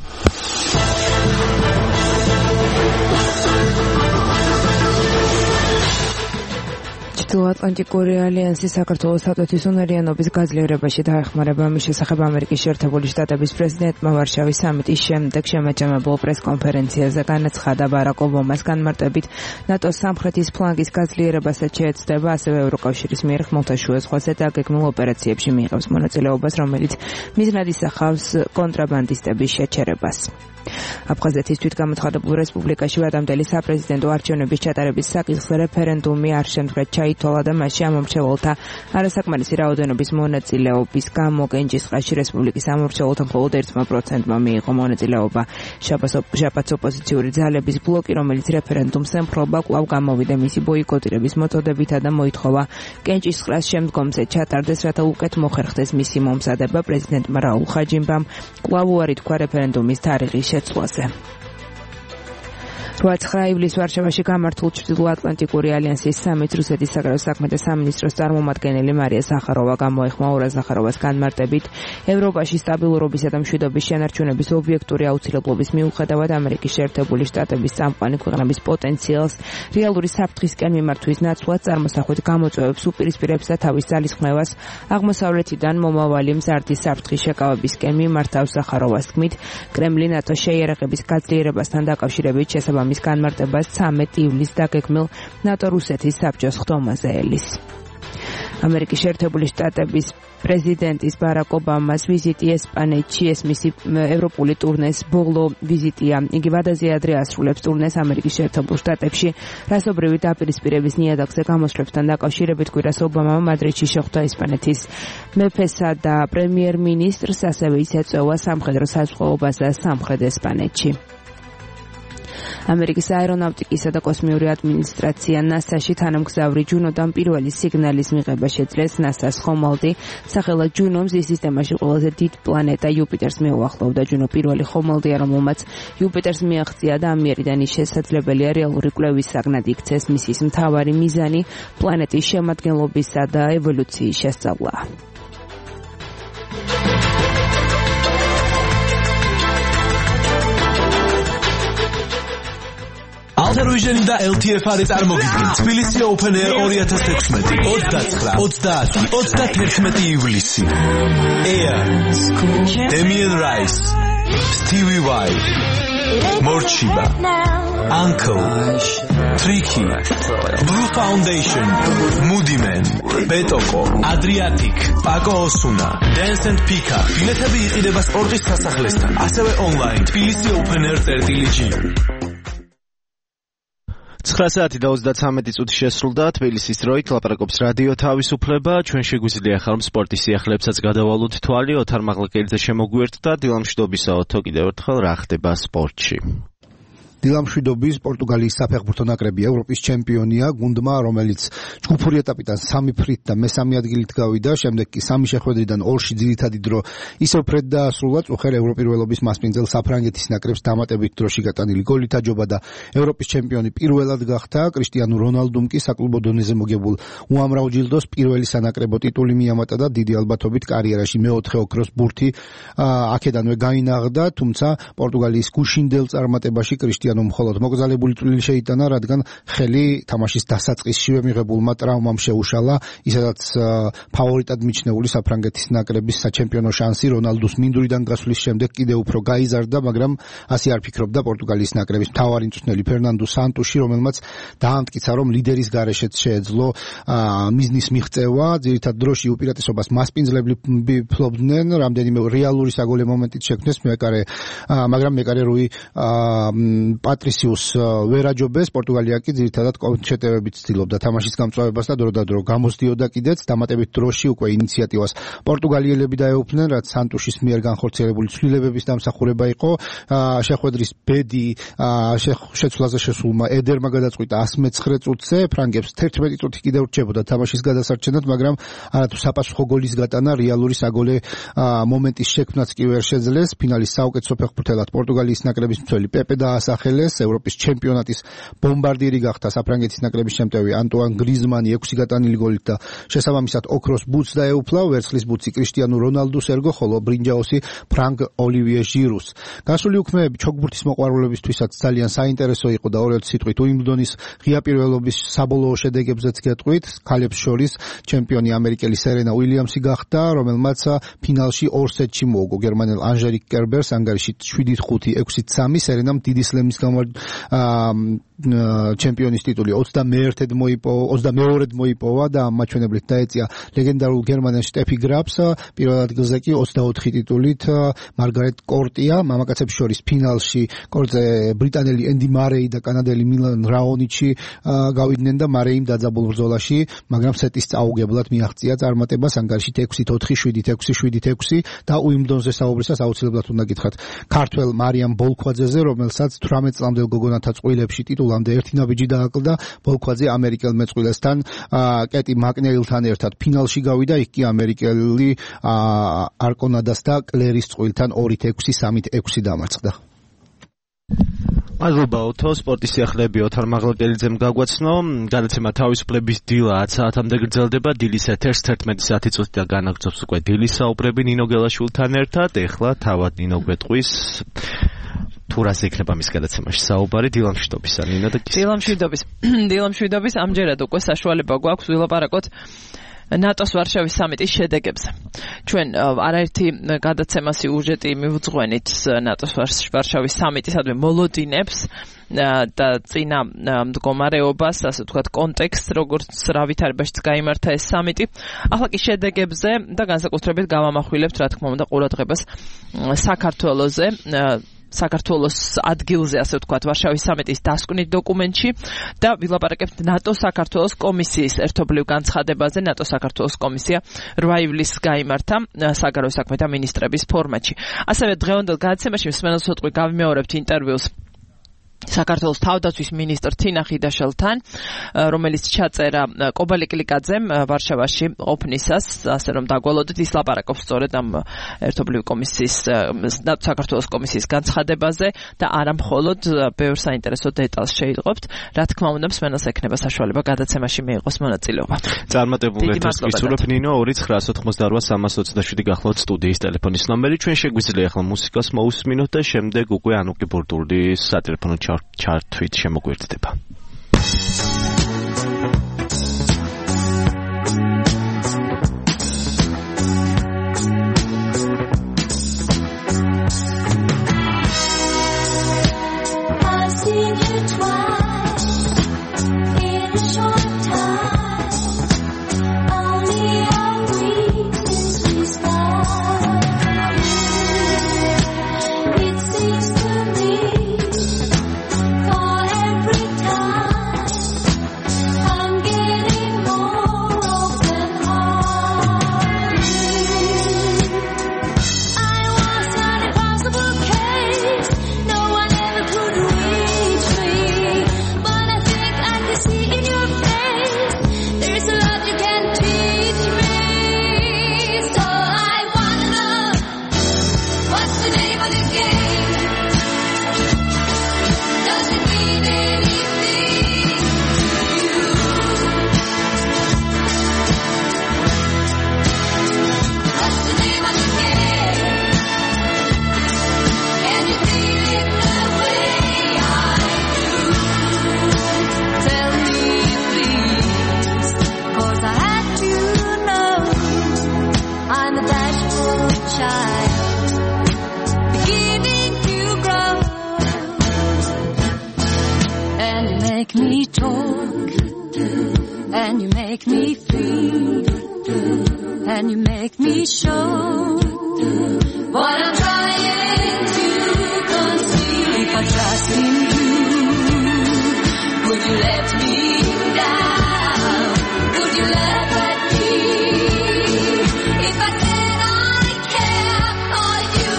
ჩრდილოატლანტიკური ალიანსის საქართველოს სტატუსის უნარიანობის გაძლიერებაში დაეხმარება მის შესახებ ამერიკის შეერთებული შტატების პრეზიდენტმა ვარშავის სამიტის შემდეგ შემაჯამებულ პრესკონფერენციაზე განაცხადა ბარაკ ობამას განმარტებით ნატოს სამხრეთის ფლანგის გაძლიერებასაც შეეცდება, ასევე ევროკავშირის მიერ ხმელთაშუა ზღვაზე დაგეგმილ ოპერაციებში მიიღებს მონაწილეობას, რომელიც მიზნად ისახავს კონტრაბანდისტების შეჩერებას. აფხაზეთის თვითგამოცხადებულ რესპუბლიკაში ვადამდელი საპრეზიდენტო არჩევნების ჩატარების საკითხზე რეფერენდუმი არ შემდგრად ჩაითვალა და მასში ამომრჩეველთა არასაკმარისი რაოდენობის მონაწილეობის გამო კენჭისყრაში რესპუბლიკის ამომრჩეველთა მხოლოდ ერთმა პროცენტმა მიიღო მონაწილეობა. შაბათს ოპოზიციური ძალების ბლოკი, რომელიც რეფერენდუმს ემხრობა, კვლავ გამოვიდა მისი ბოიკოტირების მოწოდებითა და მოითხოვა კენჭისყრას შემდგომზე ჩატარდეს, რათა უკეთ მოხერხდეს მისი მომზადება. პრეზიდენტმა რაულ ხაჯიმბამ კვლავ უარი თქვა რეფერენდუმის თარიღის შეცვლაზე. რვა ივლისს ვარშავაში გამართულ ჩრდილოატლანტიკური ალიანსის სამიტს რუსეთის საგარეო საქმეთა სამინისტროს წარმომადგენელი მარია ზახაროვა გამოეხმაურა. ზახაროვას განმარტებით, ევროპაში სტაბილურობისა და მშვიდობის შენარჩუნების ობიექტური აუცილებლობის მიუხედავად ამერიკის შეერთებული შტატების წამყვანი ქვეყნების პოტენციალს რეალური საფრთხისკენ მიმართვის ნაცვლად წარმოსახვით გამოწვევებს უპირისპირებს და თავის ძალისხმევას აღმოსავლეთიდან მომავალი მზარდი საფრთხის შეკავებისკენ მიმართავს. ზახაროვას თქმით, კრემლი ნატოს შეიარაღების გაძლიერებასთან დაკავშირებით შესაბამის მის განმარტებას ცამეტი ივლისს დაგეგმილ ნატო-რუსეთის საბჭოს ხდომაზე ელის. ამერიკის შეერთებული შტატების პრეზიდენტის ბარაკ ობამას ვიზიტი ესპანეთში, ეს მისი ევროპული ტურნეს ბოლო ვიზიტია. იგი ვადაზე ადრე ასრულებს ტურნეს ამერიკის შეერთებულ შტატებში. რასობრივი დაპირისპირების ნიადაგზე გამოსვლებთან დაკავშირებით კვირას ობამამ მადრიდში შეხვდა ესპანეთის მეფესა და პრემიერ-მინისტრს, ასევე ის ეწევა სამხედრო საზღვაობასა სამხრეთ ესპანეთში. ამერიკის აერონავტიკისა და კოსმიური ადმინისტრაცია ნასაში თანამგზავრი ჯუნოდან პირველი სიგნალის მიღება შეძლეს. ნასას ხომალდი სახელად ჯუნო მზის სისტემაში ყველაზე დიდ პლანეტა იუპიტერს მეუახლოვდა. ჯუნო პირველი ხომალდია, რომელმაც იუპიტერს მიაღწია და ამ მიერიდან ის შესაძლებელია რეალური კვლევის საგნად იქცეს. მისის მთავარი მიზანი პლანეტის შემადგენლობისა და ევოლუციის შესწავლაა. Altervision და ელ თი ეფ არის წარმოგიდგენთ თბილისი Open Air ორი ათას ექვსმეტი ოცდაცხრა ოცდაათი ოცდათერთმეტი ივლისი. Air, Damien Rice, Stevie Vai, Morchiba, Uncle, Tricky, Blue Foundation, Moody Man, Betoko, Adriatic, Paco Osuna, Dance and Pika. ბილეთები იყიდება სპორტის სასახლესთან, ასევე online თბილისი Open Air წერტილი ჯი. ცხრა საათი და ოცდაცამეტი წუთი შესრულდა თბილისის დროით ლაპარაკობს რადიო თავისუფლება. ჩვენ შეგვიძლია ახალ სპორტის სიახლეებსაც გადავალოთ თვალი. ოთარ მაღლაკელიძე შემოგვიერთდა. დილამშვიდობისაო თო კიდევ ერთხელ რა ხდება სპორტში. დილამშვიდობის პორტუგალიის საფეხბურთო ნაკრები ევროპის ჩემპიონია. გუნდმა, რომელიც ჯგუფური ეტაპიდან სამი ფრით და მესამე ადგილით გავიდა, შემდეგ კი სამი შეხვედრიდან ორში ძირითადი დრო ისევ ფრედ დაასრულა. წუხერ ევროპირველობის მასპინძელ საფრანგეთის ნაკრებს დამატებით დროში გატანილი გოლით აჯობა და ევროპის ჩემპიონი პირველად გახდა. კრისტიანო რონალდუმ კი საკლუბო დონეზე მოგებულ უამრავ ჯილდოს პირველი სანაკრებო ტიტული მიამატა და დიდი ალბათობით კარიერაში მეოთხე ოქროს ბურთი აქედანვე გაინაღდა, თუმცა პორტუგალიის გუშინდელ წარმატებაში კრისტიანო მხოლოდ მოგზალებული წვლილი შეიტანა, რადგან ხელი თამაშის დასაწყისშივე მიღებულმა ტრავმამ შეუშალა. ისედაც ფავორიტად მიჩნეული საფრანგეთის ნაკრების საჩემპიონო შანსი რონალდუს მინდვრიდან გასვლის შემდეგ კიდევ უფრო გაიზარდა, მაგრამ ასე არ ფიქრობდა პორტუგალიის ნაკრების მთავარი მწვრთნელი ფერნანდო სანტუში, რომელმაც დაამტკიცა, რომ ლიდერის გარეშეც შეეძლო მიზნის მიღწევა. ძირითად დროში უპირატესობას მასპინძლები ფლობდნენ, რამდენიმე რეალური საგოლე მომენტით შექმნეს მეკარე, მაგრამ მეკარე რუი პატრისიუს ვერ აჯობეს, პორტუგალია კი ძირითადად შეტევებით ცდილობდა თამაშის გამწვავებას და დრო და დრო გამოსდიოდა კიდეც, დამატებით დროში უკვე ინიციატივას პორტუგალიელები დაეუფლნენ, რაც სანტუშის მიერ განხორციელებული ცვლილებების დამსახურება იყო. შეხვედრის ბედი შეცვლაზე შესულმა ედერმა გადაწყვიტა εκατი მეცხრე წუთზე, ფრანგებს თერთმეტი წუთი კიდევ რჩებოდა თამაშის გადასარჩენად, მაგრამ არათუ საპასუხო გოლის გატანა, რეალური საგოლე მომენტის შექმნაც კი ვერ შეძლეს. ფინალის საუკეთესო ფეხბურთელად პორტუგალიის ნაკრების მცველი პეპე დაასახელეს, ევროპის ჩემპიონატის ბომბარდირი გახდა საფრანგეთის ნაკრების შემტევი ანტუან გრიზმანი ექვსი გატანილი გოლით და შესაბამისად ოქროს ბუცს დაეუფლა, ვერცხლის ბუცი კრიშტიანუ რონალდუს ერგო, ხოლო ბრინჯაოსი ფრანკ ოლივიე ჟირუს. გასული უქმეები ჩოგბურთის მოყვარულებისთვისაც ძალიან საინტერესო იყო და ორ-ერთი სიტყვით უიმბლდონის ღია პირველობის საბოლოო შედეგებზეც გეტყვით, ქალებს შორის ჩემპიონი ამერიკელი სერენა უილიამსი გახდა, რომელმაც ფინალში ორ სეტში მოუგო გერმანელ ანჟელიკ კერბერს ანგარიშით შვიდით ხუთი, ექვსით სამი, სერენამ დიდი სლემის გამო ჩემპიონის ტიტული ოცდამეერთედ მოიპოვა, ოცდამეორედ მოიპოვა და მაჩვენებლით დაეწია ლეგენდარულ გერმანელ შტეფი გრაფს, პირველ ადგილზე კი ოცდაოთხი ტიტულით მარგარეტ კორტია. მამაკაცებს შორის ფინალში კორტზე ბრიტანელი ენდი მარეი და კანადელი მილან რაონიჩი გავიდნენ და მარეიმ დაძაბულ ბრძოლაში, მაგრამ სეტის წაუგებლად მიაღწია წარმატებას ანგარიშით ექვსით ოთხი, შვიდით ექვსი, შვიდით ექვსი და უიმბლდონზე საუბრისას აუცილებლად უნდა გითხრათ ქართველ მარიამ ბოლქვაძეზე, რომელსაც თვრამეტ წლამდელ გოგონათა წყვილებში ტიტულამდე ერთი ნაბიჯი დააკლდა. ბოლქვაძე ამერიკელ მეწყვილესთან კეტი მაკნეილთან ერთად ფინალში გავიდა, იქ კი ამერიკელი არკონადას და კლერის წყვილთან ორით ექვსი, სამით ექვსი დამარცხდა. მადლობა ოთო, სპორტის სიახლეები ოთარ მაღლაკელიძემ გაგვაცნო. გადაცემა თავისუფლების დილა ათ საათამდე გრძელდება. დილის ეთერს თერთმეტი საათი წუთიდან განაგრძობს უკვე დილის საუბრები ნინო გელაშვილთან ერთად. ეხლა თავად ნინო გვეტყვის თუ რას იქნება მის გადაცემაში საუბარი. დილამშვიდობისა ნინო და კის. დილამშვიდობის. დილამშვიდობის. ამჯერად უკვე საშუალება გვაქვს ვილაპარაკოთ ნატოს ვარშავის სამიტის შედეგებზე. ჩვენ არაერთი გადაცემა სიუჟეტი მივუძღვენით ნატოს ვარშავის სამიტისადმი მოლოდინებს და წინა მდგომარეობას, ასე ვთქვათ, კონტექსტს, როგორც რა ვითარებაშიც გაიმართა ეს სამიტი. ახლა კი შედეგებზე და განსაკუთრებით გავამახვილებთ, რა თქმა უნდა, ყურადღებას საქართველოზე. საქართველოს ადგილზე, ასე ვთქვათ, ვარშავის სამიტის დასკვნით დოკუმენტში და ვილაპარაკებთ ნატო საქართველოს კომისიის ერთობლივ განცხადებაზე. ნატო საქართველოს კომისია რვა ივლისს გაიმართა საგარეო საქმეთა მინისტრების ფორმატში. ასევე დღევანდელ გადაცემაში მსმენელს ვეთყვი გავიმეორებთ ინტერვიუს საქართველოს თავდაცვის მინისტრ თინა ხიდაშელთან, რომელიც ჩაწერა კობალე კლიკაძემ ვარშავაში ყოფნისას, ასე რომ დაგვალოდეთ, ის ლაპარაკობს სწორედ ამ ერთობლივი კომისიის, საქართველოს კომისიის განცხადებაზე და არა მხოლოდ ბევრ საინტერესო დეტალს შეიტყობთ. რა თქმა უნდა, მსმენელს ექნება საშუალება გადაცემაში მიიღოს მონაწილეობა. წარმატებული ეთერს გისურვებ ნინო. ორი ცხრა ოცდაოთხმოცდაოთხ სამას ოცდაშვიდი გახლავთ სტუდიის ტელეფონის ნომერი. ჩვენ შეგვიძლია ახლა მუსიკას მოусმინოთ და შემდეგ უკვე ანუკი ბურდულის სატელეფონო ჩართვით შემოგვერთდება. What I'm trying to conceive. If I trust in you you let me down? Would you laugh at me if I said I care for you?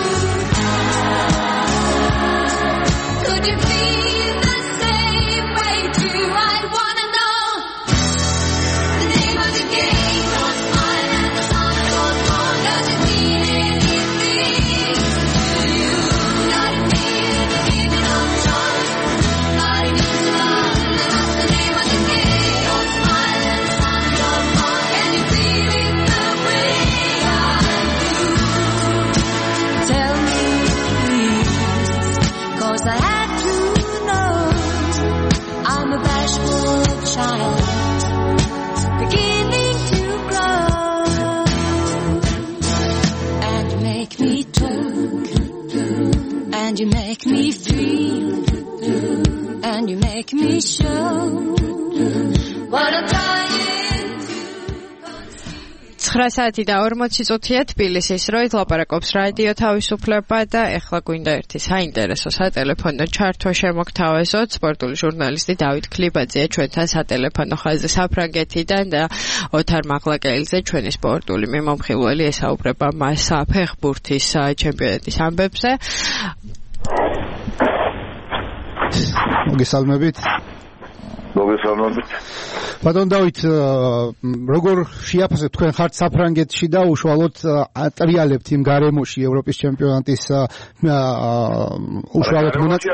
Could you feel the same way too? I wanna know the name of the game goes on and the song goes on. Does it mean anything to you? Not a minute, even on chance. Nobody needs love. That's the name of the game. Goes on and the song goes on. Can you feel it the way I do? Tell me, please, 'cause I had to know. I'm a bashful child, beginning to grow, and you make me talk, and you make me feel, and you make me show what I'm trying. ცხრა საათი და ორმოცი წუთია თბილისის დროით ლაპარაკობს რადიო თავისუფლება და ეხლა გვინდა ერთი საინტერესო სატელეფონო ჩართვა შემოგთავაზოთ. სპორტული ჟურნალისტი დავით ქლიბაძეა ჩვენთან სატელეფონო ხაზზე საფრანგეთიდან და ოთარ მაღლაკელიძე ჩვენი სპორტული მიმომხილველი ესაუბრება მას საფეხბურთის ჩემპიონატის ამბებზე. მოგესალმებით. მოგესალმებით. ბატონ დავით, როგორ შეაფასებთ თქვენ ხართ საფრანგეთში და უშუალოდ ატრიალებთ იმ გარემოში ევროპის ჩემპიონატის უშუალოდ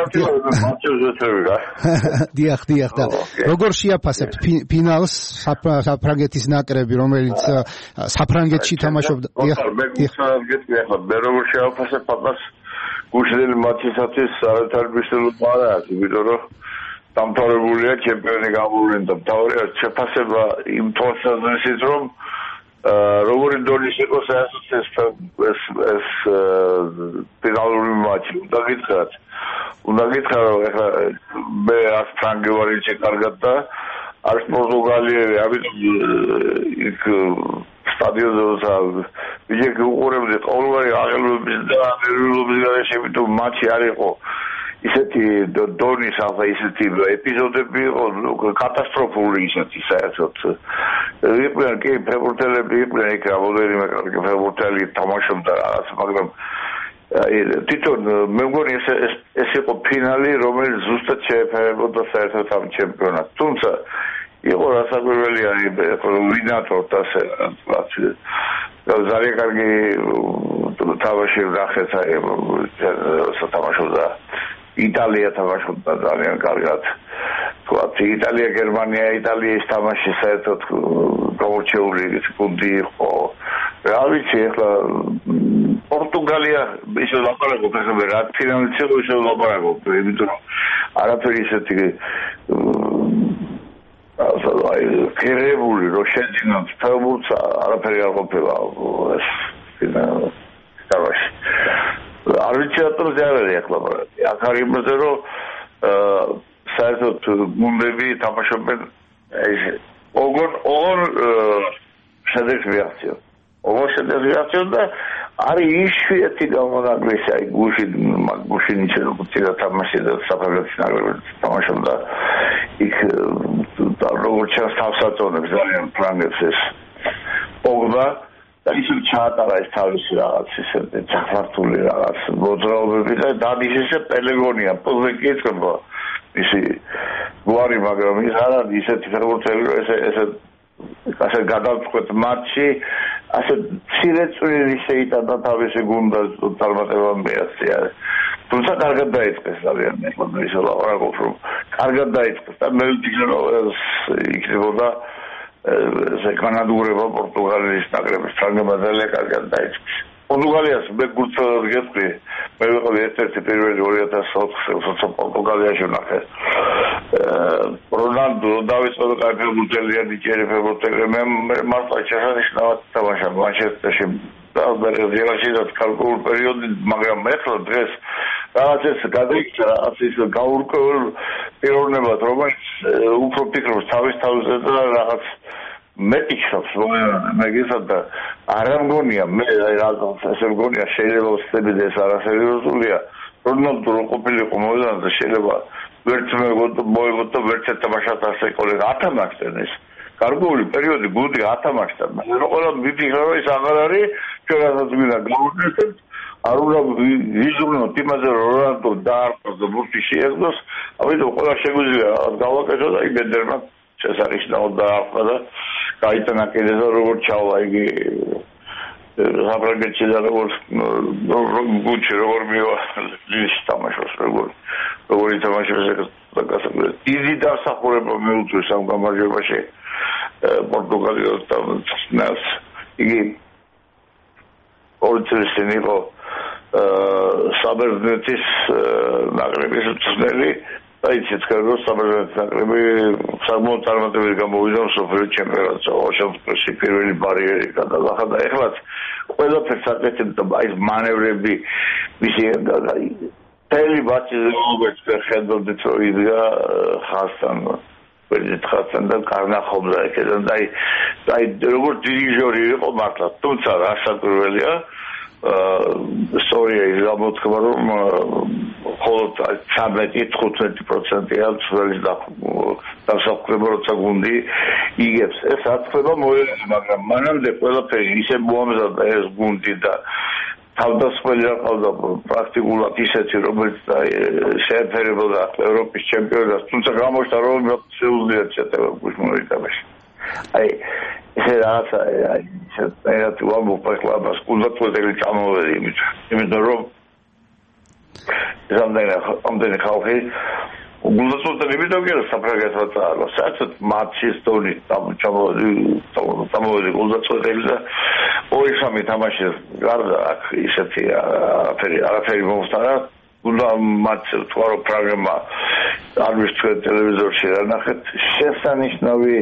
დიახ, დიახ და როგორ შეაფასებთ ფინალს საფრანგეთის ნაკრები, რომელიც საფრანგეთში თამაშობდა? დიახ, მე როგორ შეაფასებ ფაქტს გუშინდელი მატჩისათვის საერთოდ მნიშვნელობა არ აქვს, იმიტომ რომ დამთავრებულია ჩემპიონი გამოვლენდა. თავი შეფასება იმ თვალსაზრისით, რომ როგორი დონის იყოს ეს ეს ეს ფინალური მატჩი. უნდა გითხრათ, უნდა გითხრათ, რომ ეხლა მე ას ფრანგი ვარ ისე კარგად და არის პორტუგალიელი, ამიტომ იქ სტადიონზე ვიჯეკი უყურებდი ყოველგვარი აღელვების და ნერვიულობის გარეშე, იმიტომ მატჩი არ იყო ისეთი დონის ახლა ისეთი ეპიზოდები იყო კატასტროფული ისეთი საერთოდ. იყვნენ კი ფეხბურთელები, იყვნენ იქ რამოდენიმე კარგი ფეხბურთელი თამაშობდა რაღაც, მაგრამ თვითონ მე მგონი ეს ეს იყო ფინალი, რომელიც ზუსტად შეეფერებოდა საერთოდ ამ ჩემპიონატს. თუმცა იყო რასაკვირველია ვინატორთ ასე რაც ძალიან კარგი თამაში ნახეთ აი სათამაშოა იტალია თამაშობდა ძალიან კარგად. თქვათ იტალია გერმანია იტალიის თამაში საერთოდ გამორჩეული გუნდი იყო. რა ვიცი ახლა პორტუგალია ისე ლაპარაკობ ახლა რა ფინალში იყო ისე ლაპარაკობ, იმიტომ რომ არაფერი ისეთი აი კერებული რო შეძინოთ თამბურს არაფერი არ ყოფილა ეს თამაში. არ ვიცი რატომ ზე არ არის ახლა, მაგრამ აქ არის იმაზე რომ საერთოდ გუნდები თამაშობენ ეს ოღონ ოღონ შედეგს მიაღწიონ. ოღონ შედეგს მიაღწიონ და არის იშვიათი გამონაკლისი, აი გუშინ გუშინ ისე როგორც თამაში და საფრანგეთის ნაკრები თამაშობდა იქ და როგორც ჩანს თავსაწონებს ძალიან ფრანგებს ეს პოგბა და ისე ჩაატარა ეს თავისი რაღაც ისე ჩახართული რაღაც მოძრაობები და დადიშეშე პელეგონია პოზიკი ეწება ისი გვარი, მაგრამ ის არ არის ისეთი ფეხბურთელი რომ ესე ესე ასე გადავწყვეტ მატჩი ასე ცირეწვრილი შეიტანა თავისი გუნდას წარმატებამ მიაღწია. თუმცა კარგად დაიწყეს ძალიან ახლა ისე ლაპარაკობ რომ კარგად დაიწყეს და მე ვფიქრობ რომ იქნებოდა ეს კანადურება პორტუგალიის ნაკრების ფრანგებმა ძალიან კარგად დაიწყეს. პორტუგალიას მე გულწრფელად გეტყვი, მე ვიყავი ერთ-ერთი პირველი ორი ათას ოთხ წელს პორტუგალიაში ვნახე. რონალდო დავიწყო და კარგი ფეხბურთელია, ნიჭიერი ფეხბურთელი. მე მართლა შეხედავ თამაშა მანჩესტერში და ბერლინში და კალკულ პერიოდი, მაგრამ ახლა დღეს რაღაც ეს გადაიქცა, რაღაც ის გაურკვეველ პიროვნებად, რომელიც უფრო ფიქრობს თავის თავზე და რაღაც მეტი ხავს, მე გიცოდა არ მგონია მე რაღაც ესე მგონია შეიძლება ვსწრები ეს არასერიოზულია. რონალდო რო ყოფილიყო მოედანზე შეიძლება ვერც მოიგო ვერც ეთამაშა ასე კოლეგა ათამაშდნენ ეს გარკვეული პერიოდი გუნდი ათამაშდა მაგრამ ყველა მიფიქრა რომ ეს აღარ არის ჩვენასაც გვინდა გავუწესებთ არ უნდა ვიზრუნოთ იმაზე რომ რონალდო დაარქვას და ბურთი შეეხოს ამიტომ ყველა შეგვიძლია გავაკეთოთ და იმედერმა შესანიშნავად დაარქვა და გაიტანა კიდეზე როგორ ჩავა იგი საფრანგეთში და როგორ გუნდში როგორ მივა ლილში თამაშობს როგორ როგორ ითამაშებს ეს დიდი დასახურება მიუწევს ამ გამარჯვებაში პორტუგალიასთან ნას იგი ორი წელი იყო საბერძნეთის ნაკრების მწვრთნელი და იცით რომ საბერძნეთის ნაკრები საკმაოდ წარმატებული გამოვიდა მსოფლიო ჩემპიონატზე ოშამსკოში პირველი ბარიერი გადალახა და ეხლაც ყველაფერს აკეთებდა აი მანევრები მისი თელი ბაჭიზე როგორც ხედავდით რომ იდგა ხასთან ვერდით ხასთან და კარნახობდა ეკედან და აი აი როგორც დირიჟორი იყო მართლა თუმცა რა საკურველია სწორია ის გამოთქმა რომ მხოლოდ ცხრამეტი თხუთმეტი პროცენტია ცვლის დასაქმება როცა გუნდი იგებს ეს ათქება მოერეს მაგრამ მანამდე ყველაფერი ისე მოამზადა ეს გუნდი და თავდასხმელი რა ყავდა პრაქტიკულად ისეთი რომელიც შეეფერებოდა ევროპის ჩემპიონატს თუმცა გამოჩნდა რომ შეუძლია შეტევა გუშმოიტაბაში აი ეს რაღაცა აი ეს ვამბობ ახლა მას კულტურული წამოვედი იმით იმიტომ რომ ამდენი ხალხი გულწრფელი იმიტომ რომ საფრანგეთს წააგო საერთოდ მატჩის დონი ჩამოვედი ჩამოვედი გულწრფელი და ორი სამი თამაშის გარდა აქ ისეთი არაფერი არაფერი მომხდარა უნდა მატჩი თქვა რომ პროგრამა არ ვისწრეთ ტელევიზორში რა ნახეთ შესანიშნავი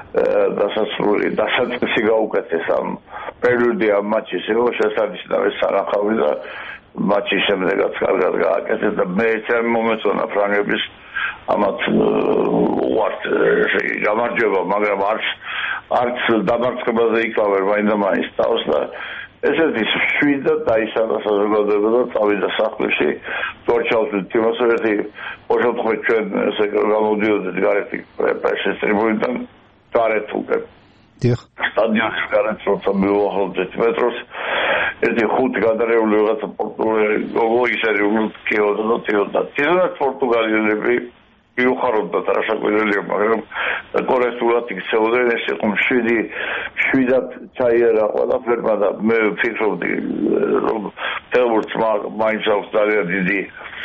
დასასრული დასაწყისი გაუკეთეს ამ პერიოდი ამ მატჩის იყო შესანიშნავი სანახავი და მატჩის შემდეგაც კარგად გააკეთეს და მე ეს მომეწონა ფრანგების ამათ უართ გამარჯვება მაგრამ არც არც დამარცხებაზე იკლავენ მაინდა მაინც თავს და ესეთი შვიდა დაისანა საზოგადოება და წავიდა სახლში თორჩავთ იმას რომ ერთი ოშოთხმე ჩვენ ესე გამოდიოდით გარეთი პრესის ტრიბუნიდან გარეთ უკვე დიახ სტადიონში გარეთ როცა მივუახლოვდით მეტროს ერთი ხუთი გადარეული რაღაცა პორტუგალიელი გოგო ისეთი უკიოდა და თიოდა თიოდა პორტუგალიელები მიუხარებდა და რასაკვირველია მაგრამ კორექტულად იქცეოდნენ ეს იყო შვიდი შვიდად ჩაიერა ყველაფერმა და მე ვფიქრობდი რომ თელბურთს მაინც აქვს ძალიან დიდი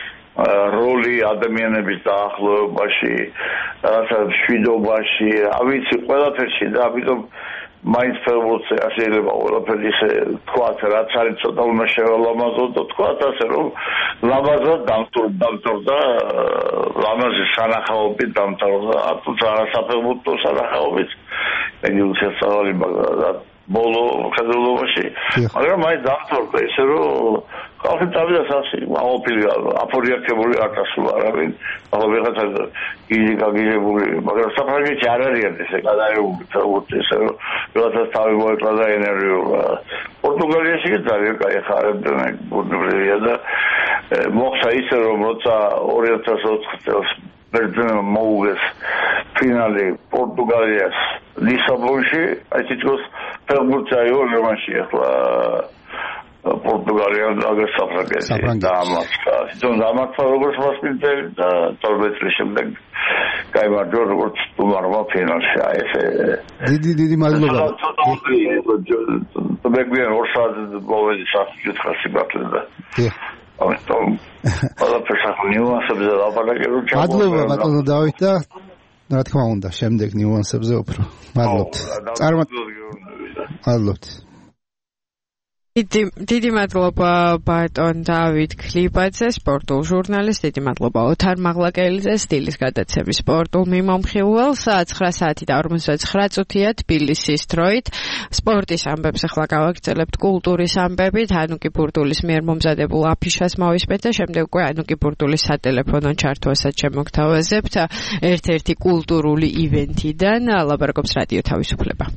როლი ადამიანების დაახლოებაში რაღაცა შვიდობაში ავიცი ყველაფერში და ამიტომ მაინც თელბურთზე შეიძლება ყველაფერი ისე თქვათ რაც არის ცოტა უნდა შევალამაზოთ და თქვათ ასე რომ ლამაზად დამთავრდა ლამაზი სანახაობით დამთავრდა თუმცა საფეხბურთო სანახაობით ეგრე შესავალი მაგრამ ბოლო ხაზულობაში მაგრამ მაინც დამთავრდა ისე რომ ხალხი წავიდა სასი ამოფილი აფორიაქებული არ დასულა არავინ ახლა ვიღაცა იგი გაგიჟებული მაგრამ საფრანგეთში არ არიან ესე გადაეუბნით როგორც ესე რომ ვიღაცას თავი მოეკლა და ენერგია პორტუგალიაში ძალიან კაი ხარებდნენ ბუნებრივია და მოხდა ისე რომ როცა ორი ათას ოთხ წელს ბერძნებმა მოუგეს ფინალი პორტუგალიას ლისაბონში აი თითქოს ფეხბურთი აიო რევანში ახლა პორტუგალია აგერ საფრანგეთი და ამასა თვითონ ამასა როგორც მასპინძელი და თორმეტ წლის შემდეგ გაიმარჯვა როგორც თუმარმა ფინალში აი ესე დიდი დიდი მადლობა მეგვიან ორ საათზე მოვედი საფრანგეთში ბატლი და ამიტომ ყველაფერს ახლა ნიუანსებზე ლაპარაკი რომ ჩამოვიდა მადლობა ბატონო დავით და რა თქმა უნდა შემდეგ ნიუანსებზე უფრო მადლობთ მადლობთ დიდი დიდი მადლობა ბატონ დავით ქლიბაძე სპორტულ ჟურნალისტ დიდი მადლობა ოთარ მაღლაკელიძე სტილის გადაცემის სპორტულ მიმომხილველს ცხრა საათი და ორმოცდაცხრა წუთია თბილისის დროით სპორტის ამბებს ახლა გავაგრძელებთ კულტურის ამბებით ანუკი ბურდულის მიერ მომზადებულ აფიშას მოვისმენთ და შემდეგ უკვე ანუკი ბურდულის სატელეფონო ჩართვასაც შემოგთავაზებთ ერთ-ერთი კულტურული ივენთიდან ლაპარაკობს რადიო თავისუფლება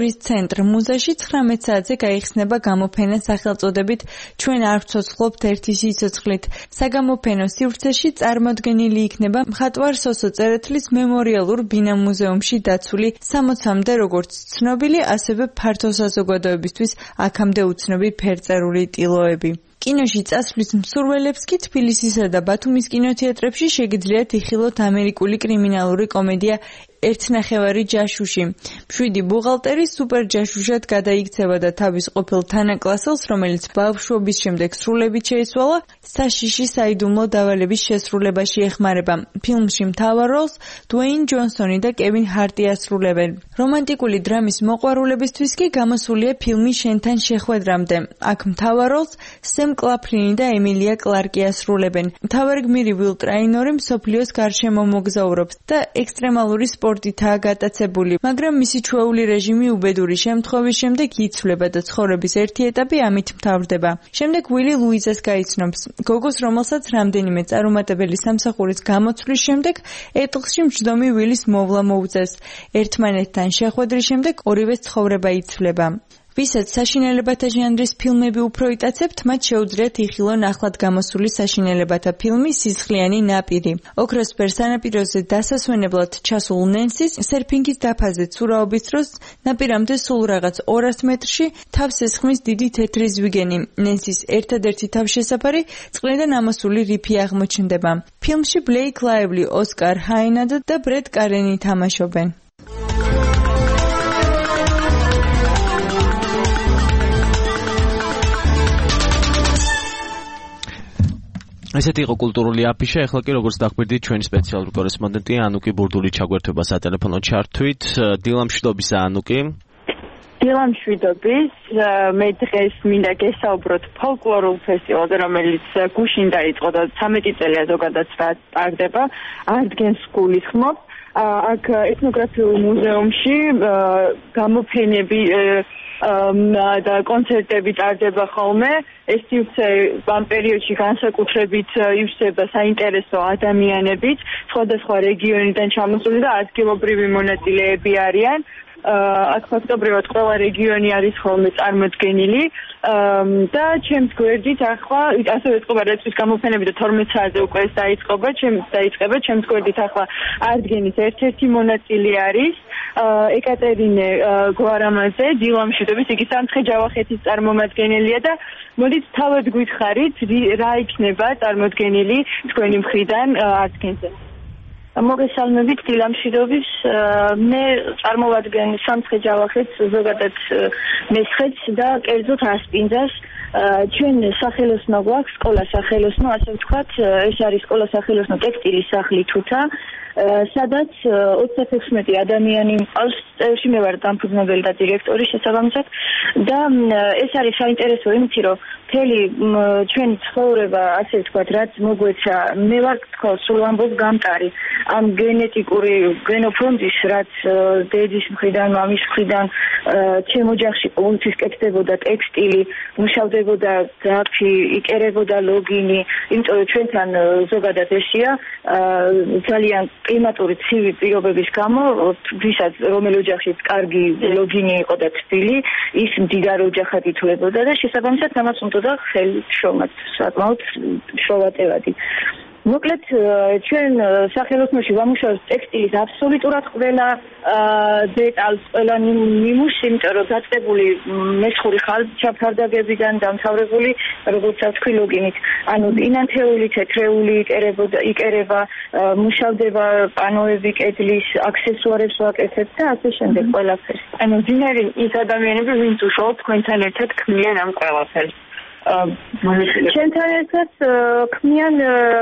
კულტურის ცენტრ მუზეში ცხრამეტ საათზე გაიხსნება გამოფენა სახელწოდებით ჩვენ არ ვცოცხლობთ ერთი სიცოცხლით. საგამოფენო სივრცეში წარმოდგენილი იქნება მხატვარ სოსო წერეთლის მემორიალურ ბინა მუზეუმში დაცული სამოცამდე როგორც ცნობილი, ასევე ფართო საზოგადოებისთვის აქამდე უცნობი ფერწერული ტილოები. კინოში წასვლის მსურველებს კი თბილისისა და ბათუმის კინოთეატრებში შეგიძლიათ იხილოთ ამერიკული კრიმინალური კომედია ერთნახევარი ჯაშუში. მშვიდი ბუღალტერი სუპერ ჯაშუშად გადაიქცევა და თავის ყოფილ თანაკლასელს, რომელიც ბავშვობის შემდეგ სრულებით შეიცვალა, საშიში საიდუმლო დავალების შესრულებაში ეხმარება. ფილმში მთავარ როლს დუეინ ჯონსონი და კევინ ჰარტი ასრულებენ. რომანტიკული დრამის მოყვარულებისთვის კი გამოსულია ფილმი შენთან შეხვედრამდე. აქ მთავარ როლს სემ კლაფლინი და ემილია კლარკი ასრულებენ. მთავარი გმირი ვილ ტრაინორი მსოფლიოს გარშემო მოგზაურობს და ექსტრემალური სპორტითაა გატაცებული, მაგრამ მისი ჩვეული რეჟიმი უბედური შემთხვევის შემდეგ იცვლება და ცხოვრების ერთი ეტაპი ამით მთავრდება. შემდეგ ვილი ლუიზას გაიცნობს, გოგოს, რომელსაც რამდენიმე წარუმატებელი სამსახურის გამოცვლის შემდეგ ეტლში მჯდომი ვილის მოვლა მოუწევს. ერთმანეთთან შეხვედრის შემდეგ ორივეს ცხოვრება იცვლება. ვისაც საშინელებათა ჟანრის ფილმები უფრო იტაცებთ, მათ შეუძლიათ იხილონ ახლად გამოსული საშინელებათა ფილმი სისხლიანი ნაპირი. ოქროსფერ სანაპიროზე დასასვენებლად ჩასულ ნენსის სერფინგის დაფაზე ცურაობის დროს ნაპირამდე სულ რაღაც ორას მეტრში თავს ესხმის დიდი თეთრი ზვიგენი. ნენსის ერთადერთი თავშესაფარი წყლიდან ამოსული რიფი აღმოჩნდება. ფილმში ბლეიკ ლაივლი, ოსკარ ჰაინადა და ბრედ კარენი თამაშობენ. ესეთი იყო კულტურული აფიშა, ახლა კი როგორც დაგხვირდით ჩვენი სპეციალური კორესპონდენტი ანუკი ბურდული ჩაგვერთვება სატელეფონო ჩართვით. დილა მშვიდობის ანუკი. დილა მშვიდობის, მე დღეს მინდა გესაუბროთ ფოლკლორულ ფესტივალზე, რომელიც გუშინ დაიწყო და ცამეტი წელია ზოგადად ტარდება, ადგენს გულისხმობ. აქ ეთნოგრაფიულ მუზეუმში გამოფენები და კონცერტები ტარდება ხოლმე. ეს სივრცე ამ პერიოდში განსაკუთრებით ივსება საინტერესო ადამიანებით, სხვადასხვა რეგიონიდან ჩამოსული და ადგილობრივი მონაწილეები არიან. აქ ფაქტობრივად ყველა რეგიონი არის ხოლმე წარმოდგენილი და ჩემს გვერდით ახლა ასევე ეწყობა რეცვის გამოფენები და თორმეტ საათზე უკვე ეს დაიწყება, ჩემს დაიწყება, ჩემს გვერდით ახლა ადგენის ერთ-ერთი მონაწილე არის ეკატერინე გვარამაძე, დილა მშვიდობის, იგი სამცხე ჯავახეთის წარმომადგენელია და მოდით თავად გითხარით, რა იქნება წარმოდგენილი თქვენი მხრიდან ადგენზე. მოგესალმებით, დილა მშვიდობის, მე წარმოვადგენ სამცხე ჯავახეთს, ზოგადად მესხეთს და კერძოდ ასპინძას. ჩვენ სახელოსნო გვაქვს, სკოლა სახელოსნო, ასე ვთქვათ, ეს არის სკოლა სახელოსნო ტექსტილის სახლი თუთა, სადაც ოცდაექვსმეტი ადამიანი მყავს, წევრში მე ვარ დამფუძნებელი და დირექტორი შესაბამისად და ეს არის საინტერესო იმით, რომ მთელი ჩვენი ცხოვრება, ასე ვთქვათ, რაც მოგვეცა, მე ვარ თქო სულ ამბობ გამტარი ამ გენეტიკური გენოფონდის, რაც დედის მხრიდან, მამის მხრიდან ჩემ ოჯახში ყოველთვის კეთდებოდა ტექსტილი, მუშავდებოდა გრაფი, იკერებოდა ლოგინი, იმიტომ რომ ჩვენთან ზოგადად ესია ძალიან კლიმატური ცივი პირობების გამო, ვისაც რომელ ოჯახშიც კარგი ლოგინი იყო და თბილი, ის მდიდარ ოჯახად ითვლებოდა და შესაბამისად ამას უნდა ხელი შრომაც, საკმაოდ შროვატევადი. მოკლედ, ჩვენ სახელოსნოში ვამუშავებთ ტექსტილის აბსოლუტურად ყველა დეტალს, ყველა ნიმუშს, იმიტომ რომ დაწყებული მესხური ხარდაგებიდან დამთავრებული, როგორც ვთქვი, ლოგინით. ანუ ინანთეული, თეთრეული იკერება, მუშავდება პანოები, კედლის, აქსესუარებს ვაკეთებ და ასე შემდეგ ყველაფერს. ანუ ძინარი ის ადამიანები, ვინც უშუალოდ თქვენთან ერთად ქმნიან ამ ყველაფერს. ჩვენთან ერთად ქმნიან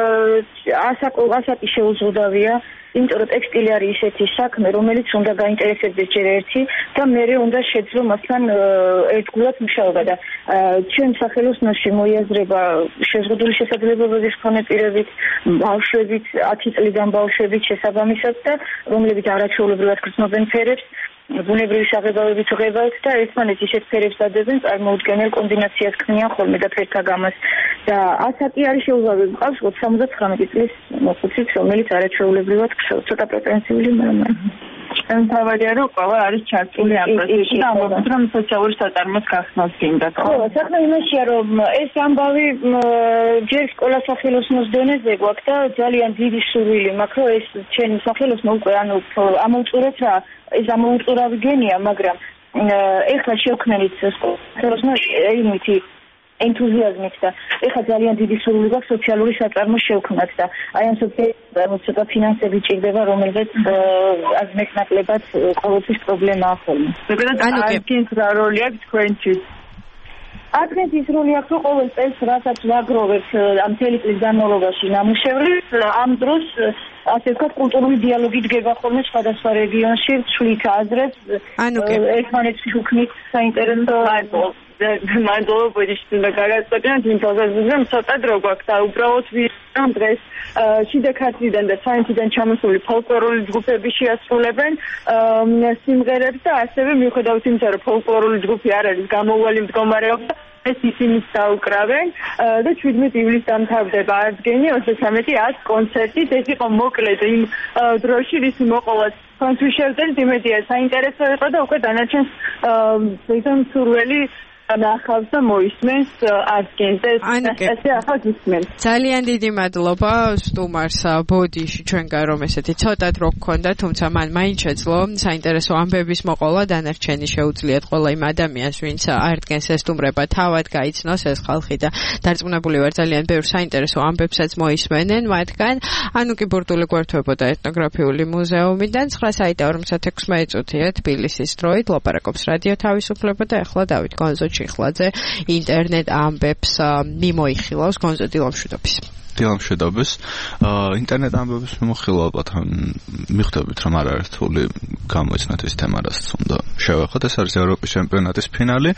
ასაკი შეუზღუდავია, იმიტომ რომ ტექსტილი არის ისეთი საქმე, რომელიც უნდა გაინტერესებდეს ჯერ ერთი და მერე უნდა შეძლო მასთან ერთგულად მუშაობა და ჩვენ სახელოსნოში მოიაზრება შეზღუდული შესაძლებლობების მქონე პირებით, ბავშვებით, ათი წლიდან ბავშვებით შესაბამისად და რომლებიც არაჩვეულებრივად გრძნობენ ფერებს, ბუნებრივი საღებავებით ღებავთ და ერთმანეთს ისეთ ფერებს დადებენ, წარმოუდგენელ კომბინაციას ქმნიან ხოლმე და ფერთა გამას. და ასაკი არის შეუძლებელი, მყავს ოცდამოცხრამეტი წლის მოხუცით, რომელიც არაჩვეულებრივად ცოტა პრეტენზიული მაგრამ მთავარია რომ ყველა არის ჩართული ამ პროცესში და ამბობს რომ სოციალური საწარმოს გახსნას გინდა. ხო, საქმე იმაშია რომ ეს ამბავი ჯერ სკოლა სახელოსნოს დონეზე გვაქვს და ძალიან დიდი სურვილი მაქვს რომ ეს ჩემი სახელოსნო უკვე ანუ ამოვწურეთ რა ეს ამოუწურავი გენია, მაგრამ ეხლა შევქმნით სკოლა სახელოსნო იმითი ენთუზიაზმით და ეხლა ძალიან დიდი სურვილი გვაქვს სოციალური საწარმო შევქმნათ და აი ამ სოციალურ ცოტა ფინანსები ჭირდება რომელზეც აზმექნაკლებად ყოველთვის პრობლემაა ხოლმე. ანუ კენ რა როლი აქვს თქვენთვის? აქეთ ის როლი აქვს რომ ყოველ წელს რასაც ვაგროვებთ ამ მთელი წლის განმავლობაში ნამუშევრებს ამ დროს ასე ვთქვათ კულტურული დიალოგი დგება ხოლმე სხვადასხვა რეგიონში ცვლით აზრებს ერთმანეთს შუქნით საინტერესო არის მადლობა ბოდიშტინა გაგაცნობთ იმ პროცესზე ცოტა დრო გვაქვს და უბრალოდ ვიწყებთ დღეს შიდა ქართლიდან და საინციდან ჩამოსული ფოლკლორული ჯგუფები შეასრულებენ სიმღერებს და ასევე მიუხედავად იმისა რომ ფოლკლორული ჯგუფი არ არის გამოუვალი მდგომარეობა ეს ისინიც დაუკრავენ და შვიდმეტ ივლისს დამთავრდება აღდგენი ოცდამეტი ათს კონცერტით ეს იყო მოკლედ იმ დროში რის მოყოლად კონცერტი შევდეთ იმედია საინტერესო იყო და უკვე დანარჩენს თვითონ სურველი ნახავს და მოისმენს აღდგენს და ესე ახლა გისმენს. ძალიან დიდი მადლობა სტუმარს ბოდიში ჩვენგან რომ ესეთი ცოტა დრო გქონდა, თუმცა მან მაინც შეძლო საინტერესო ამბების მოყოლა დანარჩენი შეუძლიათ ყველა იმ ადამიანს, ვინც აღდგენს ესტუმრება თავად გაიცნოს ეს ხალხი და დარწმუნებული ვარ ძალიან ბევრ საინტერესო ამბებსაც მოისმენენ მათგან. ანუ კი ბურდული გვერდთვებოდა ეთნოგრაფიული მუზეუმიდან ცხრა საიტა ორმოცდათექვსმეტი წუთია თბილისის დროით ლაპარაკობს რადიო თავისუფლება და ახლა დავით გონზო იხლაძე ინტერნეტ ამბებს მიმოიხილავს გონზო დილამშვიდობის. დილამშვიდობის. ინტერნეტ ამბების მიმოხილვა ალბათ მიხვდებით რომ არაერთული გამოიცნოთ ეს თემა რაც უნდა შევეხოთ. ეს არის ევროპის ჩემპიონატის ფინალი.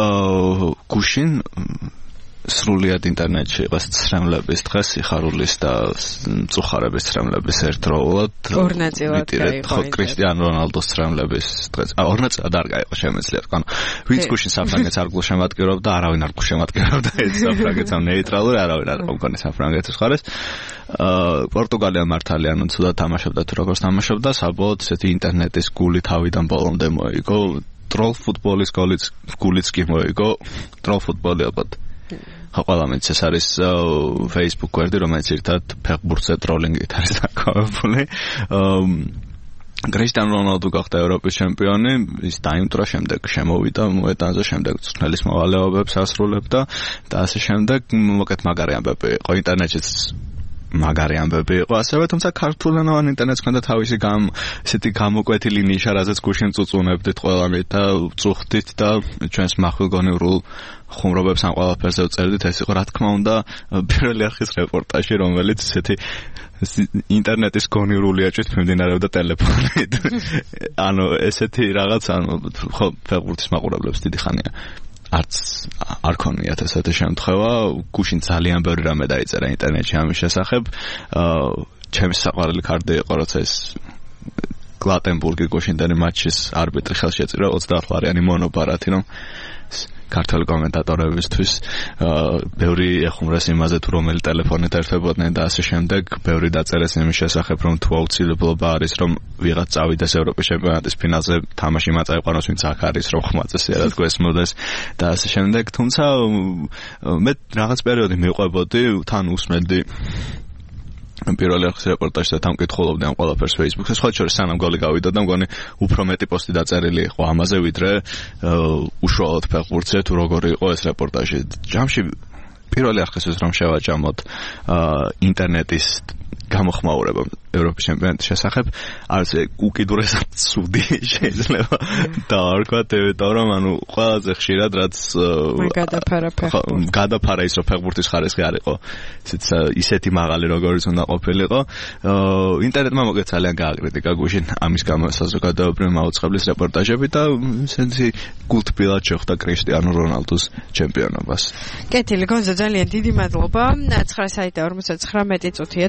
გუშინ სრულიად ინტერნეტში იყო ცრემლების დღე, სიხარულის და მწუხარების ცრემლების ერთდროულად. ორ ნაწილად იყო. ხო, კრისტიანო რონალდოს ცრემლების დღე. აა ორ ნაწილად არ გაიყო შემეცლიათ. ანუ ვინც გუშინ საფრანგეთს არ გულშემატკივრობდა, არავინ არ გულშემატკივრობდა ეს საფრანგეთს ამ ნეიტრალური, არავინ არ მქონე საფრანგეთის მხარეს. აა პორტუგალია მართალია, ანუ ცუდად თამაშობდა თუ როგორც თამაშობდა, საბოლოოდ ესეთი ინტერნეტის გული თავიდან ბოლომდე მოიგო. ტროლ ფუტბოლის გულიც კი მოიგო. ტროლ ფუტბოლი ალბათ ყველა მეც ეს არის Facebook გვერდი, რომელიც ერთად ფეხბურთზე ტროლინგით არის დაკავებული. კრისტიანო რონალდო გახდა ევროპის ჩემპიონი, ის დაიმტრა, შემდეგ შემოვიდა მოედანზე, შემდეგ წვრთნელის მოვალეობებს ასრულებდა და ასე შემდეგ. მოკეთ მაგარი ამბები იყო ინტერნეტშიც მაგარი ამბები იყო ასევე, თუმცა ქართულენოვან ინტერნეტს ჰქონდა თავისი გამ ესეთი გამოკვეთილი ნიშა, რაზეც გუშინ წუწუნებდით ყველამით და წუხდით და ჩვენს მახვილგონივრულ ხუმრობებს ამ ყველაფერზე ვწერდით. ეს იყო რა თქმა უნდა პირველი არხის რეპორტაჟი, რომელიც ესეთი ინტერნეტის გონივრული აჭრით მიმდინარეობდა ტელეფონით. ანუ ესეთი რაღაც, ანუ ხო ფეხბურთის მაყურებლებს დიდი ხანია არც არ ქონიათ ესეთი შემთხვევა. გუშინ ძალიან ბევრი რამე დაიწერა ინტერნეტში ამის შესახებ. ჩემი საყვარელი კარტი იყო, როცა ეს გლატენბურგი გუშინდელი მატჩის არბიტრი ხელში ეწირა ოცდაათ ლარიანი მონოპარათი, რომ ქართული კომენტატორებისთვის ბევრი ეხუმრეს იმაზე თუ რომელი ტელეფონით ერთვებოდნენ და ასე შემდეგ. ბევრი დაწერეს იმის შესახებ, რომ თუ აუცილებლობა არის რომ ვიღაც წავიდეს ევროპის ჩემპიონატის ფინალზე, თამაში მას აიყვანოს, ვინც აქ არის, რომ ხმაწესიარად გვესმოდეს და ასე შემდეგ. თუმცა მე რაღაც პერიოდი მიყვებოდი, თან უსმენდი პირველი არხის რეპორტაჟს და თამკითხულობდი ამ ყველაფერს Facebook-ზე. სხვა შორის სანამ გოლი გავიდა და მგონი უფრო მეტი პოსტი დაწერილი იყო ამაზე, ვიდრე უშუალოდ ფეხბურთზე თუ როგორი იყო ეს რეპორტაჟი. ჯამში პირველი არხისთვის რომ შევაჭამოთ ინტერნეტის გამოხმაურება ევროპის ჩემპიონატის შესახებ, არც უკიდურესად ცუდი შეიძლება დავარქვათ, იმიტომ რომ ანუ ყველაზე ხშირად რაც გადაფარა ფეხბურთი გადაფარა ის რომ ფეხბურთის ხარისხი არ იყო ისეთი მაღალი როგორც უნდა ყოფილიყო. ინტერნეტმა მოგეთ ძალიან გააკრიტიკა გუშინ ამის გამო საზოგადოებრივი მაუწყებლის რეპორტაჟები და ესეთი გულთბილად შეხვდა კრისტიანო რონალდოს ჩემპიონობას. კეთილი გონზო, ძალიან დიდი მადლობა. ცხრა საიტა ორმოცდათხრამეტი წუთია თბილისის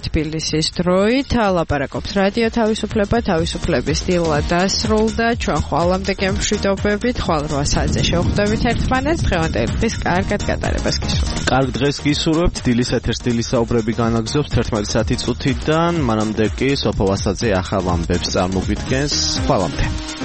თბილისის დროით ლაპარაკობს რადიო თავისუფლება, თავისუფლების დილა დასრულდა. ჩვენ ხვალამდე მშვიდობებით, ხვალ რვა საათზე შევხვდებით ერთმანეთს. დღევანდელი დღის კარგად გატარებას გისურვებთ. კარგ დღეს გისურვებთ. დილის ეთერს დილის საუბრები განაგზობს თერთმეტი საათი წუთიდან. მანამდე კი სოფო ვასაძე ახალ ამბებს წარმოგვიდგენს. ხვალამდე.